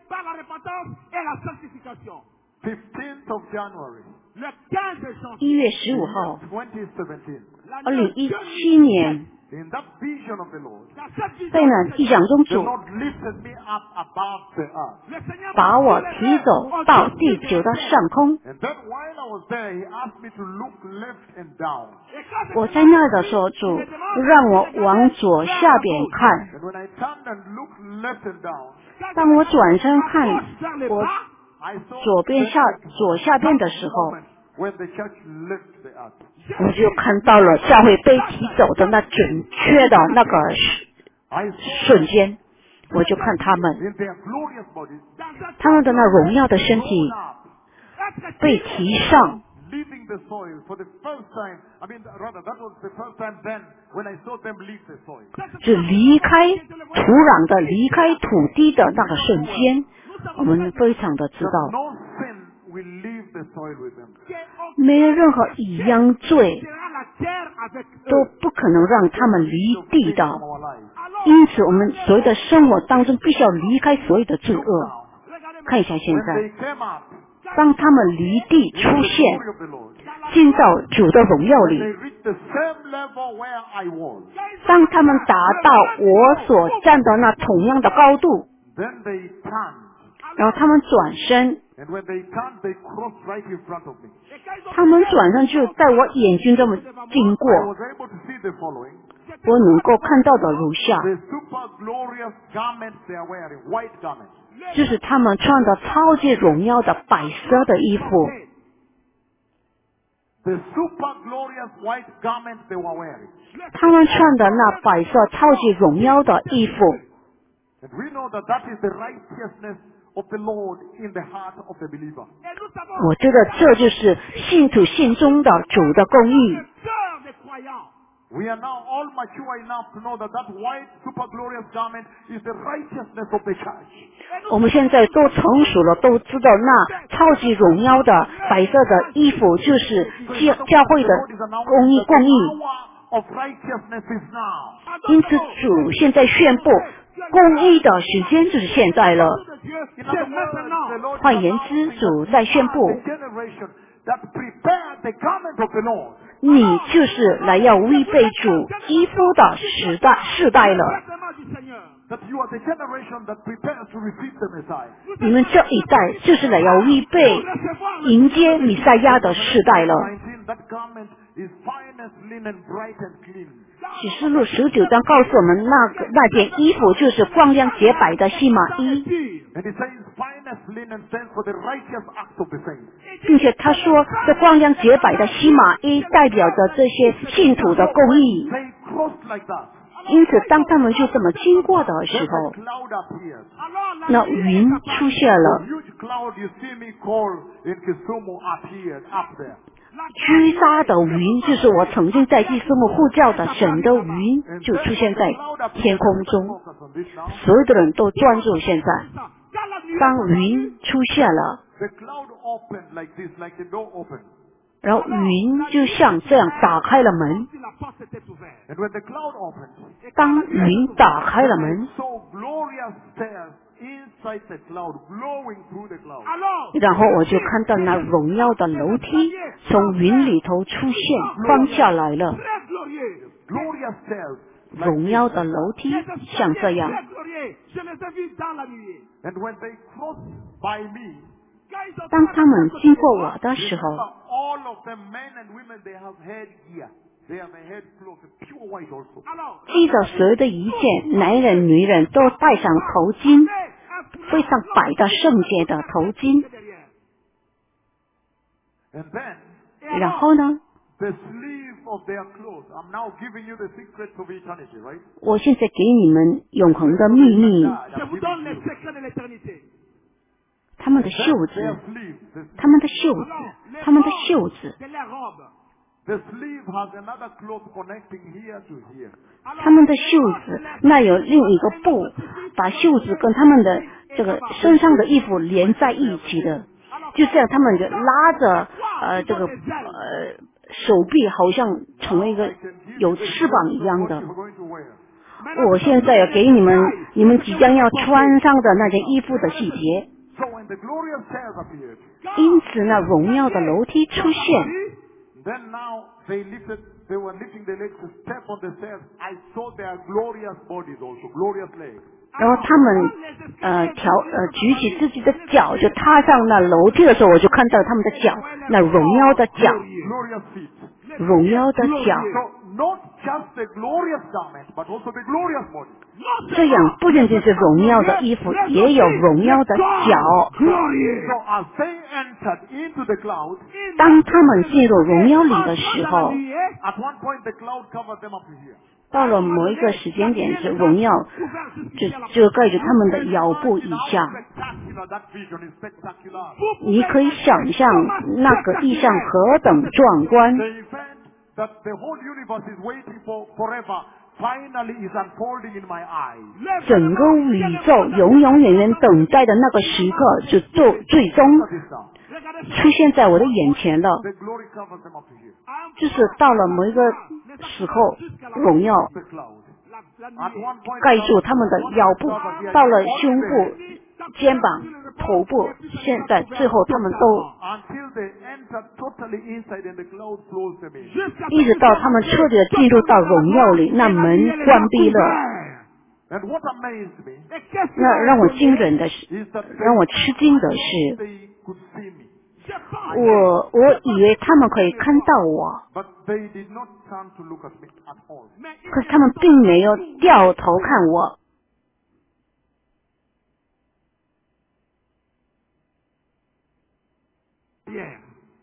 Speaker 2: fifteenth of January,
Speaker 1: 一月十五号，
Speaker 2: twenty seventeen.
Speaker 1: 二零一七年，
Speaker 2: In that vision of the Lord,
Speaker 1: 在那意象中
Speaker 2: the
Speaker 1: 主
Speaker 2: Lord lifted me up above the earth.
Speaker 1: 把我提走到地球的上空。
Speaker 2: And then while I was there, He asked me to look left and down.
Speaker 1: 我在那儿的时候，主让我往左下边看。
Speaker 2: And when I turned and looked left and down,
Speaker 1: 当我转身看我
Speaker 2: I saw
Speaker 1: 左边下
Speaker 2: the
Speaker 1: 左下边的时候，
Speaker 2: moment when the church left the earth.
Speaker 1: 我就看到了教会被提走的那准确的那个
Speaker 2: I saw
Speaker 1: 瞬间，我就看他们，
Speaker 2: in their glorious bodies
Speaker 1: 他们的那荣耀的身
Speaker 2: grown
Speaker 1: 体
Speaker 2: up,
Speaker 1: 被提上，
Speaker 2: leaving the soil for the first time. I mean, rather, that was the first time then when I saw them leave the soil.
Speaker 1: 就离开土壤的、离开土地的那个瞬间，我们非常的知
Speaker 2: That
Speaker 1: 道，
Speaker 2: no sin will leave the soil with them.
Speaker 1: 没有任何一样罪都不可能让他们离地
Speaker 2: From
Speaker 1: 的。
Speaker 2: our lives.
Speaker 1: 因此，我们所有的生活当中必须要离开所有的罪恶。看一下现
Speaker 2: When
Speaker 1: 在，
Speaker 2: they came up,
Speaker 1: 当他们离地
Speaker 2: in
Speaker 1: 出
Speaker 2: the
Speaker 1: 现，
Speaker 2: glory of the Lord,
Speaker 1: 进到主的荣耀
Speaker 2: when
Speaker 1: 里，
Speaker 2: they reached the same level where I was,
Speaker 1: 当他们达到我所站的那同样的高度，
Speaker 2: then they turned.
Speaker 1: 然后他们转身，
Speaker 2: And when they turned, they crossed right in front of me.
Speaker 1: 他们转身就在我眼睛这么经
Speaker 2: I
Speaker 1: 过，
Speaker 2: was able to see the following.
Speaker 1: 我能够看到的如下，
Speaker 2: The super glorious garments they are wearing, white garments.
Speaker 1: 就是他们穿的超级荣耀的白色的衣服，
Speaker 2: The super glorious white garments they were wearing.
Speaker 1: 他们穿的那白色超级荣耀的衣服，
Speaker 2: And we know that that is the righteousness of the Lord in the heart of the believer.
Speaker 1: 我觉得这就是信徒心中的主的公义。
Speaker 2: We are now all mature enough to know that that white super glorious garment is the righteousness of the church.
Speaker 1: 我们现在都成熟了，都知道那超级荣耀的白色的衣服就是教教会的
Speaker 2: The Lord is announcing
Speaker 1: 公义
Speaker 2: that
Speaker 1: 公
Speaker 2: the
Speaker 1: 义。
Speaker 2: hour of righteousness is now.
Speaker 1: 因此，主现在宣布，公义的时间就是现在了。
Speaker 2: In other words, the Lord
Speaker 1: 换
Speaker 2: is
Speaker 1: 言之，
Speaker 2: announcing
Speaker 1: 主
Speaker 2: that
Speaker 1: 在
Speaker 2: you
Speaker 1: 宣
Speaker 2: are
Speaker 1: 布，
Speaker 2: the generation that prepared the garment of the Lord.
Speaker 1: 你就是来要预备主衣服的时代世代了。
Speaker 2: That you are the generation that prepares to receive the Messiah.
Speaker 1: 你们这一代就是来要预备迎接弥赛亚的世代了。
Speaker 2: nineteen, that garment is finest linen, bright and clean.
Speaker 1: 启示录十九章告诉我们，那个那件衣服就是光亮洁白的细麻衣，
Speaker 2: And it says finest linen stands for the righteous acts of the saints.
Speaker 1: 并且他说，这光亮洁白的细麻衣代表着这些信徒的公义。
Speaker 2: They crossed like that.
Speaker 1: 因此，当他们就这么经过的时
Speaker 2: Then
Speaker 1: 候
Speaker 2: a，cloud appears.
Speaker 1: 那云出现
Speaker 2: A
Speaker 1: 了，
Speaker 2: huge cloud you see me call in Kisumu appeared up there.
Speaker 1: 居沙的云就是我曾经在祭司木呼叫的神的云，
Speaker 2: And
Speaker 1: 就
Speaker 2: then
Speaker 1: 出
Speaker 2: when
Speaker 1: 现
Speaker 2: the
Speaker 1: 在
Speaker 2: cloud appears,
Speaker 1: 天空
Speaker 2: let's
Speaker 1: 中。
Speaker 2: focus on this now.
Speaker 1: 所有的人都专注现在。当云出现了，
Speaker 2: The cloud opened like this, like the door opened.
Speaker 1: 然后云就像这样打开了门。
Speaker 2: And when the cloud opened,
Speaker 1: 当云打开了门，
Speaker 2: saw glorious stairs inside the cloud, glowing through the cloud.
Speaker 1: 然后我就看到那荣耀的楼梯从云里头出现，放下来了。
Speaker 2: Glorious stairs. Like
Speaker 1: 荣耀的楼梯像这样。
Speaker 2: And when they crossed by me,
Speaker 1: 当他们经过我的时
Speaker 2: remember
Speaker 1: 候，
Speaker 2: all of them, men and women, they have head gear. They have a head cloth, pure white also.
Speaker 1: 记着所有的一切，男人女人都戴上头巾，非常白的圣洁的头巾。
Speaker 2: And then,
Speaker 1: 然后呢，
Speaker 2: the sleeve of their clothes. I'm now giving you the secrets of eternity, right?
Speaker 1: 我现在给你们永恒的秘密，
Speaker 2: I'm giving you.
Speaker 1: 他们的袖
Speaker 2: Their
Speaker 1: 子，
Speaker 2: sleeve. The,
Speaker 1: 他们的袖子，他们的袖子，
Speaker 2: the sleeve has another cloth connecting here to here.
Speaker 1: 他们的袖子，那有另一个布，把袖子跟他们的这个身上的衣服连在一起的，就这样，他们就拉着呃这个呃手臂，好像成为一个有翅膀一样的。
Speaker 2: We're going to wear.
Speaker 1: 我现在要给你们，你们即将要穿上的那件衣服的细节。
Speaker 2: So when the glorious stairs appeared,
Speaker 1: 因此呢，荣耀的楼梯出现，
Speaker 2: then now they lifted, they were lifting the legs to step on the stairs. I saw their glorious bodies also, glorious legs.
Speaker 1: 然后他们呃调呃举起自己的脚就踏上那楼梯的时候，我就看到他们的脚，那荣耀的脚，
Speaker 2: Glorious feet.
Speaker 1: 荣耀的脚。
Speaker 2: So not just the glorious garment, but also the glorious body.
Speaker 1: 这样不仅仅是荣耀的衣服，也有荣耀的脚。
Speaker 2: So as they entered into the cloud,
Speaker 1: 当他们进入荣耀里的时候，
Speaker 2: at one point the cloud covered them up to here.
Speaker 1: 到了某一个时间点，是荣耀就遮盖着他们的腰部以下。
Speaker 2: Spectacular, that vision is spectacular.
Speaker 1: 你可以想象那个意象何等壮观。
Speaker 2: The event that the whole universe is waiting for forever finally is unfolding in my eyes.
Speaker 1: 整个宇宙永永远远等待的那个时刻，就最最终
Speaker 2: Look at this now.
Speaker 1: 出现在我的眼前了。
Speaker 2: The glory covers them up to here.
Speaker 1: 就是到了某一个时候，荣耀
Speaker 2: The cloud. At one point,
Speaker 1: 盖住他们的腰部，到了胸部、肩膀、头部，现在最后他们都
Speaker 2: until they entered totally inside and the cloud closed them in.
Speaker 1: 一直到他们彻底的进入到荣耀里，那门关闭了。
Speaker 2: And what amazed me
Speaker 1: 那让我惊人的是，
Speaker 2: is that
Speaker 1: 让我吃惊的是，
Speaker 2: they could see me,
Speaker 1: 我我以为他们可以看到我，
Speaker 2: but they did not turn to look at me at all.
Speaker 1: 可是他们并没有掉头看我。
Speaker 2: Yes.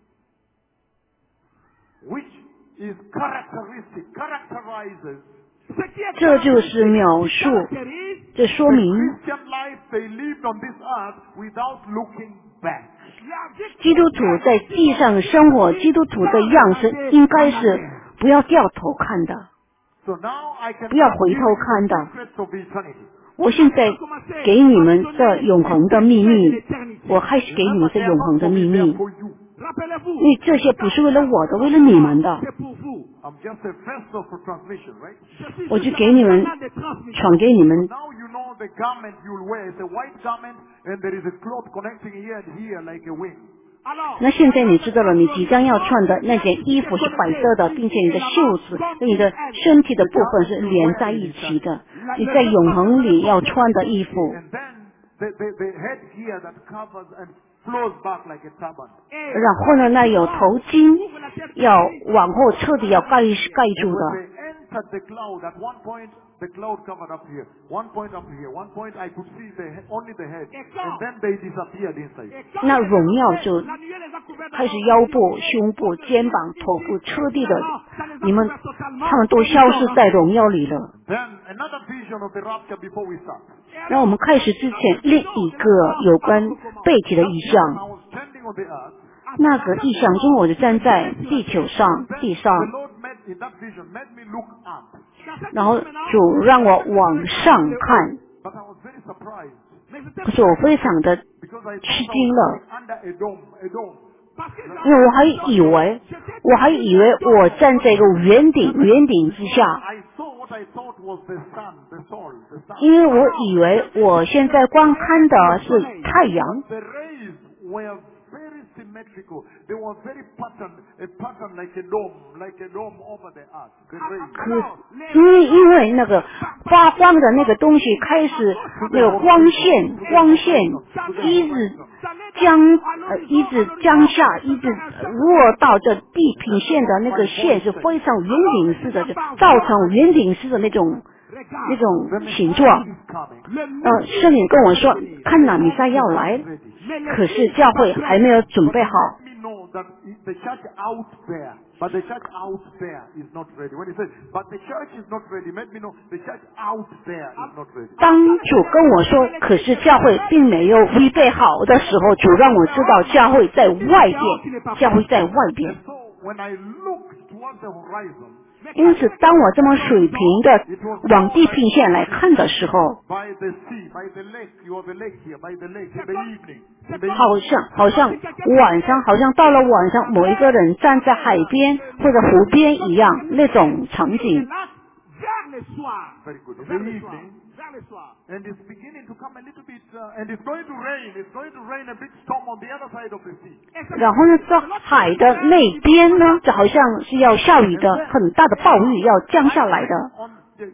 Speaker 2: Which is characteristic, characterizes
Speaker 1: 这就是描述，这说
Speaker 2: the
Speaker 1: 明
Speaker 2: Christian life they lived on this earth without looking back.
Speaker 1: 基督徒在地上生活，基督徒的样式应该是不要掉头看的。
Speaker 2: So now I can
Speaker 1: 不要回头
Speaker 2: give you
Speaker 1: 看的。
Speaker 2: the secrets of eternity.
Speaker 1: 我现在给你们这永恒的秘密，我开始给你们这
Speaker 2: They are
Speaker 1: 永
Speaker 2: not
Speaker 1: 恒的
Speaker 2: for
Speaker 1: 秘
Speaker 2: me, they are
Speaker 1: 密，
Speaker 2: for you.
Speaker 1: 因为这些不是为了我的，为了你们的。
Speaker 2: I'm just a vessel for transmission, right?
Speaker 1: 我就给你们传给你们。
Speaker 2: Now you know the garment you'll wear. It's a white garment and there is a cloth connecting here and here like a wing.
Speaker 1: 那现在你知道了，你即将要穿的那件衣服是白色的，并且你的袖子跟你的身体的部分是连在一起的。你在永恒里要穿的衣服，
Speaker 2: And then the, the, the head gear that covers and flows back like a turban.
Speaker 1: 然后呢，那有头巾要往后彻底要盖盖
Speaker 2: And
Speaker 1: 住
Speaker 2: when
Speaker 1: 的。
Speaker 2: they entered the cloud, at one point the cloud covered up here, one point up here, one point I could see the he- only the head, and then they disappeared inside.
Speaker 1: 那荣耀就开始腰部、胸部、肩膀、头部彻底的，你们他们都消失在荣耀里了。
Speaker 2: Then another vision of the rapture before we start.
Speaker 1: 那我们开始之前，另一个有关背体的意
Speaker 2: When
Speaker 1: 象，
Speaker 2: I was standing on the earth,
Speaker 1: 那个意象中，我就站在地球上、
Speaker 2: then
Speaker 1: 地上，
Speaker 2: the Lord made, in that vision made me look up.
Speaker 1: 然后主让我往上看，
Speaker 2: But I was very surprised
Speaker 1: 可是我非常的
Speaker 2: because I
Speaker 1: 吃
Speaker 2: thought I
Speaker 1: 惊
Speaker 2: was
Speaker 1: 了，
Speaker 2: going under a dome, a dome.
Speaker 1: 因为我还以为，我还以为我站在一个圆顶，圆顶之下，
Speaker 2: I saw what I thought was the sun, the sol, the sun.
Speaker 1: 因为我以为我现在光看的是太阳。
Speaker 2: The rays were very symmetrical. They were very patterned, a pattern like a dome, like a dome over the earth. The rays.
Speaker 1: 可因为因为那个发光的那个东西开始那个光线光线一直将呃一直降下，一直落到这地平线的那个线是非常圆顶式的，就造成圆顶式的那种那种形状。
Speaker 2: Is coming.
Speaker 1: 呃，圣灵跟我说，看哪，弥赛要来，可是教会还没有准备好。
Speaker 2: Let me know that the church out there, but the church out there is not ready. When he says, but the church is not ready, let me know the church out there is not ready.
Speaker 1: 当主跟我说，可是教会并没有预备好的时候，主让我知道教会在外边，教会在外边。
Speaker 2: And so when I looked towards the horizon,
Speaker 1: 因此，当我这么水平的往地平线来看的时候，
Speaker 2: by the sea, by the lake, you have a lake here, by the lake, in the evening. In the
Speaker 1: 好像好像晚上，好像到了晚上，某一个人站在海边或者湖边一样那种场景。
Speaker 2: Very good. In the evening, and it's beginning to come a little bit uh, and it's going to rain. It's going to rain a big storm on the other side of the sea.
Speaker 1: 然后呢，在海的那边呢，就好像是要下雨的，很大的暴雨要降下来的。
Speaker 2: On the,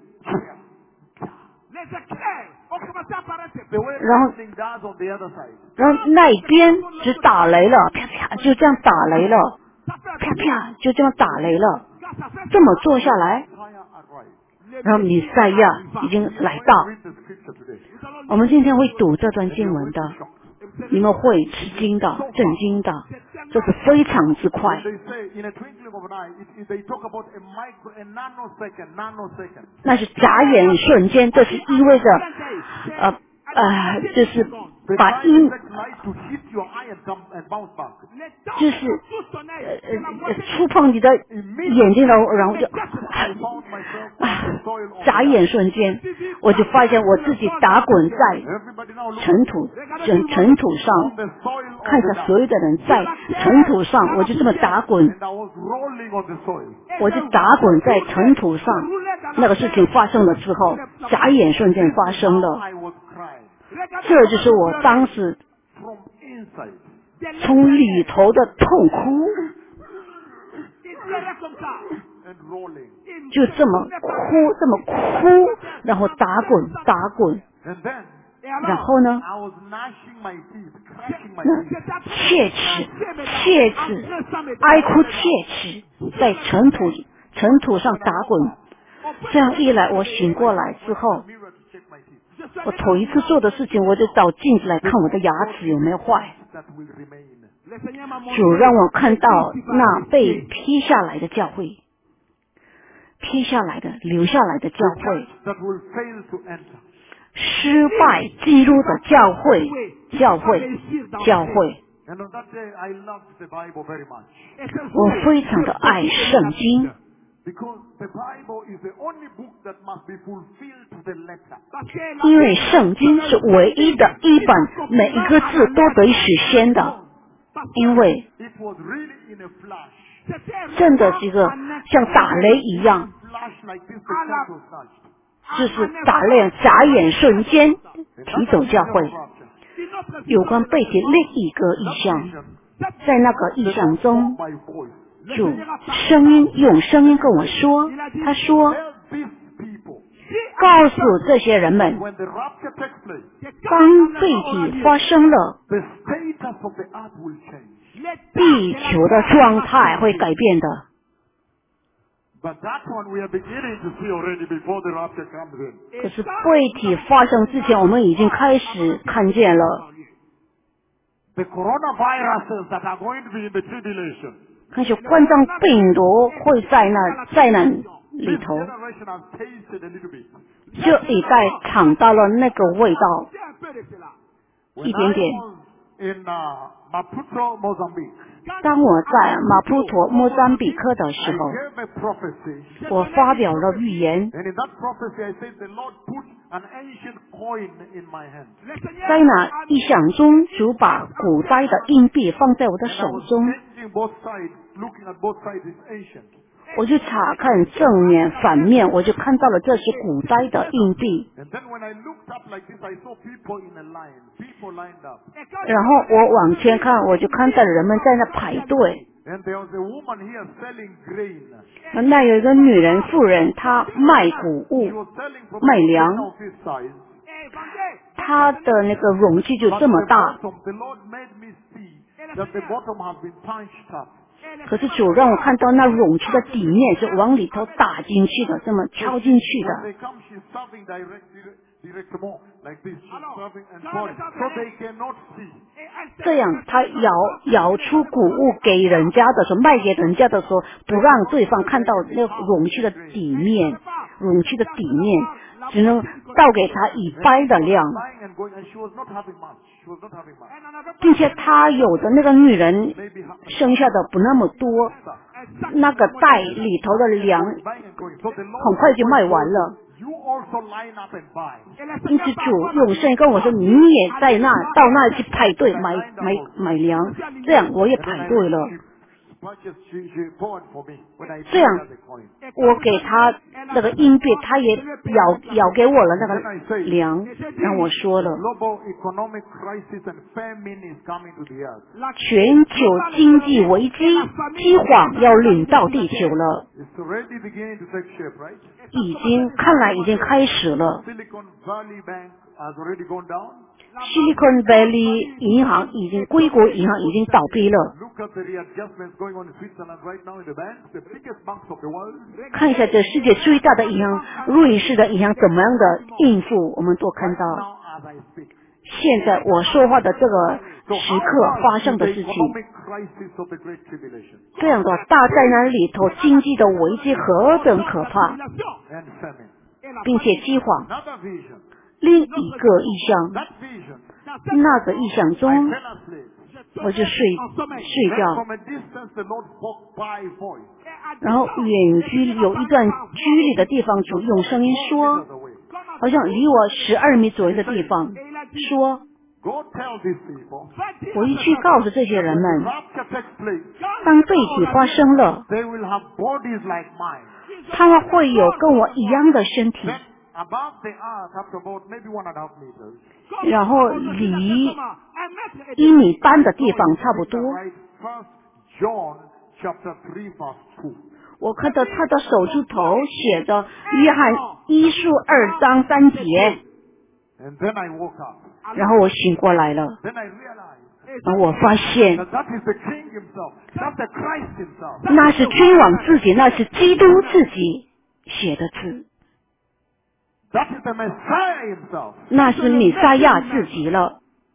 Speaker 3: Les éclairs ont commencé à apparaître.
Speaker 2: the way
Speaker 1: 然后-
Speaker 2: lightning does on the other side.
Speaker 1: 然后那边只打雷了，啪啪，就这样打雷了，
Speaker 3: Ça fait
Speaker 1: 啪啪，就这样打雷了。
Speaker 3: quand ça fait
Speaker 1: 这么做下来，
Speaker 2: Fire arrived.
Speaker 3: les
Speaker 1: 然后弥赛亚已经来到。
Speaker 2: Read the scripture today.
Speaker 1: 我们今天会读这段经文的，你们会吃惊的、震惊的，这是非常之快。
Speaker 2: They say in a twinkling of an eye, it, it, they talk about a micro, a nanosecond, nanosecond.
Speaker 1: 那是眨眼瞬间，这是意味着，呃呃，就是把
Speaker 2: The
Speaker 1: 音
Speaker 2: time takes light to hit your eye and come and bounce back.
Speaker 1: 就是呃呃触碰你的眼睛，然后然后就
Speaker 2: I found myself
Speaker 1: 啊
Speaker 2: on the soil of
Speaker 1: 眨眼瞬间，我就发现我自己打滚在
Speaker 2: Everybody now look
Speaker 1: 尘土尘尘土
Speaker 2: on
Speaker 1: 上，
Speaker 2: the soil of
Speaker 1: 看
Speaker 2: the
Speaker 1: 着所
Speaker 2: land.
Speaker 1: 有的人在尘土上，我就这么打滚，
Speaker 2: And I was rolling on the soil.
Speaker 1: 我就打滚在尘土上。那个事情发生了之后，眨眼瞬间发生
Speaker 2: Now
Speaker 1: 了，
Speaker 2: I was crying
Speaker 1: 这就是我当时
Speaker 2: from inside.
Speaker 1: 从里头的痛哭，
Speaker 3: Il serait comme ça.
Speaker 2: And rolling.
Speaker 1: 就这么哭，这么哭，然后打滚打滚，
Speaker 2: And then
Speaker 1: 然后呢，
Speaker 2: I was gnashing my teeth, cracking my
Speaker 1: 那
Speaker 2: teeth.
Speaker 1: 切齿切齿，哀哭切齿，在尘土尘土上打滚。这样一来，我醒过来之后，
Speaker 2: Mirror to check my teeth.
Speaker 1: 我头一次做的事情，我就找镜子来看我的牙齿有没有坏。
Speaker 2: That will remain.
Speaker 3: Le Seigneur m'a montré
Speaker 1: 主让我看到那被劈下来的教会，劈下来的、留下来的教
Speaker 2: The
Speaker 1: 会
Speaker 2: church，that will fail to enter.
Speaker 1: 失败进入的教会，教会，教会。
Speaker 2: And on that day, I loved the Bible very much.
Speaker 1: 我非常的爱圣经，
Speaker 2: Because the Bible is the only book that must be fulfilled to the letter.
Speaker 1: 因为圣经是唯一的一本，每一个字都得实现的。因为
Speaker 2: It was really in a flash.
Speaker 1: 真的是一个像打雷一样，
Speaker 2: Flash like this, the church was snatched.
Speaker 1: 就是打雷眨眼瞬间提走教会。有关背景另一个意象，在那个意象中，
Speaker 2: My voice.
Speaker 1: 主声音用声音跟我说，他说
Speaker 2: Tell these people,
Speaker 1: 告诉这些人们，
Speaker 2: when the rapture takes place,
Speaker 1: 当背体发生了，
Speaker 2: the status of the earth will change.
Speaker 1: 地球的状态会改变的。
Speaker 2: But that one we are beginning to see already before the rapture comes in.
Speaker 1: 可是背体发生之前，我们已经开始看见了，
Speaker 2: The coronaviruses that are going to be in the tribulation.
Speaker 1: 看见冠状病毒会在那灾难里
Speaker 2: This
Speaker 1: 头，
Speaker 2: generation has tasted a little bit.
Speaker 1: 这一代尝到了那个味道，
Speaker 3: C'est un peu de cela.
Speaker 1: 一
Speaker 2: When
Speaker 1: 点
Speaker 2: I
Speaker 1: 点。
Speaker 2: was in uh, Maputo, Mozambique,
Speaker 1: 当我在马普陀莫桑比克的
Speaker 2: I
Speaker 1: 时候，
Speaker 2: gave a prophecy.
Speaker 1: 我发表了预言，
Speaker 2: And in that prophecy, I said, the Lord put an ancient coin in my hand.
Speaker 3: Le Seigneur
Speaker 1: 在那
Speaker 3: a
Speaker 1: 意象中，主把古代的硬币放在我的
Speaker 2: And I
Speaker 1: 手
Speaker 2: was
Speaker 1: 中，
Speaker 2: changing both sides, looking at both sides. It's ancient.
Speaker 1: 我就查看正面、反面，我就看到了这是古代的硬币。
Speaker 2: And then when I looked up like this, I saw people in a line. People lined up.
Speaker 1: 然后我往前看，我就看到人们在那排队。
Speaker 2: And there was a woman here selling grain.
Speaker 1: 那有一个女人妇人，她卖谷
Speaker 2: She
Speaker 1: 物，
Speaker 2: was selling from
Speaker 1: 卖
Speaker 2: a
Speaker 1: 粮，
Speaker 2: of this size.
Speaker 3: est vendé.
Speaker 1: 她的那个容器就
Speaker 2: But
Speaker 1: 这么
Speaker 2: the
Speaker 1: 大。
Speaker 2: bottom, the Lord made me see that the bottom has been punched up.
Speaker 1: 可是主让我看到那容器的底面是往里头打进去的，这么敲进去
Speaker 2: When
Speaker 1: 的。
Speaker 2: they come, she's serving direct, direct, directement, like this. She's serving and pouring. So they cannot see.
Speaker 1: 这样，他舀舀出谷物给人家的时候，卖给人家的时候，不让对方看到那个容器的底面，容器的底面，只能倒给他一掰的量，
Speaker 2: Buying and going, and she was not having much. She was not having much.
Speaker 1: 并且他有的那个女人
Speaker 2: Maybe ha-
Speaker 1: 剩下的不那么多，那个袋里头的粮
Speaker 2: buying and going. So the
Speaker 1: 很
Speaker 2: Lord
Speaker 1: 快就卖完了。
Speaker 2: you also line up and buy.
Speaker 1: 因此主用声跟我说，你也在那到那里去排队买买买粮，这样我也
Speaker 2: And then
Speaker 1: 排
Speaker 2: I,
Speaker 1: 队了。
Speaker 2: she purchased, she, she poured for me when I
Speaker 1: 这样
Speaker 2: had the coin.
Speaker 1: 我给他那个硬币，他也咬咬给我了那个粮，让我说了，
Speaker 2: global economic crisis and famine is coming to the earth.
Speaker 1: 全球经济危机饥荒要临到地球了，
Speaker 2: It's already beginning to take shape, right?
Speaker 1: 已经看来已经开始了。
Speaker 2: Silicon Valley Bank has already gone down.
Speaker 1: Silicon Valley 银行已经，硅谷银行已经倒闭了。
Speaker 2: Look at the readjustments going on in Switzerland right now in the banks, the biggest banks of the world.
Speaker 1: 看一下这世界最大的银行，瑞士的银行怎么样的应付，我们都看
Speaker 2: Right
Speaker 1: 到。
Speaker 2: now as I speak.
Speaker 1: 现在我说话的这个
Speaker 2: So
Speaker 1: 时
Speaker 2: how
Speaker 1: 刻发
Speaker 2: much
Speaker 1: 生
Speaker 2: is
Speaker 1: 的
Speaker 2: the
Speaker 1: 事情，
Speaker 2: economic crisis of the Great Tribulation
Speaker 1: 这样的大灾难里头，经济的危机何等可怕，
Speaker 2: and famine?
Speaker 1: 并且饥荒。
Speaker 2: Another vision.
Speaker 1: 另一个意象，
Speaker 2: That vision,
Speaker 1: 那个意象
Speaker 2: I
Speaker 1: 中，
Speaker 2: fell asleep.
Speaker 1: 我就睡睡
Speaker 2: Then
Speaker 1: 觉，
Speaker 2: from a distance the Lord spoke by voice.
Speaker 1: 然后远距有一段距离的地方，主用声音
Speaker 2: Four
Speaker 1: 说，
Speaker 2: meters away.
Speaker 1: 好像离我十二米左右的地方，说
Speaker 2: Go tell these people
Speaker 1: 回去告诉这些人
Speaker 2: when the
Speaker 1: 们，
Speaker 2: rapture takes place,
Speaker 1: 当背起发生了，
Speaker 2: they will have bodies like mine.
Speaker 1: 他们会有跟我一样的身体，
Speaker 2: Then above the earth, up to about maybe one and a half meters.
Speaker 1: 然后离一米半的地方差不多。
Speaker 2: Right, First John chapter three verse two.
Speaker 1: 我看到他的手指头写着约翰一书二章三节，
Speaker 2: And then I woke up.
Speaker 1: 然后我醒过来了，
Speaker 2: Then I realized
Speaker 1: 然后我发现
Speaker 2: that that is the King himself. That's the Christ himself.
Speaker 1: 那是君王自己，那是基督自己写的字，
Speaker 2: That is the Messiah himself.
Speaker 1: 那是弥赛亚自己了。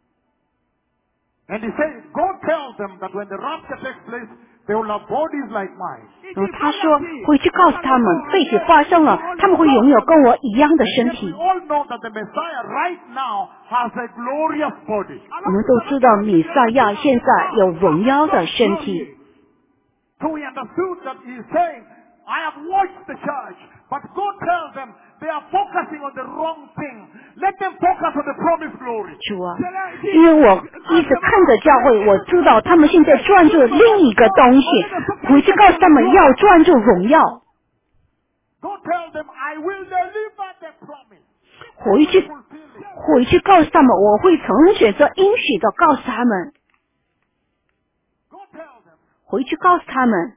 Speaker 2: And he said, go tell them that when the rapture takes place, they will have bodies like mine.
Speaker 1: 然后他说回去告诉他们，废墟发生了，他们会拥有跟我一样的身
Speaker 2: Yes,
Speaker 1: 体
Speaker 2: we。all know that the Messiah right now has a glorious body.
Speaker 1: 我们都知道弥赛亚现在有荣耀的身体，
Speaker 2: So we understood that he is saying, I have watched the church, but go tell them they are focusing on the wrong thing. Let them focus on the promised glory.
Speaker 1: 主啊，因为我一直看着教会，我知道他们现在专注另一个东西，回去告诉他们要专注荣耀，
Speaker 2: Go tell them, I will deliver the promise.
Speaker 1: 回去
Speaker 2: Fulfill it.
Speaker 1: 回去告诉他们，我会从选择应许的告诉他们，
Speaker 2: Go tell them
Speaker 1: 回去告诉他们，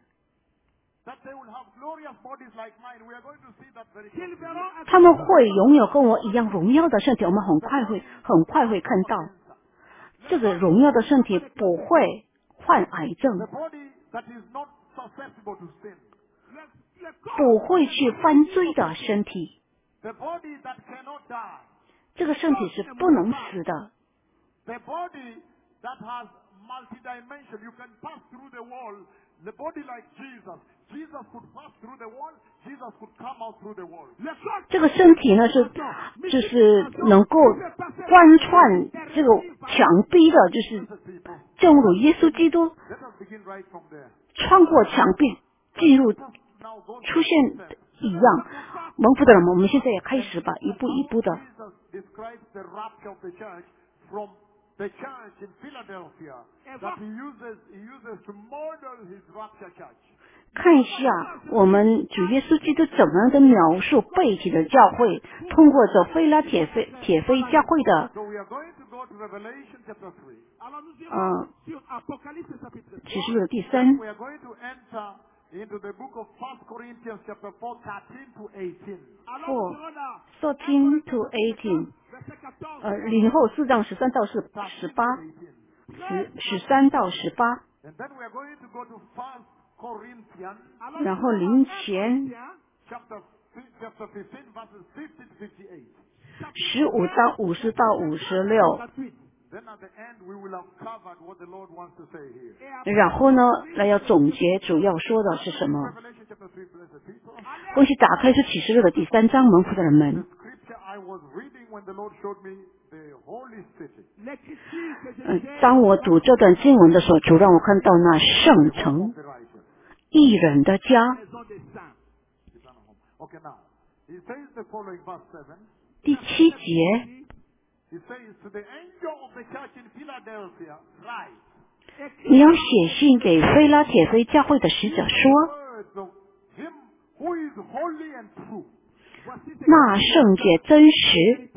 Speaker 2: that they will have glorious bodies like mine. We are going to see that very soon.
Speaker 1: 他们会拥有跟我一样荣耀的身体，我们很快会很快会看到，这个荣耀的身体不会患癌症
Speaker 2: The，body that is not susceptible to sin.
Speaker 1: 不会去犯罪的身体，
Speaker 2: The body that cannot die.
Speaker 1: 这个身体是不能死的，
Speaker 2: The body that has multi-dimension. You can pass through the wall. The body like Jesus. Jesus could pass through the wall. Jesus could come out through the wall.
Speaker 1: 这个身体呢是就是能够贯穿这个墙壁的，就是正如耶稣基督
Speaker 2: Let us begin right from there.
Speaker 1: 穿过墙壁进入
Speaker 2: Now go
Speaker 1: 出现一样。蒙福的人们，我们现在也开始吧，一步一步的。
Speaker 2: Jesus describes the rapture of the church from the church in Philadelphia that he uses he uses to model his rapture church.
Speaker 1: 看一下我们主耶稣基督怎么样的描述背景的教会，通过这菲拉铁菲铁菲教会的
Speaker 2: So we are going to go to Revelation chapter three.
Speaker 1: 呃启示录的第三
Speaker 2: We are going to enter into the book of First Corinthians chapter four, thirteen to eighteen.
Speaker 1: four thirteen to eighteen， 呃，零后四章十三到十十八，十十三到十八，
Speaker 2: And then we are going to go to First Corinthians
Speaker 1: 然后零前
Speaker 2: chapter fi- chapter fifteen verses fifty to fifty-eight.
Speaker 1: 十五章五十到五十六，
Speaker 2: Then at the end we will have covered what the Lord wants to say here.
Speaker 1: 然后呢，来要总结主要说的是什么？
Speaker 2: Revelation chapter three, blessed people.
Speaker 1: 恭喜打开是启示录的第三章，蒙福的人
Speaker 2: The
Speaker 1: 们。
Speaker 2: scripture I was reading when the Lord showed me the holy city.
Speaker 1: 嗯，当我读这段经文的时候，主让我看到那圣城
Speaker 2: The righteous.
Speaker 1: 义人的家。
Speaker 2: Okay, now he says the following verse seven.
Speaker 1: 第七节，
Speaker 2: He says to the angel of the church in Philadelphia, write
Speaker 1: 你要写信给菲拉铁菲教会的使者说，
Speaker 2: words of him who is holy and true.
Speaker 1: 那圣洁真实。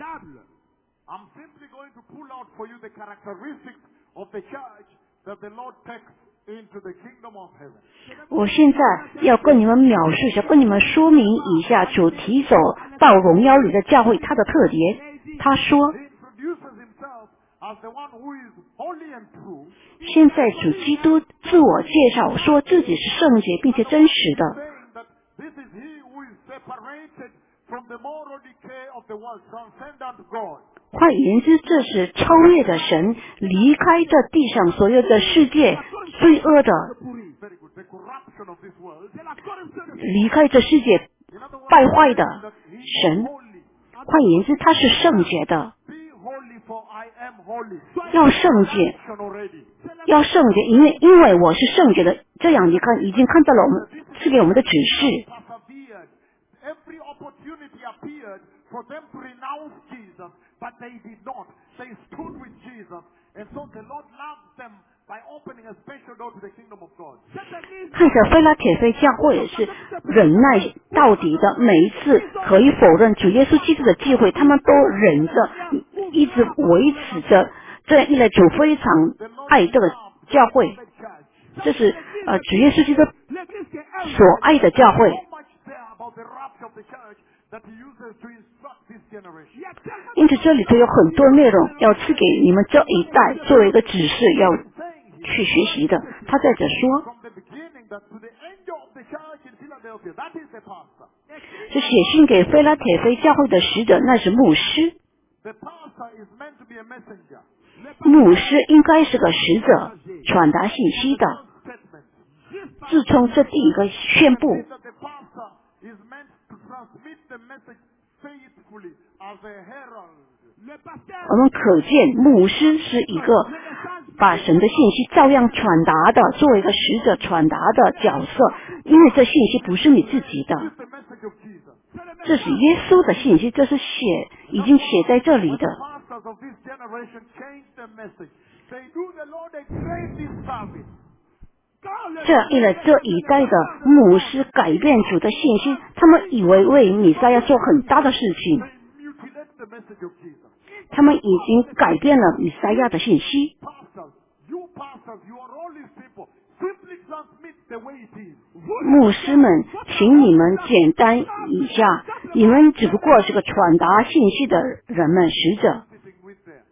Speaker 2: I'm simply going to pull out for you the characteristics of the church that the Lord takes into the kingdom of heaven.
Speaker 1: 我现在要跟你们描述一下，跟你们说明一下主提走到荣耀里的教会它的特点。他说，
Speaker 2: He introduces himself as the one who is holy and true.
Speaker 1: 现在主基督自我介绍，说自己是圣洁并且真实的。
Speaker 2: Saying that this is he who is separated from the moral decay of the world, transcendent God.
Speaker 1: 换言之，这是超越的神，离开这地上所有的世界罪恶的，
Speaker 2: Very good. The corruption of this world.
Speaker 1: 离开这世界
Speaker 2: In other words,
Speaker 1: 败坏的
Speaker 2: that he is
Speaker 1: 神。
Speaker 2: holy.
Speaker 1: 换言之，他是圣洁的，
Speaker 2: Be holy, for I am holy.
Speaker 1: 要圣洁，
Speaker 2: Action already.
Speaker 1: 要圣洁，因为因为我是圣洁的。这样你看，已经看到了我们赐给我们的指示。
Speaker 2: Persevered. Every opportunity appeared for them to renounce Jesus, but they did not. They stood with Jesus. And so the Lord loved them by opening a special door to the kingdom of God.
Speaker 1: 看着菲拉铁非教会也是忍耐到底的，每一次可以否认主耶稣基督的机会，他们都忍着，一直维持着。这样一来，主非常爱这个教会，这是呃主耶稣基督所爱的教会。
Speaker 2: So much there about the rapture of the church that he uses to instruct this generation.
Speaker 1: 因此这里头有很多内容要赐给你们这一代作为一个指示，要
Speaker 2: Saying here
Speaker 1: 去学习的。他在这说，
Speaker 2: from the beginning that to the angel of the church in Philadelphia, that is the pastor.
Speaker 1: 是写信给菲拉铁非教会的使者，那是牧师。
Speaker 2: The pastor is meant to be a messenger.
Speaker 1: 牧师应该是个使者，传达信息的。
Speaker 2: Statement.
Speaker 1: 自从这第一个宣布，
Speaker 2: That the pastor is meant to transmit the message faithfully as a herald.
Speaker 1: 我们可见牧师是一个把神的信息照样传达的，作为一个使者传达的角色。因为这信息不是你自己的，
Speaker 2: This is the message of Jesus.
Speaker 1: 这是耶稣的信息，这是写已经写在这里的。
Speaker 2: Pastors of this generation change the message. They do the Lord a great disservice.
Speaker 1: 这样一来，这一代的牧师改变主的信息，他们以为为弥赛亚做很大的事情，
Speaker 2: They mutilate the message of Jesus.
Speaker 1: 他们已经改变了弥赛亚的信息。
Speaker 2: Pastors, you pastors, you are all these people. Simply transmit the way it is.
Speaker 1: 牧师们，请你们简单一下，你们只不过是个传达信息的人们，使者。
Speaker 2: Sitting with them.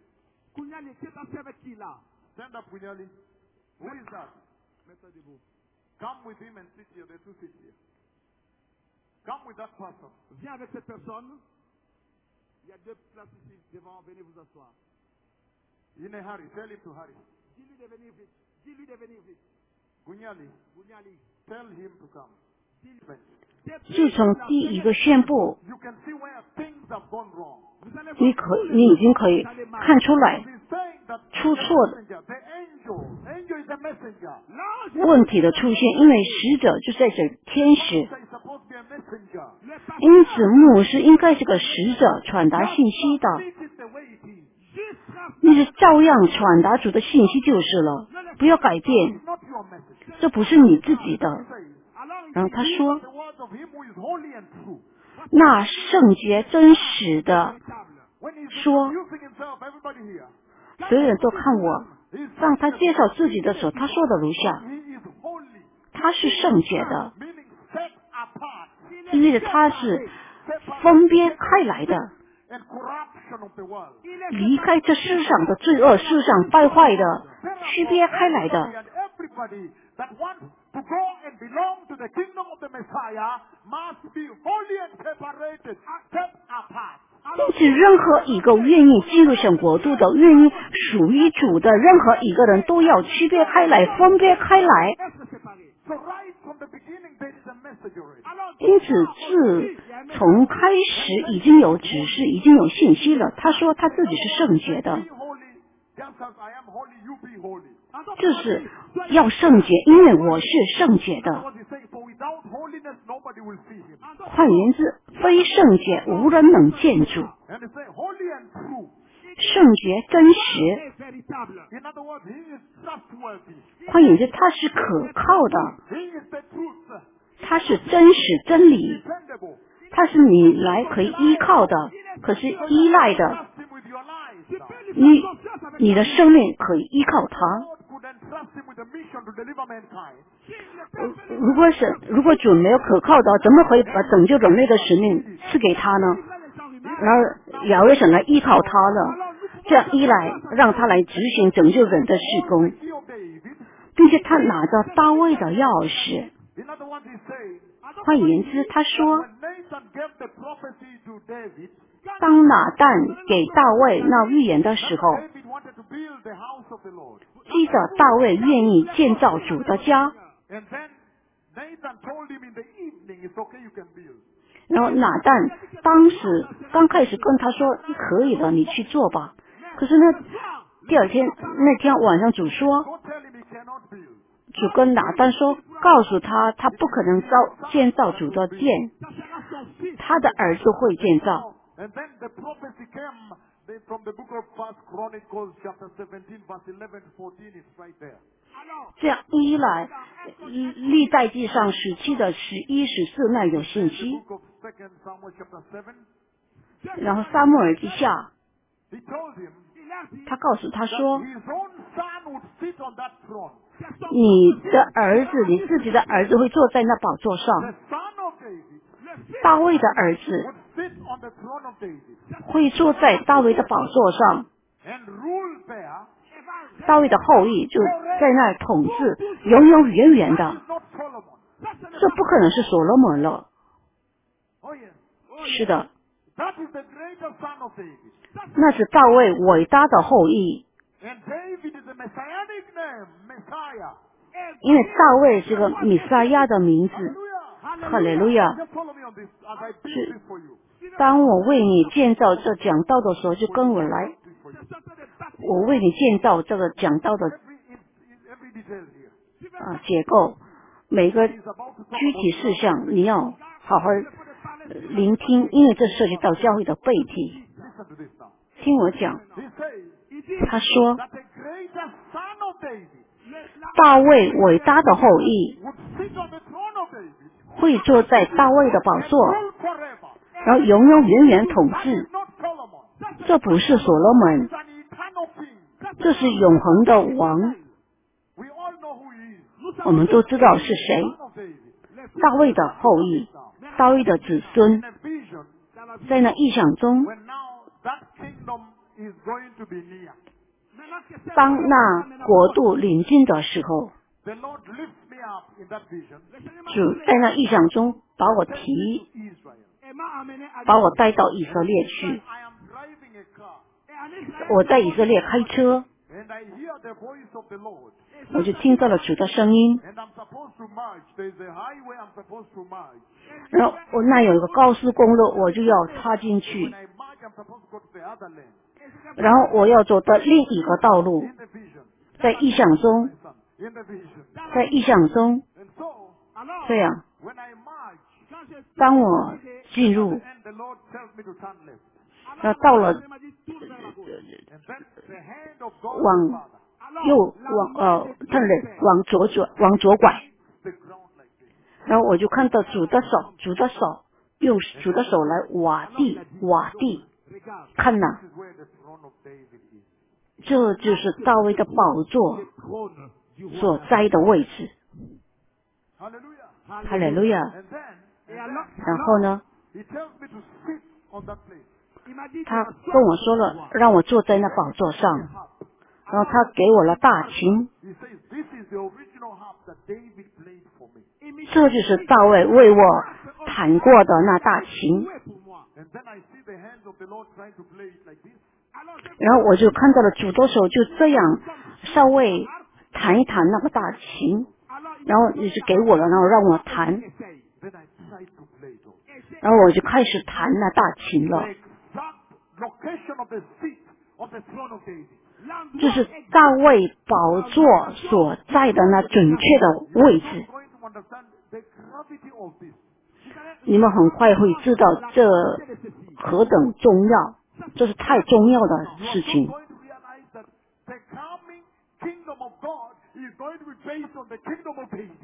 Speaker 2: Stand up, Winyali. Who is that? Come with him and sit here. The two sit here. Come with that person.
Speaker 3: Viens avec cette personne. Il y a deux places ici devant. Venez vous asseoir.
Speaker 2: In a hurry. Tell him to hurry.
Speaker 3: Dis-lui de venir vite. Dis-lui de venir vite.
Speaker 2: Gunyali,
Speaker 3: Bunyali.
Speaker 2: tell him to come.
Speaker 1: 自从第一个宣布，
Speaker 2: You can see where things have gone wrong.
Speaker 1: 你可你已经可以看出来
Speaker 2: He's saying that
Speaker 1: 出
Speaker 2: the
Speaker 1: 错的
Speaker 2: messenger, the angel, angel is a messenger.
Speaker 1: 问题的出现，因为使者就在这天使，
Speaker 2: He's supposed to be a messenger.
Speaker 1: 因此牧师应该是个使者，传达信息的。
Speaker 2: This is the way it is.
Speaker 1: 你是照样传达主的信息就是了，不要改变，
Speaker 2: Not your message.
Speaker 1: 这不是你自己的。
Speaker 2: Says,
Speaker 1: 然后他说
Speaker 2: the words of him who is holy and true.
Speaker 1: 那圣洁真实的
Speaker 2: When he's
Speaker 1: 说，
Speaker 2: introducing himself, everybody here,
Speaker 1: 所有人都看我。
Speaker 2: he's
Speaker 1: 当他介绍自己的时候，他说的如下：
Speaker 2: he is holy,
Speaker 1: 他是圣洁的，
Speaker 2: meaning set apart,
Speaker 1: 因为他是分别开来的，
Speaker 2: and corruption of the world.
Speaker 1: 离开这世上的罪恶、世上败坏的，区别开来的。
Speaker 2: And everybody that wants to go and belong to the kingdom of the Messiah must be holy and separated, set apart.
Speaker 1: 因此，任何一个愿意进入神国度的、愿意属于主的任何一个人都要区别开来、分别开来。
Speaker 2: So right from the beginning there is a message already.
Speaker 1: 因此，自从开始已经有指示，已经有信息了。他说他自己是圣洁的，
Speaker 2: Be holy, just as I am holy, you be holy.
Speaker 1: 就是要圣洁，因为我是圣洁的。
Speaker 2: What he's saying, for without holiness nobody will see him.
Speaker 1: 换言之，非圣洁无人能见主。
Speaker 2: And he say holy and true.
Speaker 1: 圣洁真实，
Speaker 2: In other words, he is trustworthy.
Speaker 1: 换言之，他是可靠的，
Speaker 2: He is the truth.
Speaker 1: 他它是真实真理，
Speaker 2: dependable.
Speaker 1: 它是你来可以依靠的，可是依赖的，
Speaker 2: Trust him with your life now.
Speaker 1: 你你的生命可以依靠它。
Speaker 2: God could entrust him with a mission to deliver mankind.
Speaker 1: 呃如果是如果主没有可靠的，怎么可以把拯救人类的使命赐给他呢？然后亚威神来依靠他了，这样一来让他来执行拯救人的事工，
Speaker 2: Key of David.
Speaker 1: 并且他拿着大卫的钥匙。
Speaker 2: In other words, he's saying
Speaker 1: 换言之，他说
Speaker 2: when Nathan gave the prophecy to David,
Speaker 1: 当拿但给大卫那预言的时候，
Speaker 2: David wanted to build the house of the Lord.
Speaker 1: 记着大卫愿意建造主的家。
Speaker 2: And then Nathan told him in the evening, it's okay, you can build.
Speaker 1: 然后拿但当时刚开始跟他说可以的，你去做吧。可是呢，第二天那天晚上主说，
Speaker 2: Go tell him he cannot build.
Speaker 1: 主跟拿但说，告诉他他不可能造建造主的殿，他的儿子会建造。
Speaker 2: And then the prophecy came they- from the book of First Chronicles, chapter seventeen, verse eleven to fourteen. It's right there.
Speaker 1: 这样一来，历代记上十七的十一十四那有信
Speaker 2: Then the
Speaker 1: 息，
Speaker 2: book of Second Samuel, chapter seven,
Speaker 1: 然后撒母耳记下，
Speaker 2: he told him
Speaker 1: 他告诉他
Speaker 2: that
Speaker 1: 说，
Speaker 2: his own son would sit on that throne.
Speaker 1: 你的儿子，你自己的儿子会坐在那宝座
Speaker 2: The
Speaker 1: 上，
Speaker 2: son of David
Speaker 1: 大卫的儿子
Speaker 2: would sit on the throne of David
Speaker 1: 会坐在大卫的宝座上，
Speaker 2: and rule there.
Speaker 1: 大卫的后裔就在那儿统治，永永远远
Speaker 2: That
Speaker 1: 的。
Speaker 2: is not Solomon.
Speaker 1: 这不可能是所罗门了。
Speaker 2: Oh yes.
Speaker 1: 是的，
Speaker 2: That is the greater son of David.
Speaker 1: 那是大卫伟大的后裔，
Speaker 2: And David is a messianic name, Messiah.
Speaker 1: 因为大卫是个米撒亚的名字。
Speaker 2: Hallelujah.
Speaker 1: 哈利路亚！
Speaker 2: Just follow me on this as I build this for you.
Speaker 1: 当我为你建造这讲道的时候，就跟我来，
Speaker 2: This for you.
Speaker 1: 我为你建造这个讲道的
Speaker 2: Every, in, in every detail here.
Speaker 1: 啊结构，每个
Speaker 2: He's about to talk
Speaker 1: 具体
Speaker 2: about
Speaker 1: 事项你要好好呃聆听，因为这涉及到教会的背题。
Speaker 2: Listen to this now.
Speaker 1: 听我讲，
Speaker 2: He says
Speaker 1: 他说
Speaker 2: that the greater son of David
Speaker 1: 大卫伟大的后裔
Speaker 2: would sit on the throne of David
Speaker 1: 会坐在大卫的宝
Speaker 2: and
Speaker 1: 座，
Speaker 2: rule forever.
Speaker 1: 然后永永远远统
Speaker 2: That
Speaker 1: 治。
Speaker 2: is not Solomon.
Speaker 1: 这不是所罗门
Speaker 2: He's，an eternal king.
Speaker 1: 这是永恒的王。
Speaker 2: We all know who he is.
Speaker 1: 我们都知道是谁，
Speaker 2: Son of David.
Speaker 1: 大卫的后裔，大卫的子孙
Speaker 2: In。a vision,
Speaker 1: 在那意象中，
Speaker 2: when now that kingdom is going to be near,
Speaker 1: 当那国度临近的时候，
Speaker 2: the Lord lifts me up in that vision
Speaker 1: 主在那意象中把我
Speaker 2: to
Speaker 1: 提，
Speaker 2: Israel.
Speaker 1: 把我带到以色列去。
Speaker 2: I am driving a car
Speaker 1: 我在以色列开车，
Speaker 2: and I hear the voice of the Lord
Speaker 1: 我就听到了主的声音。
Speaker 2: and I'm supposed to merge. There's a highway I'm supposed to merge.
Speaker 1: 然后我那有一个高速公路，我就要插进
Speaker 2: When
Speaker 1: 去，
Speaker 2: I merge, I'm supposed to go to the other lane.
Speaker 1: 然后我要走到另一个道路。
Speaker 2: In the vision,
Speaker 1: 在意象中，
Speaker 2: son, in the vision.
Speaker 1: 在意象中，
Speaker 2: And so,
Speaker 1: 这样，
Speaker 2: when I merge,
Speaker 1: 当我进入，
Speaker 2: and the Lord tells me to turn left.
Speaker 1: 然后到了
Speaker 2: And then the hand of God
Speaker 1: 往
Speaker 2: the Father
Speaker 1: 右往呃，看了往左转，往左拐，
Speaker 2: the ground like this.
Speaker 1: 然后我就看到主的手，主的手用主的手来挖地，挖地，看呐，
Speaker 2: This is where the throne of David is.
Speaker 1: 这就是大卫的宝座所在的位置。
Speaker 2: Hallelujah.
Speaker 1: 哈利路亚。
Speaker 2: And then, and then
Speaker 1: 然后呢，
Speaker 2: he tells me to sit on that place.
Speaker 1: 他跟我说了，让我坐在那宝座上，然后他给我了大琴，
Speaker 2: He says, this is the original harp that David played for me.
Speaker 1: 这就是大卫为我弹过的那大琴。
Speaker 2: And then I see the hands of the Lord trying to play it like this.
Speaker 1: 然后我就看到了主的手就这样稍微弹一弹那个大琴，然后也是给我了，然后让我弹，
Speaker 2: Then I tried to play it also.
Speaker 1: 然后我就开始弹那大琴
Speaker 2: The
Speaker 1: 了。
Speaker 2: exact location of the seat of the throne of David.
Speaker 1: 就是大卫宝座所在的那准确的位置，
Speaker 2: You're going to understand the gravity of this.
Speaker 1: 你们很快会知道这何等重要，这是太重要的事
Speaker 2: You're
Speaker 1: 情。
Speaker 2: going to realize that the coming kingdom of God is going to be based on the kingdom of David.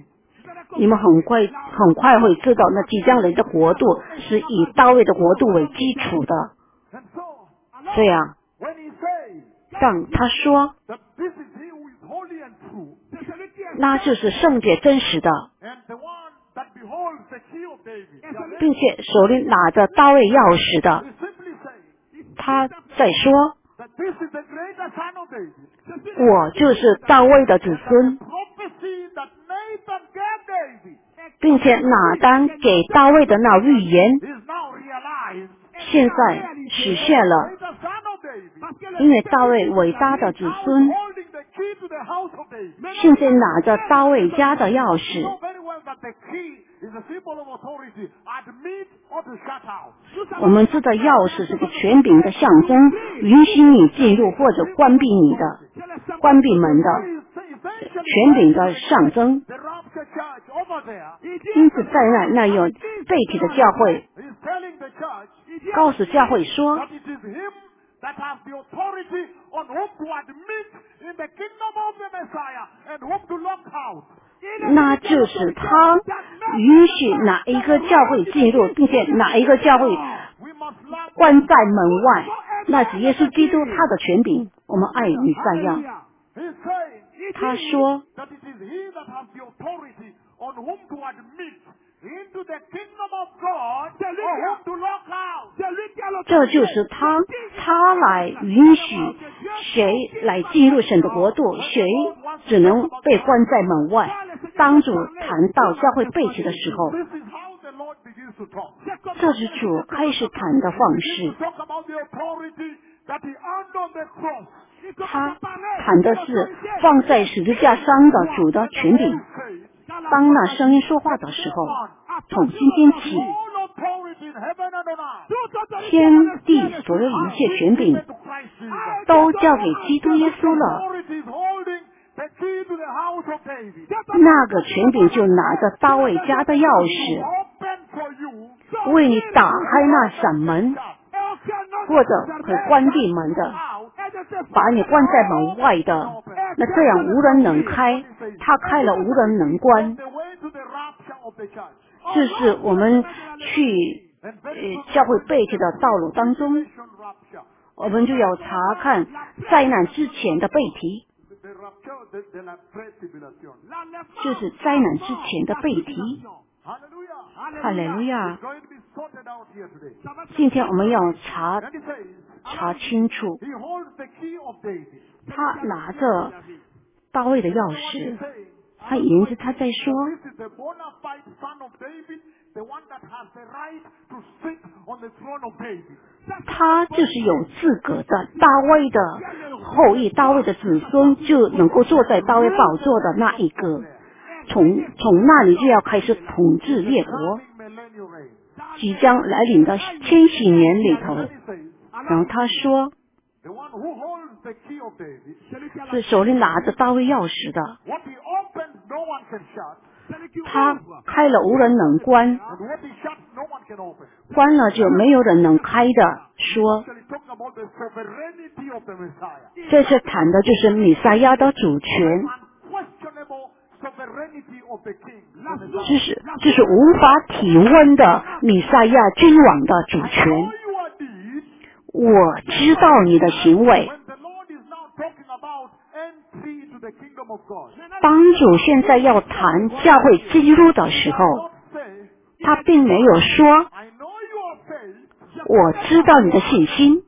Speaker 1: 你们很快很快会知道，那即将来的国度是以大卫的国度为基础的。
Speaker 2: And so,
Speaker 1: 这样，
Speaker 2: when he says
Speaker 1: 当他说
Speaker 2: that this is he who is holy and true,
Speaker 1: 那就是圣洁真实的，
Speaker 2: and the one that beholds the key of David,
Speaker 1: 并且手里拿着大卫钥匙的，
Speaker 2: he simply says
Speaker 1: 他在说
Speaker 2: that this is the greater son of David.
Speaker 1: 我就是大卫的子孙，
Speaker 2: Prophecy that Nathan gave David
Speaker 1: 并且拿单给大卫的那预言
Speaker 2: is now realized.
Speaker 1: 现在实现了，
Speaker 2: Greater son of David,
Speaker 1: 因为大卫伟大的子
Speaker 2: now
Speaker 1: 孙
Speaker 2: holding the key to the house of David.
Speaker 1: 现在拿着大卫家的钥
Speaker 2: You
Speaker 1: 匙，
Speaker 2: know very well that the key is a symbol of authority, admit or to shut out.
Speaker 1: 我们知道钥匙是个权柄的象征，允许你进入或者关闭你的关闭门的
Speaker 2: Essentially,
Speaker 1: 权柄的象征。
Speaker 2: the rapture church over there
Speaker 1: 因此，在那那有被提的教会
Speaker 2: is telling the church
Speaker 1: 告诉教会说，
Speaker 2: that it is him that has the authority on whom to admit in the kingdom of the Messiah and whom to lock out.
Speaker 1: 那就是他允许哪一个教会进入，并且哪一个教会
Speaker 2: We must learn
Speaker 1: 关在门外。那是耶稣基督他的权柄。我们爱弥赛亚，
Speaker 2: He's saying
Speaker 1: 他说
Speaker 2: that it is he that has the authority on whom to admit into the kingdom of God or whom to lock out.
Speaker 1: 这就是他，他来允许谁来进入神的国度，谁只能被关在门外。当主谈到教会背弃的时候，
Speaker 2: This is how the Lord begins to talk.
Speaker 1: 这是主开始谈的方式。
Speaker 2: Talk about the authority that he earned on the cross.
Speaker 1: 他谈的是放在十字架上的主的权柄。
Speaker 2: Says,
Speaker 1: 当那声音说话的时候，从今天起，
Speaker 2: all authority in heaven and on earth
Speaker 1: 天地所有一切权柄
Speaker 2: to Christ Jesus.
Speaker 1: 都交给基督耶稣了。
Speaker 2: Authority is holding the key to the house of David.
Speaker 1: 那个权柄就拿着大卫家的钥匙，
Speaker 2: Open for you
Speaker 1: 为你打开那扇门，或者可以关闭门的，
Speaker 2: out.
Speaker 1: 把你关在门外的。那这样无人能开，他开了无人能关。
Speaker 2: The way to the rapture of the church.
Speaker 1: 这是我们去呃教会背弃的道路当中，
Speaker 2: Rapture.
Speaker 1: 我们就要查看灾难之前的背题，
Speaker 2: The rapture de, de la pre-tribulación.
Speaker 1: 就是灾难之前的背题。
Speaker 2: Hallelujah.
Speaker 1: 哈利路亚
Speaker 2: It's！going to be sorted out here today.
Speaker 1: 今天我们要查
Speaker 2: And he says,
Speaker 1: 查清楚，
Speaker 2: he holds the key of David.
Speaker 1: 他拿着大卫的钥
Speaker 2: He's
Speaker 1: 匙，
Speaker 2: saying,
Speaker 1: 他言之他在说，
Speaker 2: this is the bona fide son of David, the one that has the right to sit on the throne of David.
Speaker 1: 他就是有资格的大卫的后裔，大卫的子孙就能够坐在大卫宝座的那一个，从从那里就要开始统治列国，
Speaker 2: Coming millennial reign.
Speaker 1: 即将来临的千禧年里头。
Speaker 2: Then he says,
Speaker 1: 然后他说，
Speaker 2: the one who holds the key of David,
Speaker 1: 是手里拿着大卫钥匙的，
Speaker 2: what he opens, no one can shut.
Speaker 1: 他开了无人能关，
Speaker 2: And what he shuts, no one can open.
Speaker 1: 关了就没有人能开的。说
Speaker 2: Actually talking about the sovereignty of the Messiah.
Speaker 1: 这是谈的就是弥赛亚的主权，
Speaker 2: Unquestionable sovereignty of the king.
Speaker 1: 这是这是无法提问的弥赛亚君王的主
Speaker 2: All
Speaker 1: 权。
Speaker 2: your deeds,
Speaker 1: 我知道你的行为。
Speaker 2: when the Lord is now talking about entry to the kingdom of God,
Speaker 1: 帮主现在要谈教会进入的时候，
Speaker 2: not say,
Speaker 1: 他并没有说
Speaker 2: I know your faith,
Speaker 1: 我知道你的信心，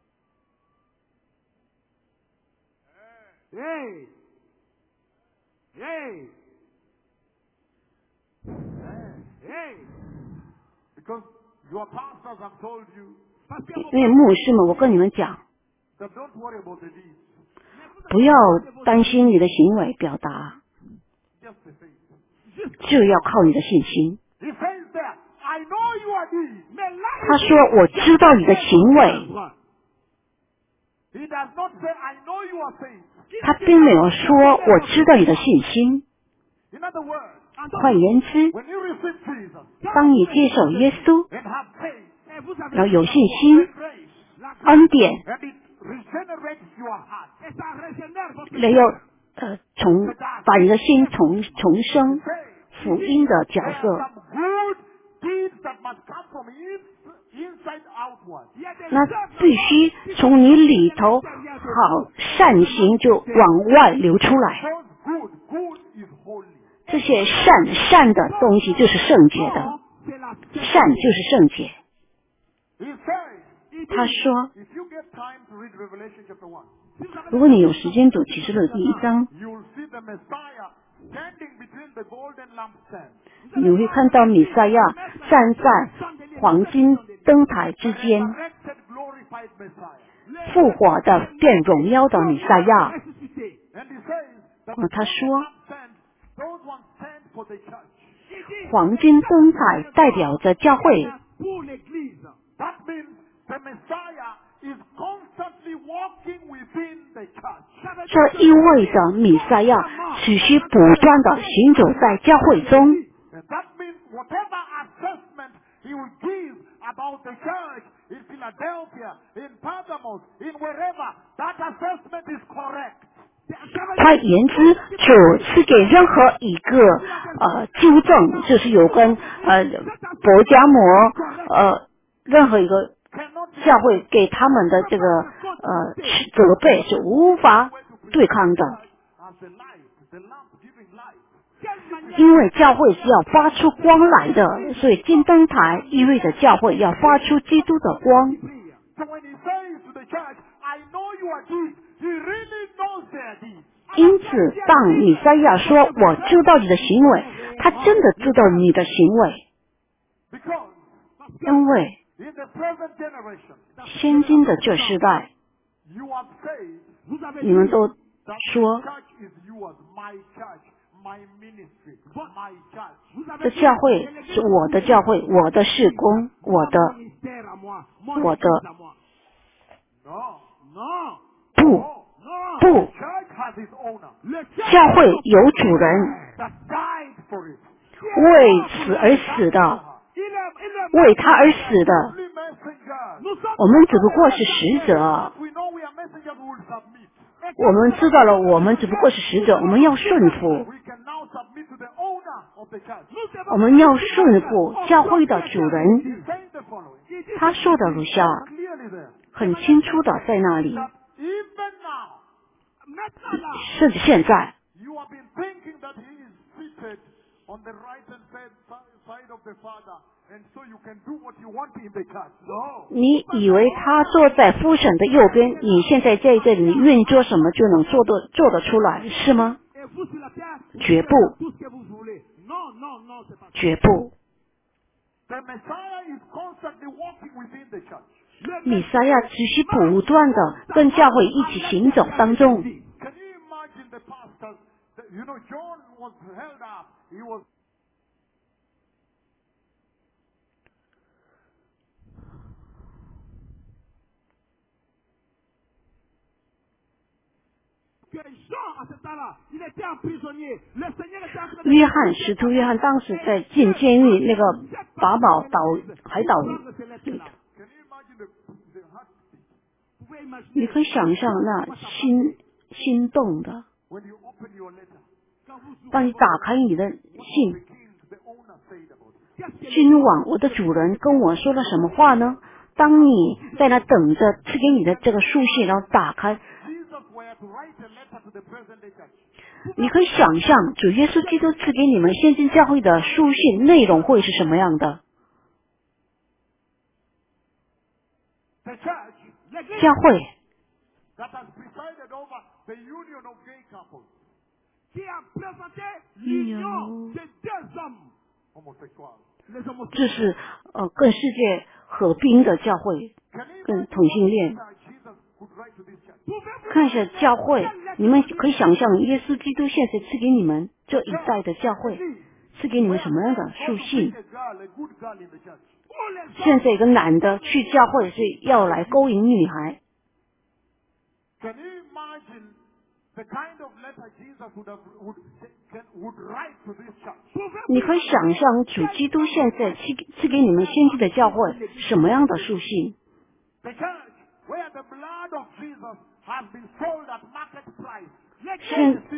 Speaker 3: Hey! Hey! Hey!
Speaker 2: because your pastors have told you
Speaker 1: 因为牧师们，我跟你们讲，
Speaker 2: that don't worry about the deeds,
Speaker 1: 不要担心你的行为表达，
Speaker 2: just the faith.
Speaker 1: 就要靠你的信心。
Speaker 2: He says there, I know your deeds.
Speaker 1: 他说我知道你的行为，
Speaker 2: He does not say, I know your faith.
Speaker 1: 他并没有说我知道你的信心。
Speaker 2: In other words,
Speaker 1: 换言之，
Speaker 2: when you receive Jesus
Speaker 1: 当你接受耶稣，
Speaker 2: and have faith,
Speaker 1: 然后有信心、
Speaker 2: grace,
Speaker 1: 恩典，
Speaker 2: and it regenerates your heart.
Speaker 1: 然后呃重把你的心重重生， 福音的角
Speaker 2: There are
Speaker 1: 色。
Speaker 2: some good deeds that must come from in- inside outward.
Speaker 1: 那必须从你里头好善行就往外流出来。
Speaker 2: Those good, good is holy.
Speaker 1: 这些善善的东西就是圣洁的，
Speaker 3: c'est la
Speaker 1: 善就是圣洁。
Speaker 2: He says,
Speaker 1: 他说，
Speaker 2: if you get time to read Revelation chapter one,
Speaker 1: 如果你有时间读启示录第一章，
Speaker 2: you'll see the Messiah standing between the golden lampstands.
Speaker 1: 你会看到弥赛亚站在黄金灯台之
Speaker 2: The
Speaker 1: 间，
Speaker 2: resurrected, glorified Messiah.
Speaker 1: 复活的变荣耀的弥赛亚。
Speaker 3: ressuscité.
Speaker 2: And he says that
Speaker 1: 哦，
Speaker 2: the
Speaker 1: 他
Speaker 2: golden
Speaker 1: 说，
Speaker 2: lampstands, those ones stand for the church.
Speaker 1: 黄金灯台代表着教会，
Speaker 3: Pour l'Église.
Speaker 2: That means the Messiah is constantly walking within the church.
Speaker 1: 这意味着弥赛亚持续不断的行走在教会中。
Speaker 2: And that means whatever assessment he will give about the church in Philadelphia, in Pergamos, in wherever, that assessment is correct.
Speaker 1: 换言之，主赐给任何一个呃纠正，就是有关呃伯加摩呃任何一个
Speaker 2: Cannot be
Speaker 1: 教会给他们的这个呃责备是无法对抗的，
Speaker 2: as the light, the lamp giving light.
Speaker 1: 因为教会是要发出光来的，所以金灯台意味着教会要发出基督的光。
Speaker 2: So when he says to the church, I know your deeds, he really knows their deeds.
Speaker 1: 因此，当弥赛亚说我知道你的行为，他真的知道你的行为，
Speaker 2: Because
Speaker 1: 因为
Speaker 2: in the present generation,
Speaker 1: 现今的这时代，
Speaker 2: you have said
Speaker 1: 你们都
Speaker 2: that
Speaker 1: 说
Speaker 2: the church is yours, my church, my ministry, my church.
Speaker 1: 这教会是我的教会，我的事工，我的
Speaker 3: Ministère à moi. Mon
Speaker 1: 我的
Speaker 3: église à moi.
Speaker 2: No,
Speaker 3: Non.
Speaker 1: 不
Speaker 2: no.
Speaker 3: Non.
Speaker 1: 不，
Speaker 2: Church has its owner
Speaker 3: Le church
Speaker 1: 教会有主人，
Speaker 2: that died for it.
Speaker 1: 为此而死的，
Speaker 3: il est, il est
Speaker 1: 为他而死的，
Speaker 2: Only messengers.
Speaker 3: Nous sommes
Speaker 1: 我们只不过是使者。
Speaker 2: As we know we are messengers, we will submit.
Speaker 1: 我们知道了，我们只不过是使者，我们要顺服，
Speaker 2: We can now submit to the owner of the church.
Speaker 3: nous devons
Speaker 1: 我们要顺服教会的主人。
Speaker 2: He's saying the following.
Speaker 1: 他说的如下，
Speaker 2: Clearly there.
Speaker 1: 很清楚的在那里，
Speaker 2: That even now,
Speaker 3: maintenant là.
Speaker 1: 甚至现在，
Speaker 2: you have been thinking that he is seated on the right hand side, side of the Father, and so you can do what you want in the church. No.
Speaker 1: 你以为他坐在父神的右边，你现在在这里，你愿意做什么就能做得做得出来，是吗？
Speaker 3: Et vous sur la terre, vous
Speaker 1: 绝
Speaker 3: faites
Speaker 1: 不，
Speaker 3: tout ce que vous voulez. Non, non, non, c'est pas ça.
Speaker 1: 绝不。
Speaker 2: The Messiah is constantly walking within the church.
Speaker 1: 弥赛亚持续不断的跟教会一起行走当中。
Speaker 2: Can you imagine the pastors? That, you know, John was held up. He was
Speaker 3: Que Jean, à ce temps-là, il était un prisonnier. Le Seigneur était en train de...
Speaker 1: 约翰，使徒约翰当时在进监狱那个法宝岛海岛，
Speaker 3: Can you
Speaker 2: imagine the, the heartbeat?
Speaker 3: Vous pouvez imaginer
Speaker 1: 你可以想象那心心动的。
Speaker 2: When you open your letter,
Speaker 1: 当你打开你的信，
Speaker 2: the king, the owner said about it.
Speaker 3: qu'est-ce que
Speaker 1: 君王，我的主人跟我说了什么话呢？当你在那等着赐给你的这个书信，然后打开，
Speaker 2: Jesus were to write a letter to the present day church.
Speaker 1: 你可以想象主耶稣基督赐给你们现今教会的书信内容会是什么样的？
Speaker 2: The church
Speaker 1: 教会
Speaker 2: that has presided over the union of gay couples,
Speaker 3: qui a présenté l'union de deux hommes,
Speaker 2: homosexuals.
Speaker 3: les homosexuels.
Speaker 1: 这是呃跟世界合并的教会，
Speaker 2: Can you
Speaker 1: 跟
Speaker 2: imagine
Speaker 1: 同性恋。
Speaker 2: what Jesus could write to this church?
Speaker 3: Pouvez-vous
Speaker 1: 看一下教会，你们可以想象耶稣基督现在赐给你们这一代的教会，赐给你们什么样的书
Speaker 2: Want to
Speaker 1: 信
Speaker 2: bring？ a girl, a good girl in the church.
Speaker 3: pour les
Speaker 1: 现在一个男的去教会是要来勾引女孩，
Speaker 2: Can you imagine the kind of letter Jesus would have would, can, would write to this church?
Speaker 1: 你可以想象主基督现在赐赐给你们先进的教会什么样的书信？
Speaker 2: The church where the blood of Jesus has been sold at market price.
Speaker 1: 现
Speaker 2: Seed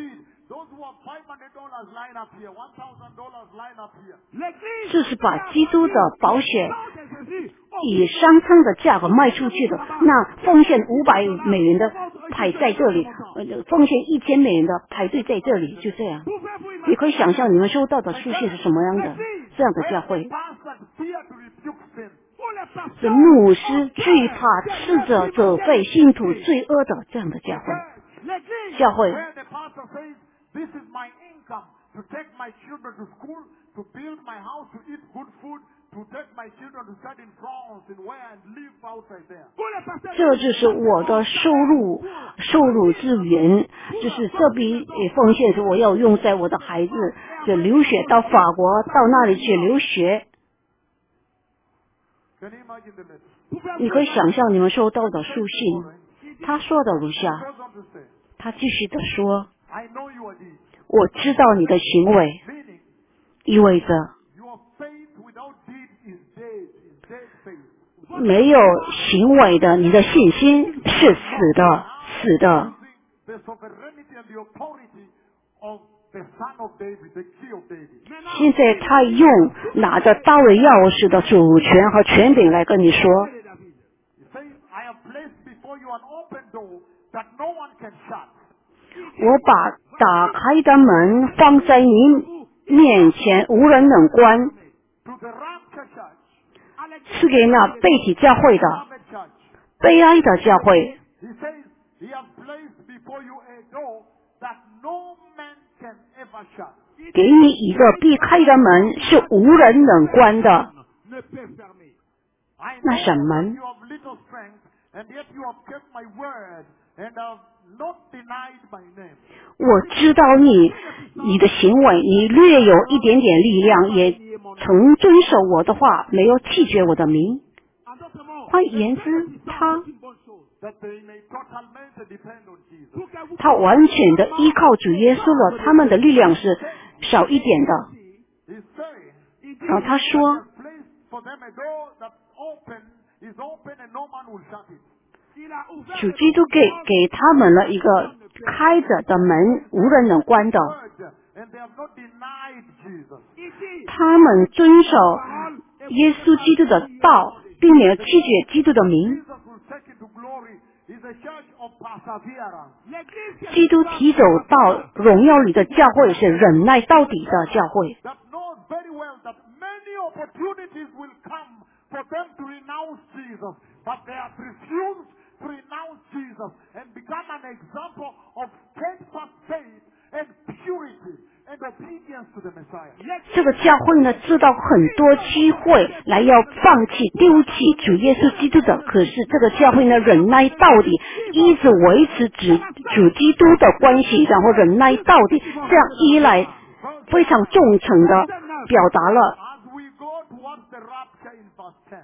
Speaker 2: Those who have five hundred dollars line up here, one thousand dollars line up here.
Speaker 1: 这是把基督的保险以商称的价格卖出去的。那奉献五百美元的排在这里，呃，奉献一千美元的排队在这里，就这样。你可以想象你们收到的书信是什么样的？这样的教会，
Speaker 2: Pastors fear to rebuke sin.
Speaker 1: 是牧师惧怕斥责责备信徒罪恶的这样的教会。教会
Speaker 2: Where the pastor says, this is my income to take my children to school, to build my house, to eat good food, to take my children to study in France, in where and live outside there.
Speaker 1: 这就是我的收入收入资源，就是这笔奉献是我要用在我的孩子就留学到法国，到那里去留学。
Speaker 2: Can you imagine the letter?
Speaker 1: 你可以想象你们收到的书信，他说的如下，
Speaker 2: Goes on to say,
Speaker 1: 他继续的说，
Speaker 2: I know your deeds,
Speaker 1: 我知道你的行为，
Speaker 2: meaning
Speaker 1: 意味着
Speaker 2: your faith without deed is dead, is dead faith.
Speaker 1: 没有行为的，你的信心是死的，死的。
Speaker 2: Using the sovereignty and the authority of the son of David, the key of David.
Speaker 1: 现在他用拿着大卫钥匙的主权和权柄来跟你说，
Speaker 2: He says, I have placed before you an open door that no one can shut.
Speaker 1: 我把打开的门放在你面前，无人能关，
Speaker 2: To the rapture church,
Speaker 1: 赐给那被体教会的
Speaker 2: beloved church.
Speaker 1: 悲哀的教会。
Speaker 2: He says, he has placed before you a door that no man can ever shut.
Speaker 1: 给你一个必开的门，是无人能关的。
Speaker 2: I
Speaker 1: 那
Speaker 2: know
Speaker 1: 什么
Speaker 2: that you have little strength, and yet you have kept my word, and have not denied my name.
Speaker 1: 我知道你你的行为，你略有一点点力量，也曾遵守我的话，没有弃绝我的名。换言之，他
Speaker 2: That they may totalmente depend on Jesus.
Speaker 1: 他完全的依靠主耶稣了，他们的力量是少一点的。
Speaker 2: He's saying,
Speaker 1: 然后他
Speaker 2: he
Speaker 1: 说，
Speaker 2: has placed for them a door that open, is open and no man will shut it.
Speaker 1: 主基督给给他们了一个开着的门，无人能关的。
Speaker 2: Word, and they have not denied Jesus.
Speaker 1: 他们遵守耶稣基督的道，并没有弃绝基督的名。
Speaker 2: Jesus will take it to glory. Is a church of perseverance.
Speaker 1: 基督提走到荣耀里的教会是忍耐到底的教会。
Speaker 2: That knows very well that many opportunities will come for them to renounce Jesus, but they have refused to renounce Jesus and become an example of steadfast faith and purity and obedience to the Messiah.
Speaker 1: 这个教会呢，知道很多机会来要放弃、丢弃主耶稣基督的，可是这个教会呢，忍耐到底，一直维持主主基督的关系，然后忍耐到底，这样一来，非常忠诚的表达了
Speaker 2: As we go towards the rapture in verse ten,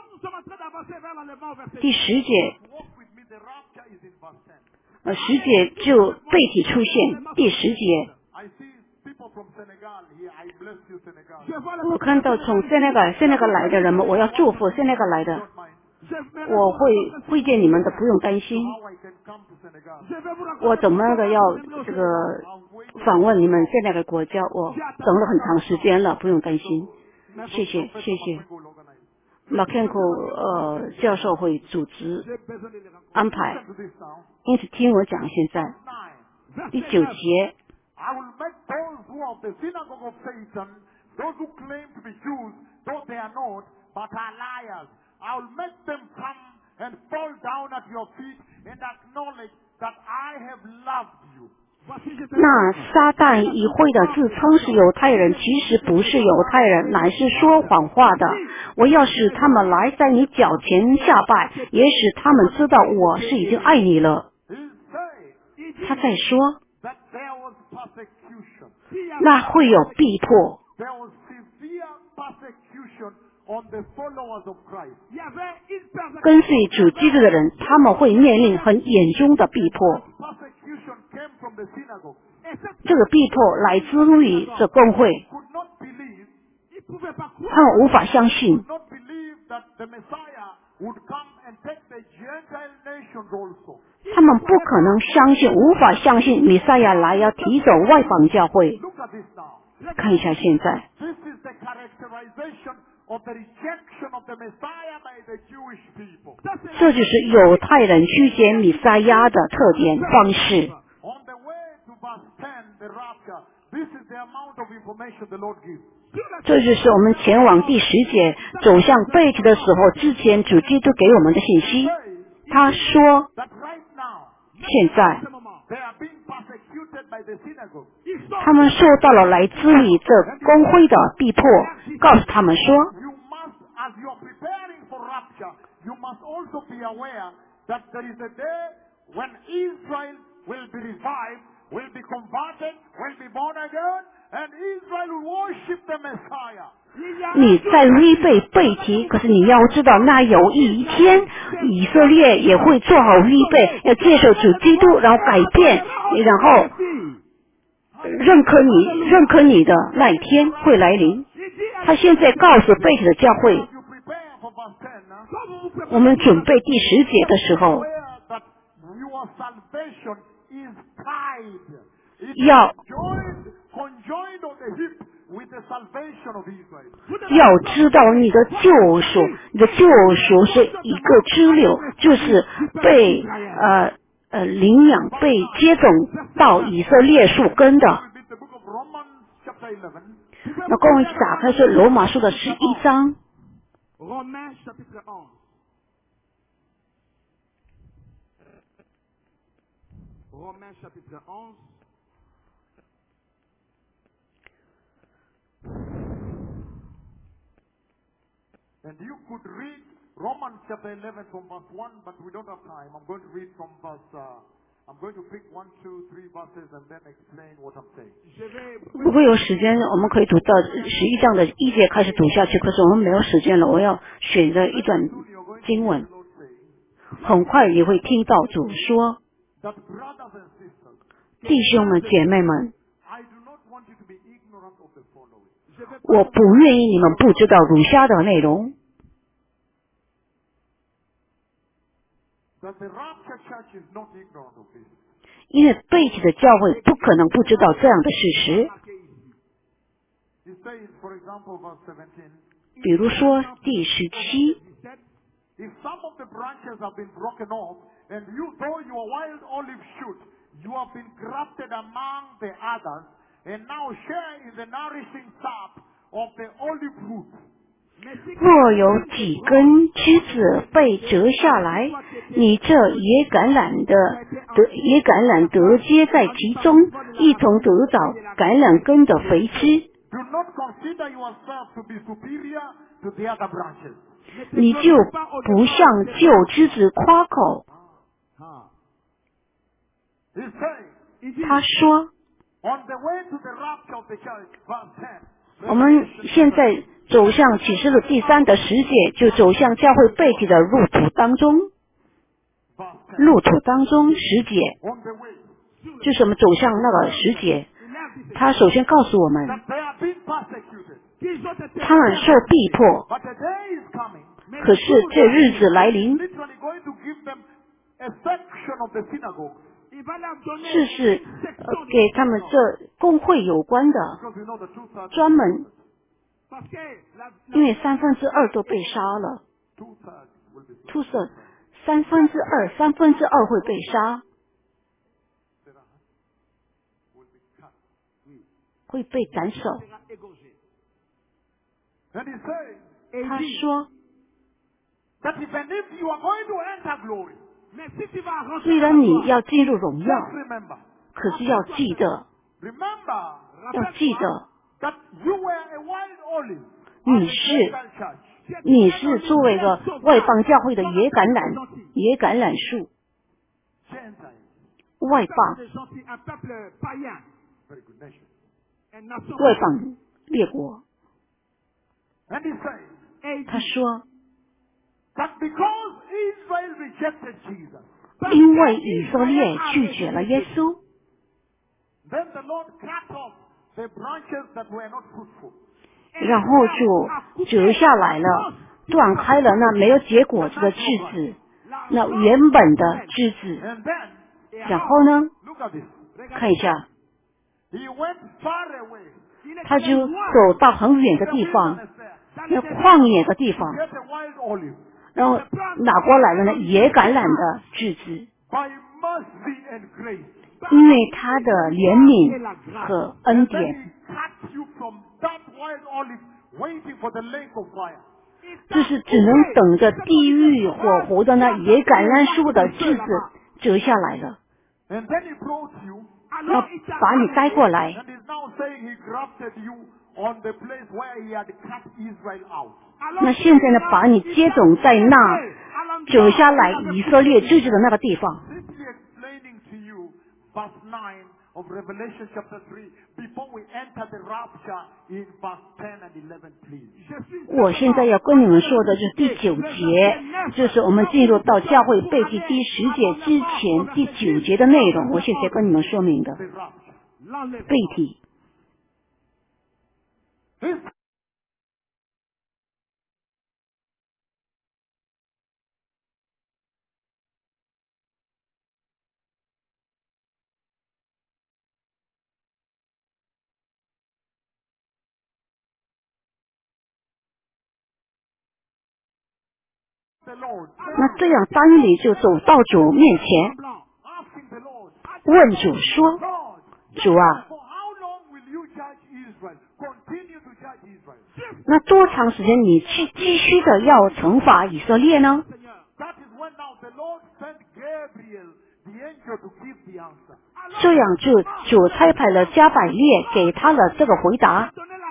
Speaker 1: 第十节，
Speaker 2: walk with me, the rapture is in verse ten.
Speaker 1: 呃，十节就背体出现，第十节。
Speaker 2: I see people from Senegal here. I bless you, Senegal.
Speaker 1: 我看到从塞内加塞内加来的人们，我要祝福塞内加来的，
Speaker 2: Don't mind
Speaker 1: 我会会见你们的，不用担心。
Speaker 2: how I can come to Senegal.
Speaker 1: 我怎么样的要这个访问你们塞内加国家，我等了很长时间了，不用担心。谢谢谢谢。
Speaker 2: We'll organize.
Speaker 1: 马肯库呃教授会组织安排，
Speaker 2: Listen to this now.
Speaker 1: 因此听我讲现在
Speaker 2: Nine.
Speaker 1: 第九节。
Speaker 2: I will make those who are of the synagogue of Satan, those who claim to be Jews, though they are not, but are liars. I will make them come and fall down at your feet and acknowledge that I have loved you.
Speaker 1: 那撒旦议会的自称是犹太人，其实不是犹太人，乃是说谎话的。我要使他们来在你脚前下拜，也使他们知道我是已经爱你了。
Speaker 2: He's saying
Speaker 1: 他在说，
Speaker 2: that there was persecution.
Speaker 1: 那会有逼迫，
Speaker 2: There was severe persecution on the followers of Christ.
Speaker 1: 跟随主基督的人，他们会面临很严重的逼迫。
Speaker 2: Persecution came from the synagogue.
Speaker 1: 这个逼迫来自于这工会，
Speaker 2: Could not believe,
Speaker 1: 他们无法相信，
Speaker 2: could not believe that that the Messiah would come and take the Gentile nations also.
Speaker 1: 他们不可能相信，无法相信弥赛亚来要提走外邦教会。
Speaker 2: Look at this now.
Speaker 1: 看一下现在，
Speaker 2: This is the characterization of the rejection of the Messiah by the Jewish people.
Speaker 1: 这就是犹太人拒绝弥赛亚的特点方式。
Speaker 2: On the way to verse ten, the rapture, this is the amount of information the Lord gives.
Speaker 1: 这就是我们前往第十节走向背题的时候，之前主基督给我们的信息。他说，
Speaker 2: That right now,
Speaker 1: 现在
Speaker 2: they are being persecuted by the synagogue.
Speaker 1: 他们受到了来自于这公会的逼迫，告诉他们说，
Speaker 2: You must, as you are preparing for rapture, you must also be aware that there is a day when Israel will be revived, will be converted, will be born again, and Israel will worship the Messiah.
Speaker 1: 你在预备背题，可是你要知道，那有一天以色列也会做好预备，要接受主基督，然后改变，然后认可你认可你的那一天会来临。他现在告诉背题的教会，
Speaker 2: You prepare for verse ten now.
Speaker 1: 我们准备第十节的时候，
Speaker 2: Aware that your salvation is tied. It
Speaker 1: 要
Speaker 2: is joined, conjoined on the hip with the salvation of Israel.
Speaker 1: 要知道你的救赎，你的救赎是一个支流，就是被呃呃领养、被接种到以色列树根的。
Speaker 2: We read the book of Romans chapter eleven.
Speaker 1: 那跟我一起打开是罗马书的十一章，
Speaker 3: Romains chapitre onze. Romains chapitre onze.
Speaker 2: And you could read Romans chapter eleven from verse one, but we don't have time. I'm going to read from verse, uh, I'm going to pick one, two, three verses and then explain what I'm saying.
Speaker 1: 如果有时间，我们可以读到十一章的一节开始读下去。可是我们没有时间了，我要选择一段
Speaker 2: Soon you're going to
Speaker 1: 经
Speaker 2: hear
Speaker 1: 文
Speaker 2: the，Lord saying
Speaker 1: 很快也会听到主说
Speaker 2: that brothers and sisters,：“
Speaker 1: 弟兄们、姐妹们，
Speaker 2: I do not want you to be ignorant of the following.
Speaker 1: 我不愿意你们不知道乳下的内容。”
Speaker 2: That the rapture church is not ignorant of this.
Speaker 1: 因为背起的教会不可能不知道这样的事实。
Speaker 2: It says, for example, verse seventeen,
Speaker 1: 比如说第十七，
Speaker 2: if some of the branches have been broken off, and you, though you are wild olive shoot, you have been grafted among the others, and now share in the nourishing sap of the olive root.
Speaker 1: 若有几根枝子被折下来，你这野橄榄的得野橄榄得接在其中，一同得着橄榄根的肥枝，
Speaker 2: Do not consider yourself to be superior to the other branches.
Speaker 1: 你就不向旧枝子夸口。
Speaker 2: He's saying,
Speaker 1: 他说，
Speaker 2: on the way to the rapture of the church, verse ten,
Speaker 1: 我们现在走向启示录第三的十节，就走向教会背体的路途当中，
Speaker 2: verse ten,
Speaker 1: 路途当中十节，
Speaker 2: on the way,
Speaker 1: 就是我们走向那个十节。他首先告诉我们，
Speaker 2: that they are being persecuted.
Speaker 1: 他们受逼迫，
Speaker 2: But a day is coming,
Speaker 1: 可是这日子来临，
Speaker 2: literally going to give them a section of the synagogue.
Speaker 1: 是是、呃、给他们这工会有关的，
Speaker 2: Because you know the two thirds,
Speaker 1: 专门，因为三分之二都被杀了，
Speaker 2: two thirds will be
Speaker 1: 出色三分之二，三分之二会被杀，
Speaker 2: will be cut.
Speaker 1: 会被斩首。
Speaker 2: And he says
Speaker 1: 他说，
Speaker 2: that even if you are going to enter glory,
Speaker 1: 虽然你要进入荣
Speaker 2: just
Speaker 1: 耀，
Speaker 2: remember,
Speaker 1: 可是要记得，
Speaker 2: remember
Speaker 1: 要记得，
Speaker 2: that you were a wild olive.
Speaker 1: 你
Speaker 2: of the
Speaker 1: 是
Speaker 2: Gentile church.
Speaker 1: 你是作为一个外邦教会的野橄榄，野橄榄树，
Speaker 2: Gentiles,
Speaker 1: 外邦
Speaker 2: very good nation.
Speaker 1: 外邦列国。
Speaker 2: And he says
Speaker 1: 他说，
Speaker 2: that because Israel rejected Jesus,
Speaker 1: 因为以色列拒绝了耶稣，
Speaker 2: then the Lord cut off the branches that were not fruitful.
Speaker 1: 然后就折下来了断开了那没有结果子的枝子，那原本的枝子。
Speaker 2: And then,
Speaker 1: 然后呢，
Speaker 2: look at this.
Speaker 1: 看一下，
Speaker 2: He went far away.
Speaker 1: 他就走到很远的地方，
Speaker 2: Wilderness there.
Speaker 1: 那旷野的地方，
Speaker 2: Get a wild olive.
Speaker 1: 然后拿过来了呢野橄榄的枝子，
Speaker 2: By mercy and grace.
Speaker 1: 因为他的怜悯和恩
Speaker 2: And then
Speaker 1: 典，
Speaker 2: he cut you from that wild olive, waiting for the lake of fire.
Speaker 1: 就是只能等着地狱火湖的那野橄榄树的枝子折下来了，
Speaker 2: And then he brought you,
Speaker 1: 要把你带过来。
Speaker 2: and he's now saying he grafted you on the place where he had cut Israel out.
Speaker 1: 那现在呢，把你接种在那折下来以色列枝子的那个地方。
Speaker 2: Simply explaining to you verse nine of Revelation chapter three before we enter the rapture in verse ten and eleven, please.
Speaker 1: 我现在要跟你们说的就是第九节，就是我们进入到教会背记第十节之前第九节的内容。我现在跟你们说明的
Speaker 2: The rapture.
Speaker 1: 背题。
Speaker 2: This the Lord
Speaker 1: 那这样丹尼就走到主面前，
Speaker 2: asking the Lord,
Speaker 1: 问主说
Speaker 2: Lord,
Speaker 1: 主啊，
Speaker 2: for how long will you judge Israel? Continue to judge Israel.
Speaker 1: 那多长时间你去继续的要惩罚以色列呢？
Speaker 2: That is when now the Lord sent Gabriel, the angel, to give the answer.
Speaker 1: 这样就主差派了加百列给他了这个回答。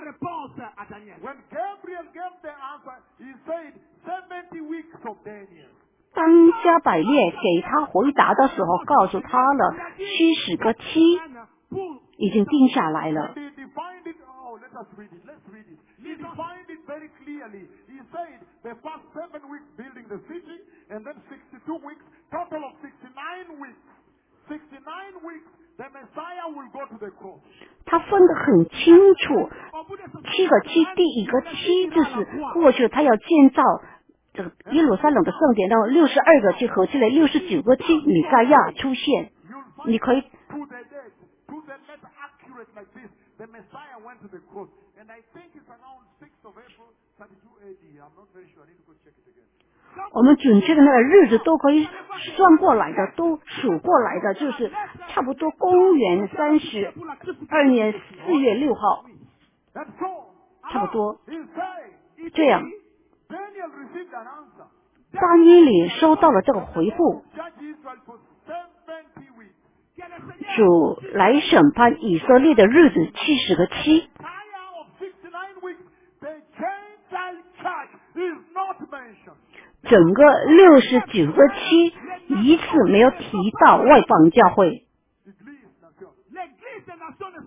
Speaker 2: When Gabriel gave the answer, he said seventy weeks of Daniel.
Speaker 1: 当加百列给他回答的时候，告诉他了七十个七已经定下来了。
Speaker 2: He defined it. Oh, let us read it. Let's read it. He defined it very clearly. He said the first seven weeks building the city, and then sixty-two weeks, total of sixty-nine weeks. sixty-nine weeks, the Messiah will go to the cross.
Speaker 1: 他分得很清楚，七个七，第一个七就是过去他要建造这个耶路撒冷的圣殿，然后六十二个七合起来六十九个七，弥赛亚出现。
Speaker 2: You'll find
Speaker 1: 你可以
Speaker 2: to the dead, to the letter accurate like this. The Messiah went to the cross, and I think it's around sixth of April, thirty-two A D. I'm not very sure. I need to go check it again.
Speaker 1: 我们准确的那个日子都可以算过来的，都数过来的，就是差不多公元三十二年四月六号，
Speaker 2: And so,
Speaker 1: 差不多
Speaker 2: he said,
Speaker 1: 这样。
Speaker 2: Daniel received an answer.
Speaker 1: 大耶里收到了这个回复，
Speaker 2: Judge Israel for seventy weeks.
Speaker 1: 主来审判以色列的日子七十个七。
Speaker 2: Entire of sixty-nine weeks, the Gentile church is not mentioned.
Speaker 1: 整个六十九个七一次没有提到外邦教会，
Speaker 2: L'église nation.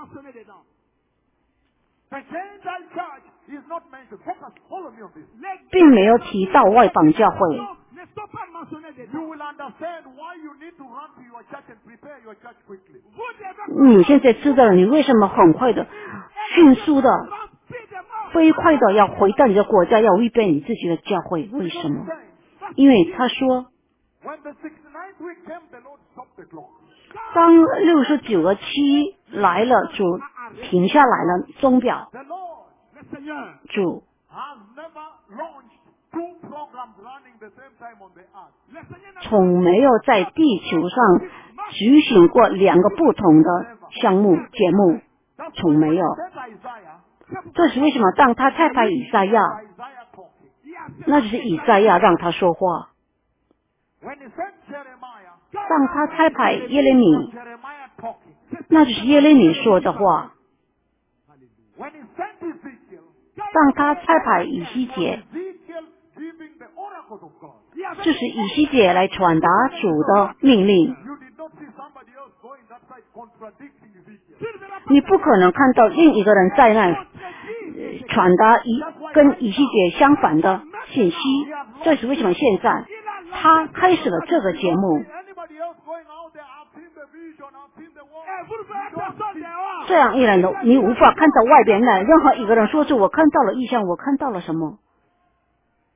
Speaker 2: The Gentile church is not mentioned. Focus, follow me on this.
Speaker 1: 并没有提到外邦教会。
Speaker 2: You will understand why you need to run to your church and prepare your church quickly.
Speaker 1: 你现在知道了，你为什么很快的、迅速的、飞快的要回到你的国家，要预备你自己的教会？为什么？因为他说，
Speaker 2: When the sixty-ninth week came, the Lord stopped the clock.
Speaker 1: 当六十九个七来了，主停下来了钟表，
Speaker 2: The Lord
Speaker 1: 主
Speaker 2: has never launched two programs running the same time on the earth.
Speaker 1: 从没有在地球上举行过两个不同的项目节目，
Speaker 2: That's
Speaker 1: 从没有。
Speaker 2: Said Isaiah,
Speaker 1: 这是为什么？当他差派以赛亚，
Speaker 2: Isaiah talking.
Speaker 1: 那就是以赛亚让他说话；
Speaker 2: When he sent Jeremiah,
Speaker 1: 当他差派耶利米，
Speaker 2: Jeremiah talking.
Speaker 1: 那就是耶利米说的话；
Speaker 2: When he sent Ezekiel,
Speaker 1: 当他差派以西结，
Speaker 2: Ezekiel giving the oracles of God.
Speaker 1: 就是以西结来传达主的命令。
Speaker 2: You did not see somebody else going that side contradicting Ezekiel.
Speaker 1: 你不可能看到另一个人在那呃传达以跟以西结相反的信息。这是为什么现在他开始了这个节目？
Speaker 2: Anybody else going out there, I've seen the vision, I've seen the word.
Speaker 1: 这样一来呢，你无法看到外边的任何一个人说出我看到了异象，我看到了什么。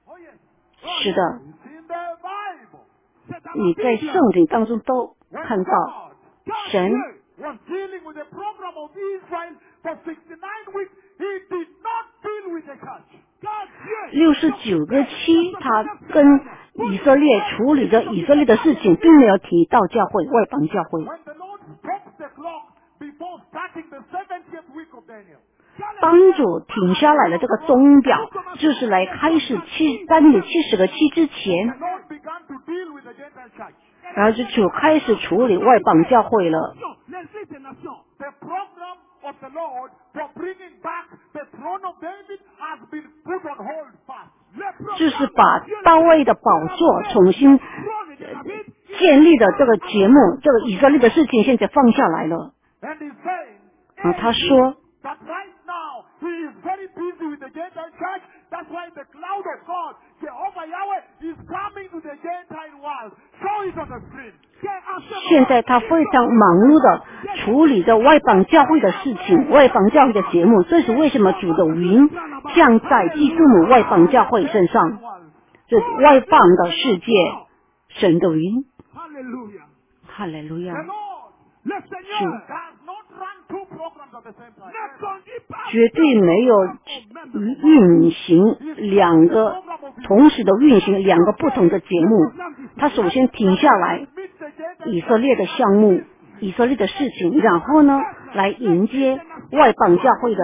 Speaker 1: 是的，
Speaker 2: It's in the Bible.
Speaker 1: 你在圣经当中都
Speaker 2: When
Speaker 1: 看到
Speaker 2: God, God
Speaker 1: 神
Speaker 2: here was dealing with the program of Israel for sixty-nine weeks, He did not deal with the church. God here
Speaker 1: 六十九个七，他跟以色列处理着以色列的事情，并没有提到教会外邦教会。
Speaker 2: When the Lord stopped the clock before starting the seventieth week of Daniel,
Speaker 1: 帮主停下来了这个钟表，就是来开始七在那里七十个七之
Speaker 2: the
Speaker 1: 前，
Speaker 2: Lord began to deal with the Gentile church.
Speaker 1: 然后就主开始处理外邦教会了。
Speaker 2: The program of the Lord for bringing back the throne of David has been put on hold fast.
Speaker 1: 就是把大卫的宝座重新呃建立的这个节目，这个以色列的事情现在放下来了。
Speaker 2: And he's saying
Speaker 1: 啊，他说
Speaker 2: that right now he is very busy with the Gentile church. That's why the cloud of God, Jehovah Yahweh, is coming to the Gentile world. Show it on the screen.
Speaker 1: 现在他非常忙碌的处理着外邦教会的事情，外邦教会的节目。这是为什么主的云降在基督母外邦教会身上，这外邦的世界，神的云。
Speaker 2: Hallelujah.
Speaker 1: 哈利路亚！
Speaker 2: The Lord,
Speaker 3: Le
Speaker 2: Seigneur,
Speaker 3: Seigneur
Speaker 2: does not run two programs at the same time.
Speaker 3: ne conduit pas
Speaker 1: 绝对没有运行两个同时的运行两个不同的节目。他首先停下来
Speaker 2: Meet the Gentile
Speaker 1: 以色列的项目、以色列的事情，然后呢，来迎接外邦教会的。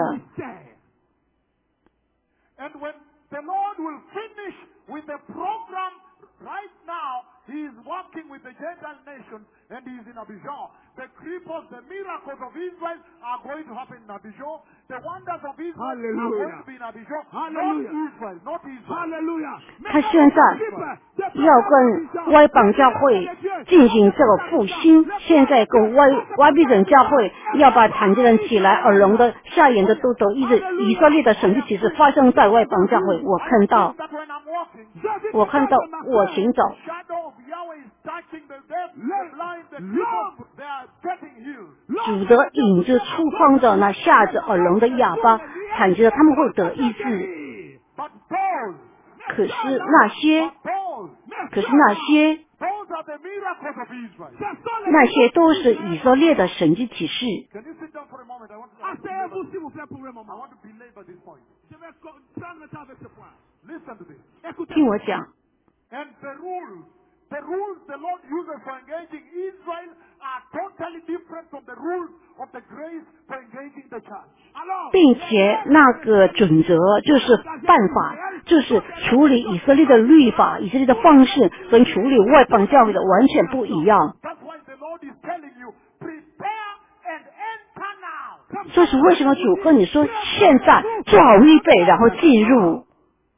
Speaker 2: And when the Lord will finish with the program, right now, He is working with the Gentile nation and He is in Abidjan. The cripples, the miracles of Israel are going to happen in Abidjan. The wonders of Israel are going
Speaker 3: Hallelujah.
Speaker 2: to be in Abidjan.
Speaker 3: Hallelujah.
Speaker 2: Not Israel, not Israel.
Speaker 3: Alléluia.
Speaker 1: 他现在要跟外邦教会进行这个复兴，现在跟外外邦人教会要把残疾人起来、耳聋的、瞎眼的都得医治。以色列的神迹其实发生在外邦教会，我看到，
Speaker 2: That when I'm walking,
Speaker 1: 我看到，我行走，
Speaker 2: shadow of Yahweh is touching the deaf, the blind, the cripples. They are getting healed.
Speaker 1: 主的影子触碰着那瞎子、耳聋的哑巴、残疾的，他们会得医治。
Speaker 2: But those,
Speaker 1: 可是那些，
Speaker 2: those,
Speaker 1: 可是那些，
Speaker 2: those are the miracles of Israel.
Speaker 1: 那些都是以色列的神迹启示。
Speaker 2: Can you sit down for a moment? I want to, I want to,
Speaker 3: Asseyez-vous
Speaker 2: belabor,
Speaker 3: s'il vous plaît pour un
Speaker 2: I
Speaker 3: moment.
Speaker 2: want to belabor this point.
Speaker 3: Je vais co- prendre le temps avec ce point.
Speaker 2: Listen to this.
Speaker 1: 听我讲，
Speaker 2: And the rules, the rules the Lord uses for engaging Israel are totally different from the rules of the grace for engaging the church.
Speaker 1: 并且那个准则就是办法，就是处理以色列的律法、以色列的方式，跟处理外邦教会的完全不一样。
Speaker 2: That's why the Lord is telling you, prepare and enter now.
Speaker 1: 这是为什么主跟你说，现在做好预备，然后进入，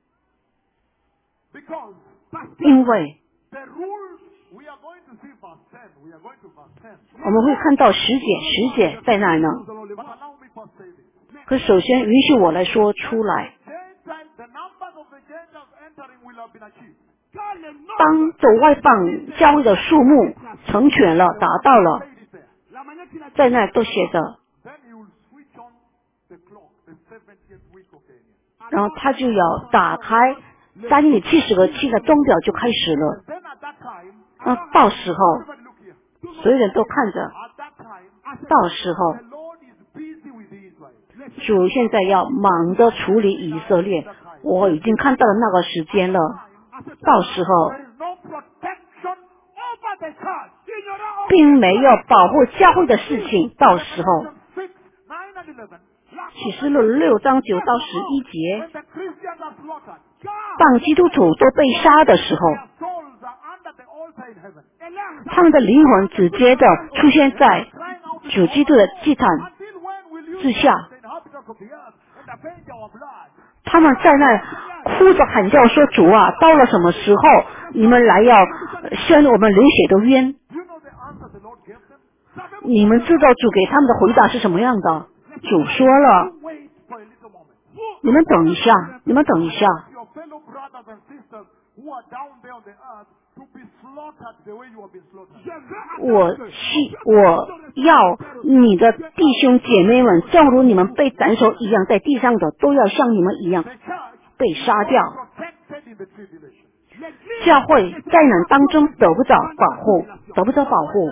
Speaker 2: Because
Speaker 1: 因为
Speaker 2: the rules, we are going to see verse ten. We are going to verse ten.
Speaker 1: 我们会看到十节，十节在哪呢？
Speaker 2: But allow me first say this.
Speaker 1: 可首先允许我来说出来，
Speaker 2: Gentile, the numbers of the Gentiles entering will have been achieved.
Speaker 1: 当走外邦教会的数目成全了，达到了，
Speaker 2: Say it there.
Speaker 3: La manière qu'il a dit,
Speaker 1: 在那都写着，
Speaker 2: Then you will switch on the clock, the seventieth week of Daniel.
Speaker 1: 然后他就要打开在那里七十个七的钟表就开始了。
Speaker 2: Then at that time,
Speaker 1: 那到时候，
Speaker 2: everybody look here.
Speaker 1: 所有人都看着，
Speaker 2: At that time,
Speaker 1: 到时候
Speaker 2: the Lord is busy with Israel.
Speaker 1: 主现在要忙着处理以色列，我已经看到了那个时间了。到时候
Speaker 2: There is no protection over the church.
Speaker 1: 并没有保护教会的事情，到时候
Speaker 2: six, nine, and eleven.
Speaker 1: 启示录六章九到十一节，
Speaker 2: When the Christians are slaughtered,
Speaker 1: 当基督徒都被杀的时候，
Speaker 2: their souls are under the altar in heaven.
Speaker 1: 他们的灵魂直接的出现在
Speaker 2: Crying out to
Speaker 1: 主基督的祭坛
Speaker 2: Until when will you
Speaker 1: 之下，
Speaker 2: the inhabitants of the earth and avenge our blood?
Speaker 1: 他们在那哭着喊叫说：“主啊，到了什么时候你们来要宣我们流血的冤？”
Speaker 2: Do you know the answer the Lord gave them?
Speaker 1: 你们知道主给他们的回答是什么样的？主说了
Speaker 2: Wait for a little moment.：“
Speaker 1: 你们等一下，你们等一下，
Speaker 2: Your fellow brothers and sisters who are down there on the earth to be slaughtered the way you have been slaughtered.
Speaker 1: 我希我要你的弟兄姐妹们，正如你们被斩首一样，在地上的都要像你们一样
Speaker 2: The church
Speaker 1: 被杀掉。”
Speaker 2: protected in the tribulation.
Speaker 1: 教会灾难当中得不着保护，得不着保护。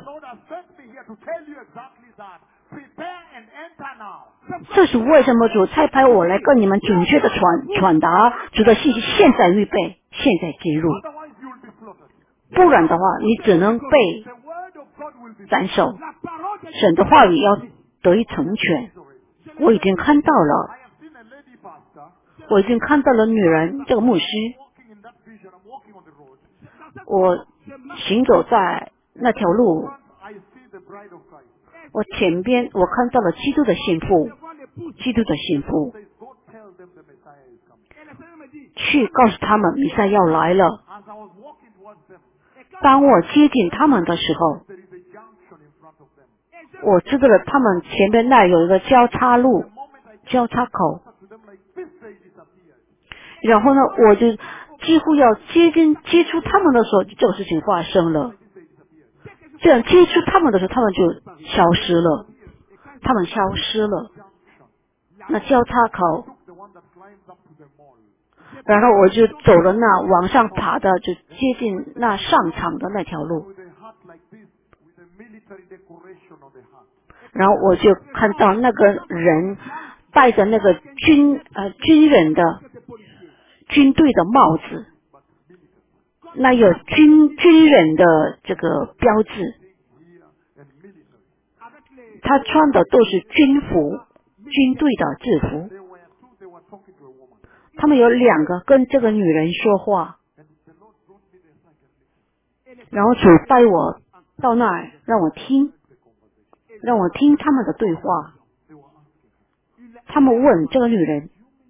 Speaker 1: 这是为什么主差派我来跟你们准确的传传达主的信息，现在预备，现在进入，不然的话，你只能被斩首。神的话语要得以成全。我已经看到了，我已经看到了女人这个牧师，我行走在那条路，我前边我看到了基督的幸福，基督的幸福，去告诉他们弥赛要来了。当我接近他们的时候，我知道了他们前边那有一个交叉路，交叉口，然后呢，我就几乎要接近接触他们的时候，这个事情发生了。这样接触他们的时候，他们就消失了，他们消失了。那交叉口，然后我就走了那往上爬的，就接近那上场的那条路。然后我就看到那个人戴着那个军呃军人的军队的帽子，那有军军人的这个标志，他穿的都是军服，军队的制服。他们有两个跟这个女人说话，然后主带我到那儿，让我听，让我听他们的对话。他们问这个女人，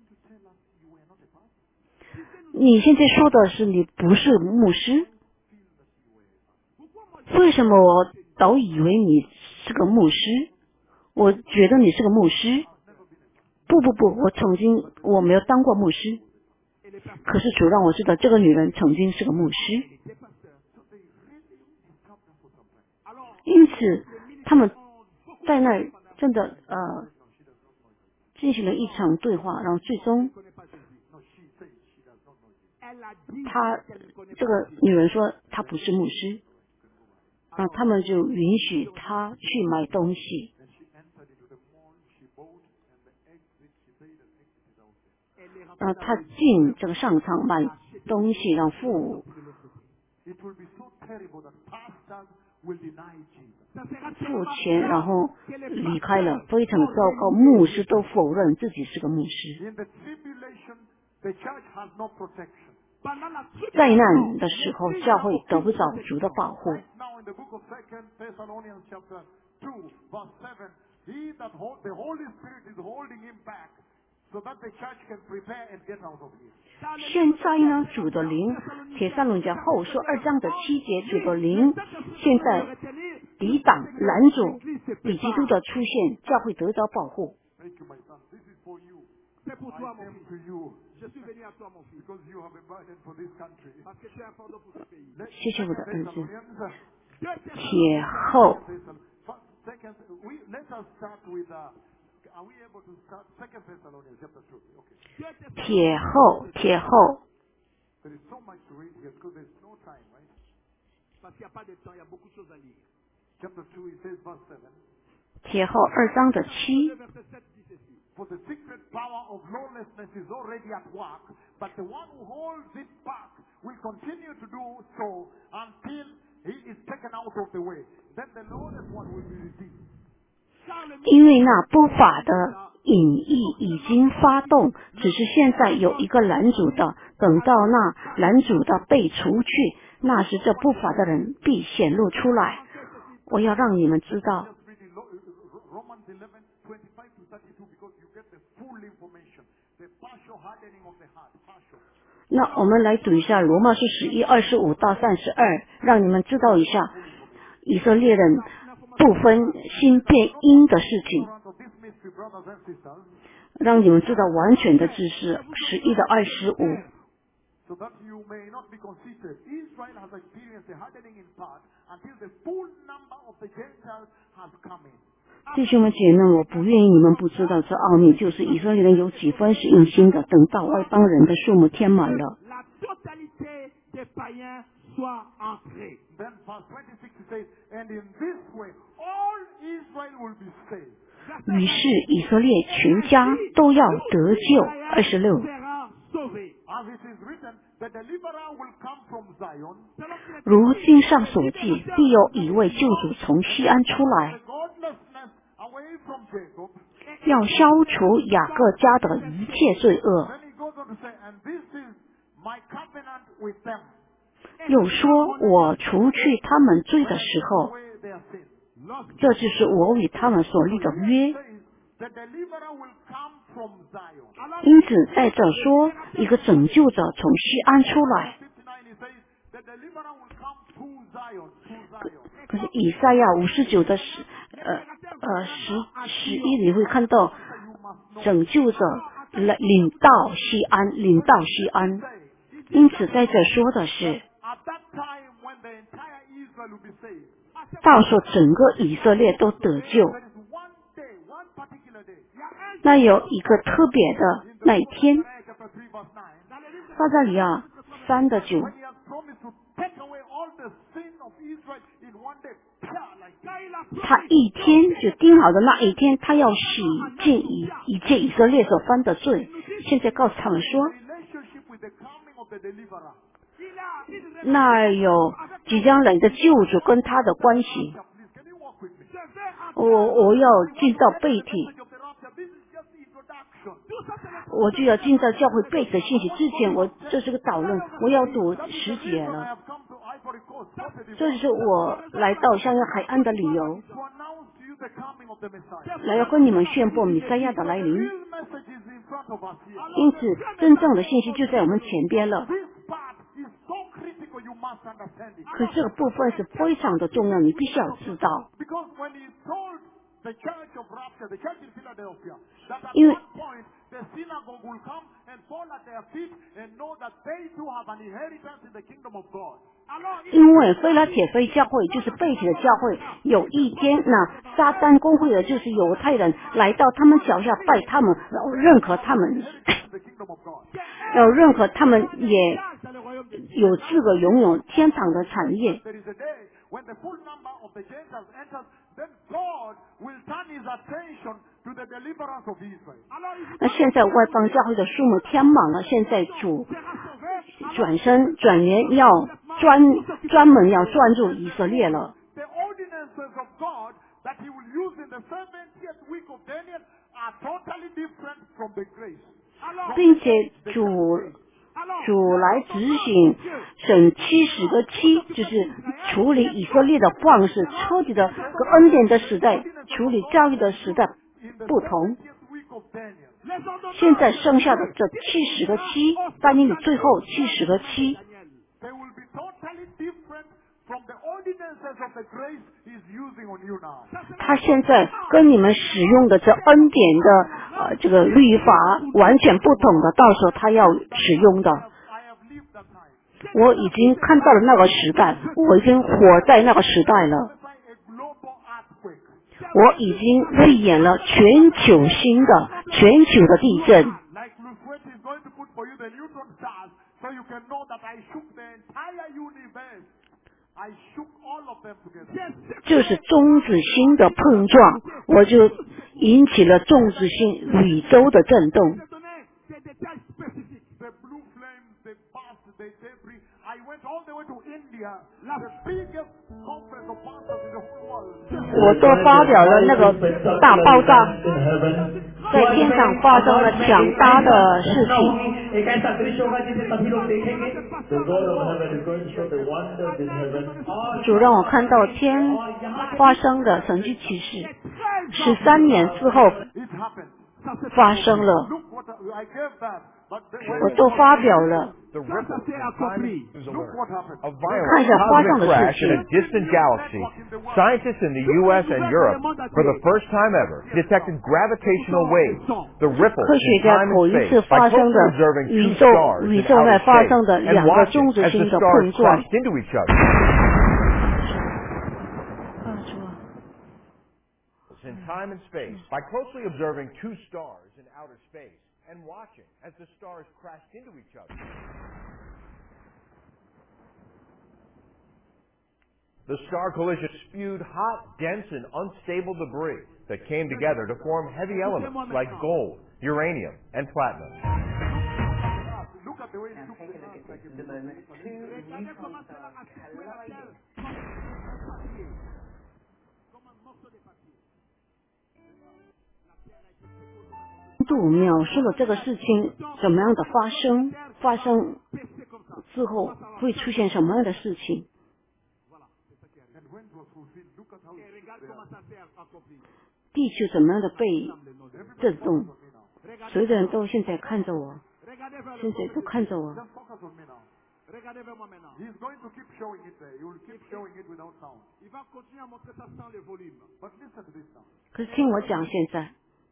Speaker 1: 你现在说的是你不是牧师，为什么我都以为你是个牧师？我觉得你是个牧师。不不不，我曾经我没有当过牧师，可是主让我知道这个女人曾经是个牧师。因此他们在那儿真的呃进行了一场对话，然后最终他这个女人说她不是牧师，啊，他们就允许她去买东西。啊，他进这个商场买东西，然后付付钱，然后离开了，非常糟糕。牧师都否认自己是个牧师。灾难的时候，教会得不着主的保护。现在呢，主的灵，帖撒罗尼迦后书二章的七节，主的灵现在抵挡拦阻以基督的出现，教会得着保护。谢谢我的儿子。帖后。帖后，帖后。帖后二章的七。
Speaker 2: For the secret power of lawlessness is already at work, but the one who holds it back will continue to do so until he is taken out of the way. Then the lawless one will be redeemed.
Speaker 1: 因为那不法的隐意已经发动，只是现在有一个拦阻的，等到那拦阻的被除去，那时这不法的人必显露出来。我要让你们知道。那我们来读一下罗马书十一二十五到三十二，让你们知道一下以色列人不分新变因的事情，让你们知道完全的知识。十一到二十五。弟兄们姐妹，我不愿意你们不知道这奥秘，就是以色列人有几分是硬心的，等到外邦人的数目填满了，
Speaker 3: des païens soient entrés.
Speaker 2: Then verse twenty-six it says, and in this way all Israel will be saved.
Speaker 1: 于是以色列全家都要得救。二十六，
Speaker 3: sera sauvé.
Speaker 2: As it is written, the deliverer will come from Zion,
Speaker 1: 如经上所记，必有一位救主从西安出来，
Speaker 2: the godlessness away from Jacob.
Speaker 1: 要消除雅各家的一切罪恶。
Speaker 2: Then he goes on to say, and this is my covenant with them.
Speaker 1: 又说，我除去他们罪的时候，
Speaker 2: Away their sin.
Speaker 1: 这就是我与他们所立的约。
Speaker 2: Says, the deliverer will come from Zion.
Speaker 1: 因此在这说，一个拯救者从西安出来。
Speaker 2: fifty-nine he says, the deliverer will come to Zion, to Zion.
Speaker 1: 可是以赛亚五十九的十呃呃十十一里会看到，拯救者来领到西安，领到西安。因此在这说的是，
Speaker 2: At that time when the entire Israel will be saved,
Speaker 1: 到时候整个以色列都得救。
Speaker 2: there is one day, one particular day.
Speaker 1: 那有一个特别的那一天，
Speaker 2: Zechariah chapter three verse nine,
Speaker 1: 撒加利亚三的九，
Speaker 2: when he has promised to take away all the sin of Israel in one day, pure like this.
Speaker 1: 他一天就定好的那一天，他要洗净以一切以色列所犯的罪。现在告诉他们说，
Speaker 2: Relationship with the coming of the deliverer.
Speaker 1: 那有即将来的救主跟他的关系。
Speaker 2: Please, can you walk with me?
Speaker 1: 我我要进到背体，
Speaker 2: Message of the rapture. This is just the introduction.
Speaker 1: 我就要进到教会背的信息之前，我这是个导论，我要读
Speaker 2: That is
Speaker 1: 十
Speaker 2: the
Speaker 1: 节
Speaker 2: reason I
Speaker 1: 了。
Speaker 2: have come to Ivory Coast, Cote d'Ivoire,
Speaker 1: 这就是我来到香港海岸的理由，
Speaker 2: to announce to you the coming of the Messiah.
Speaker 1: 来要跟你们宣布弥赛亚的来
Speaker 2: The
Speaker 1: 临。
Speaker 2: real message is in front of us here.
Speaker 1: 因此，真正的信息就在我们前边了。
Speaker 2: This part is so critical, you must understand it.
Speaker 1: 可这个部分是非常的重要，你必须要知道。
Speaker 2: Because when he told the church of rapture, the church in Philadelphia, that at
Speaker 1: 因为
Speaker 2: one point the synagogue will come and fall at their feet and know that they too have an inheritance in the kingdom of God.
Speaker 1: 因为菲拉铁非教会就是背起的教会，有一天那撒旦公会的就是犹太人来到他们脚下拜他们，然后认可他们，
Speaker 2: In the kingdom of God.
Speaker 1: 然后认可他们也有资格拥有天堂的产业。
Speaker 2: There is a day when the full number of the Gentiles enters, then God will turn his attention to the deliverance of Israel.
Speaker 1: 那现在外邦教会的数目填满了，现在主转身转言要专专门要专注以色列了。
Speaker 2: The ordinances of God that he will use in the seventieth week of Daniel are totally different from the grace.
Speaker 1: 并且主主来执行审七十个七，就是处理以色列的方式，彻底的和恩典的时代，处理教育的时代
Speaker 2: In the
Speaker 1: 不同。
Speaker 2: seventieth week of Daniel,
Speaker 1: 现在剩下的这七十个七，但你最后七十个七，
Speaker 2: they will be totally different from the ordinances of the grace he's using on you now.
Speaker 1: 他现在跟你们使用的这恩典的呃这个律法完全不同的，到时候他要使用的。
Speaker 2: I have lived that time.
Speaker 1: 我已经看到了那个时代，我已经活在那个时代了。
Speaker 2: It's like a global earthquake.
Speaker 1: 我已经预演了全球性的全球的地震，
Speaker 2: Like Luswet is going to put for you the neutron stars, so you can know that I shook the entire universe. I shook all of them together.
Speaker 1: 就是中子星的碰撞，我就引起了中子星宇宙的震动。
Speaker 2: The blue flames, they burst, they debris. I went all the way to India, the biggest conference of pastors in the whole world.
Speaker 1: 我都发表了那个大爆炸，在天上发生了强大的事情。
Speaker 4: एक ऐसा दृश्य होगा जिसे सभी लोग देखेंगे The God of heaven is going to show the wonders in heaven.
Speaker 1: 主让我看到天发生的神迹奇事，十三年之后
Speaker 2: It happened.
Speaker 1: 发生了，
Speaker 2: Look what I, I gave that, but the, when
Speaker 1: 我都发表了。
Speaker 5: The ripple in time is
Speaker 2: look what happened.
Speaker 5: a
Speaker 1: 看一
Speaker 5: violent
Speaker 1: 下发生
Speaker 5: cosmic
Speaker 1: 的事
Speaker 5: crash in a
Speaker 1: 情。
Speaker 5: distant galaxy. Scientists in the U S and Europe, for the first time ever, detected gravitational waves, the ripple
Speaker 1: 科学
Speaker 5: in
Speaker 1: 家
Speaker 5: time
Speaker 1: 头
Speaker 5: and
Speaker 1: 一
Speaker 5: space,
Speaker 1: 次
Speaker 5: by
Speaker 1: 发生
Speaker 5: closely
Speaker 1: 的
Speaker 5: observing
Speaker 1: 宇
Speaker 5: two
Speaker 1: 宙
Speaker 5: stars
Speaker 1: 宇
Speaker 5: in
Speaker 1: 宙外
Speaker 5: outer
Speaker 1: 发生
Speaker 5: space
Speaker 1: 的
Speaker 5: and
Speaker 1: 两个
Speaker 5: watching
Speaker 1: 中子
Speaker 5: as
Speaker 1: 星
Speaker 5: the
Speaker 1: 的
Speaker 5: stars
Speaker 1: 碰撞。
Speaker 5: crashed into each other. In time and space, by closely observing two stars in outer space and watching as the stars crashed into each other. The star collision spewed hot, dense, and unstable debris that came together to form heavy elements like gold, uranium, and platinum.
Speaker 2: Look at the way it
Speaker 4: Now
Speaker 2: took
Speaker 4: take a look at this. The moment two neutrons are colliding.
Speaker 1: 度描述了这个事情怎么样的发生，发生之后会出现什么样的事情。
Speaker 2: And when it was fulfilled, look at how it
Speaker 3: Et regarde comment ça s'est accompli.
Speaker 1: 地球怎么样的被震动，
Speaker 2: on me now.
Speaker 1: 所有的人都现在看着我，
Speaker 3: Regardez vers le
Speaker 1: 现在都看着我。
Speaker 2: Just focus on me now.
Speaker 3: Regardez vers moi maintenant.
Speaker 2: He's going to keep showing it there. He will keep showing it without sound.
Speaker 3: Il va continuer à montrer ça sans le volume.
Speaker 2: But listen to this now.
Speaker 1: 可是听我讲，现在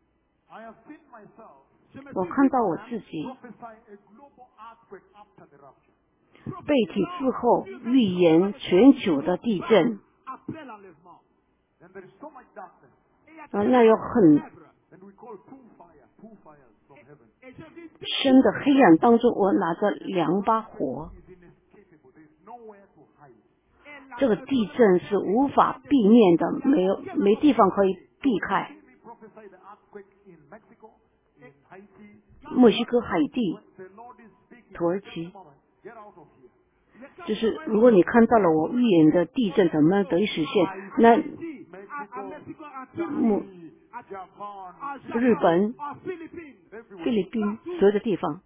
Speaker 2: I have seen myself
Speaker 1: 我看到我自己
Speaker 2: prophesy a global earthquake after the rapture.
Speaker 1: 被体之后预言全球的地震，
Speaker 3: Après l'enlèvement.
Speaker 2: And there is so much darkness.
Speaker 3: Et il y a
Speaker 1: 啊，那有很
Speaker 2: And we call two fire, two fires from heaven.
Speaker 3: Et je vis
Speaker 1: 深的黑暗当中，我拿着两把火，
Speaker 2: It's inescapable. There is nowhere to hide.
Speaker 1: 这个地震是无法避免的，没有没地方可以避开。
Speaker 2: See me prophesy the earthquake in Mexico, in Haiti.
Speaker 1: 墨西哥、海地、
Speaker 2: The Lord is speaking.
Speaker 1: 土耳其，
Speaker 2: Moment, get out of here.
Speaker 1: 就是如果你看到了我预言的地震怎么样得以实现，那
Speaker 3: ici, à, à Mexico, à Turquie,
Speaker 1: 木
Speaker 3: à,
Speaker 2: Japan,
Speaker 3: à
Speaker 1: 日
Speaker 3: Japon,
Speaker 1: 本、
Speaker 3: à Philippines.
Speaker 1: 菲律宾所有的地方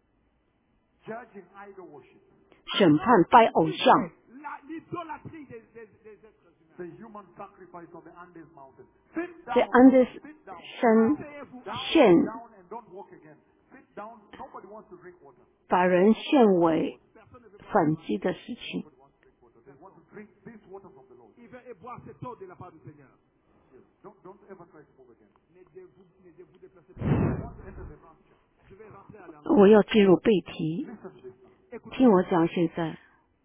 Speaker 2: judging idol worship.
Speaker 1: 审判拜偶像，
Speaker 3: La- L'idolâtrie des, des, des êtres humains.
Speaker 2: The human sacrifice on the Andes mountain. Sit
Speaker 1: 在
Speaker 2: down.
Speaker 1: 安德
Speaker 2: Sit down.
Speaker 1: 山
Speaker 3: Asseyez-vous.
Speaker 1: 献
Speaker 2: Down and don't walk again. Sit down. Nobody wants to drink water.
Speaker 1: 把人献为反击的事情。
Speaker 2: They want to drink this water from the Lord.
Speaker 3: Il veut et boire cette eau de la part du Seigneur.
Speaker 2: Yes. Don't, don't ever try to move again.
Speaker 3: Ne de vous, ne de vous déplacez pas.
Speaker 2: Enter the rapture.
Speaker 3: Je vais rentrer à l'enlèvement.
Speaker 1: 我要进入背题，
Speaker 2: Listen to this now.
Speaker 1: 听我讲，现在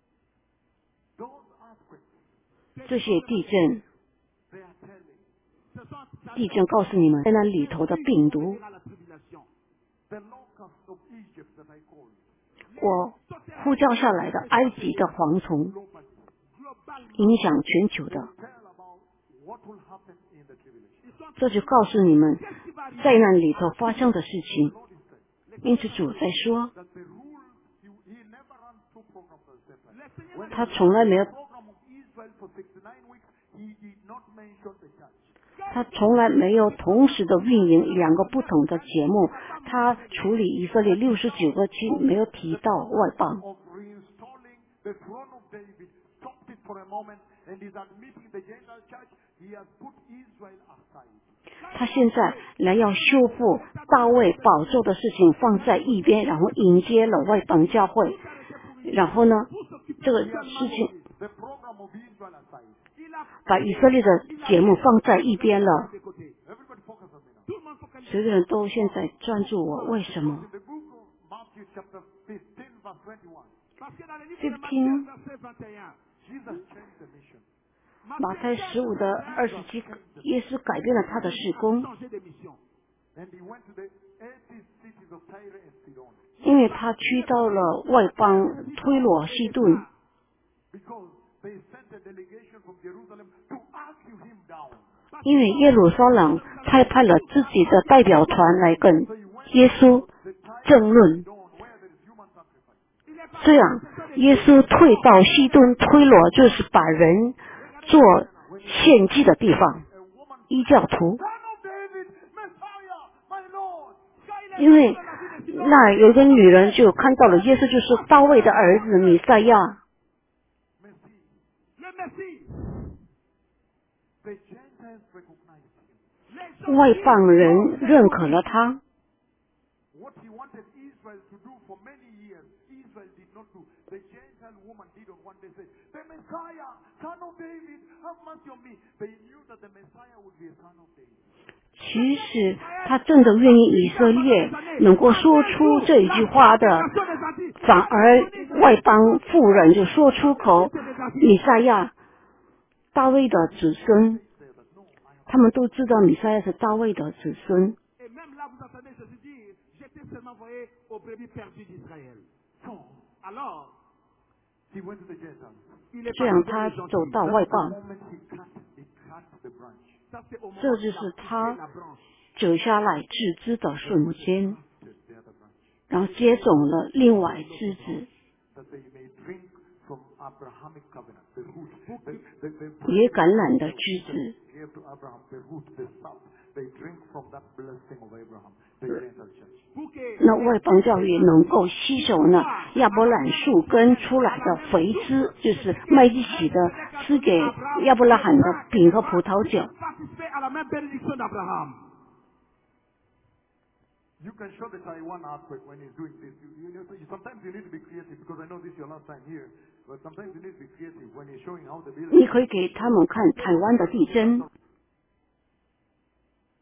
Speaker 2: Those earthquakes,
Speaker 1: 这些地震，
Speaker 2: they are telling.
Speaker 3: Ce sont- ça
Speaker 1: 地震告诉你们，在那里头的病毒，
Speaker 3: à la tribulation.
Speaker 2: The locusts of Egypt that I called.
Speaker 1: 我呼叫下来的埃及的蝗虫，
Speaker 2: Globally.
Speaker 3: Globalement,
Speaker 1: 影响全球的，
Speaker 2: Tell about what will happen in the tribulation.
Speaker 3: ils sont
Speaker 1: 这就告诉你们
Speaker 3: qu'est-ce qui va arriver?
Speaker 1: 在那里头发生的事情。
Speaker 2: Lord is saying
Speaker 1: 因此主在说，
Speaker 2: that the rule, he, he never ran two programs at the same time.
Speaker 3: Le Seigneur
Speaker 2: When
Speaker 1: 他从来没有，
Speaker 2: the program of Israel for sixty-nine weeks, he did not mention the church.
Speaker 1: 他从来没有同时的运营两个不同的节目。他处理以色列六十九个期，没有提到外邦。
Speaker 2: Of reinstalling the throne of David, stopped it for a moment, and is admitting the Gentile church. He has put Israel aside.
Speaker 1: 他现在来要修复大卫宝座的事情放在一边，然后迎接了外邦教会。然后呢，这个
Speaker 2: He has
Speaker 1: 事情
Speaker 2: put the program of Israel aside.
Speaker 1: 把以色列的节目放在一边了。
Speaker 3: de côté.
Speaker 2: Everybody focus on me now.
Speaker 3: Tout le monde focalise.
Speaker 1: 所有的人都现在专注我，为什么
Speaker 2: In？the book of Matthew chapter fifteen verse twenty-one,
Speaker 3: Parce que dans le livre de
Speaker 1: fifteen.
Speaker 3: Matthieu, verset vingt et un,
Speaker 2: Jesus changed the mission.
Speaker 1: 马太十五的二十七，耶稣改变了他的事工，
Speaker 3: changé de mission.
Speaker 2: And he went to the eighty cities of Tyre and Sidon.
Speaker 1: 因为他去到了外邦推罗西顿，
Speaker 2: Because they sent a delegation from Jerusalem to argue him down.
Speaker 1: 因为耶路撒冷差派了自己的代表团来跟耶稣争论。
Speaker 2: Sidon, where there is human sacrifice.
Speaker 1: 这样，耶稣退到西顿推罗，就是把人做献祭的地方。
Speaker 2: A woman,
Speaker 1: 异教徒，
Speaker 2: son of David, Messiah, my Lord.
Speaker 1: 因为那有一个女人就看到了耶稣就是大卫的儿子弥赛亚，
Speaker 2: Messi.
Speaker 3: Le Messie.
Speaker 2: The Gentiles recognized him.
Speaker 3: Les gens
Speaker 1: 外邦人认可了他。
Speaker 2: What he wanted Israel to do for many years, Israel did not do. The Gentile woman did on one day say, the Messiah, son of David, have mercy on me. They knew that the Messiah would be a son of David.
Speaker 1: 其实他真的愿意以色列能够说出这一句话的，反而外邦妇人就说出口弥赛亚，大卫的子孙，他们都知道弥赛亚是大卫的子孙。
Speaker 3: Et même là, vous entendez Jésus dire, j'étais seulement envoyé aux brebis perdues d'Israël.
Speaker 2: So,
Speaker 3: Alors,
Speaker 2: He went to the Gentiles.
Speaker 1: 这样他走到外邦，
Speaker 2: The moment he cut, he cut the branch.
Speaker 3: Ça, c'est au moment
Speaker 1: 这
Speaker 3: où
Speaker 1: 就
Speaker 3: il a
Speaker 1: 是
Speaker 3: coupé
Speaker 1: 他
Speaker 3: la branche.
Speaker 1: 折下来枝枝的瞬间，
Speaker 2: The other branch.
Speaker 1: 然后接种了另外枝子，
Speaker 2: That they may drink from Abrahamic covenant. The root. The, the, the,
Speaker 1: 野橄榄的枝子。
Speaker 2: gave to Abraham the root, the sap. They drink from that blessing of Abraham, the Gentile church.
Speaker 3: pour que
Speaker 1: 那外邦教育能够吸收呢亚伯兰树根出来的肥汁，就是麦基洗的赐给亚伯拉罕的饼和葡萄酒。
Speaker 3: participer à la même bénédiction d'Abraham.
Speaker 2: You can show the Taiwan earthquake when he's doing this. You, you, you, sometimes you need to be creative because I know this is your last time here, but sometimes you need to be creative when he's showing how the
Speaker 1: 你
Speaker 2: building.
Speaker 1: 可以给他们看台湾的地震，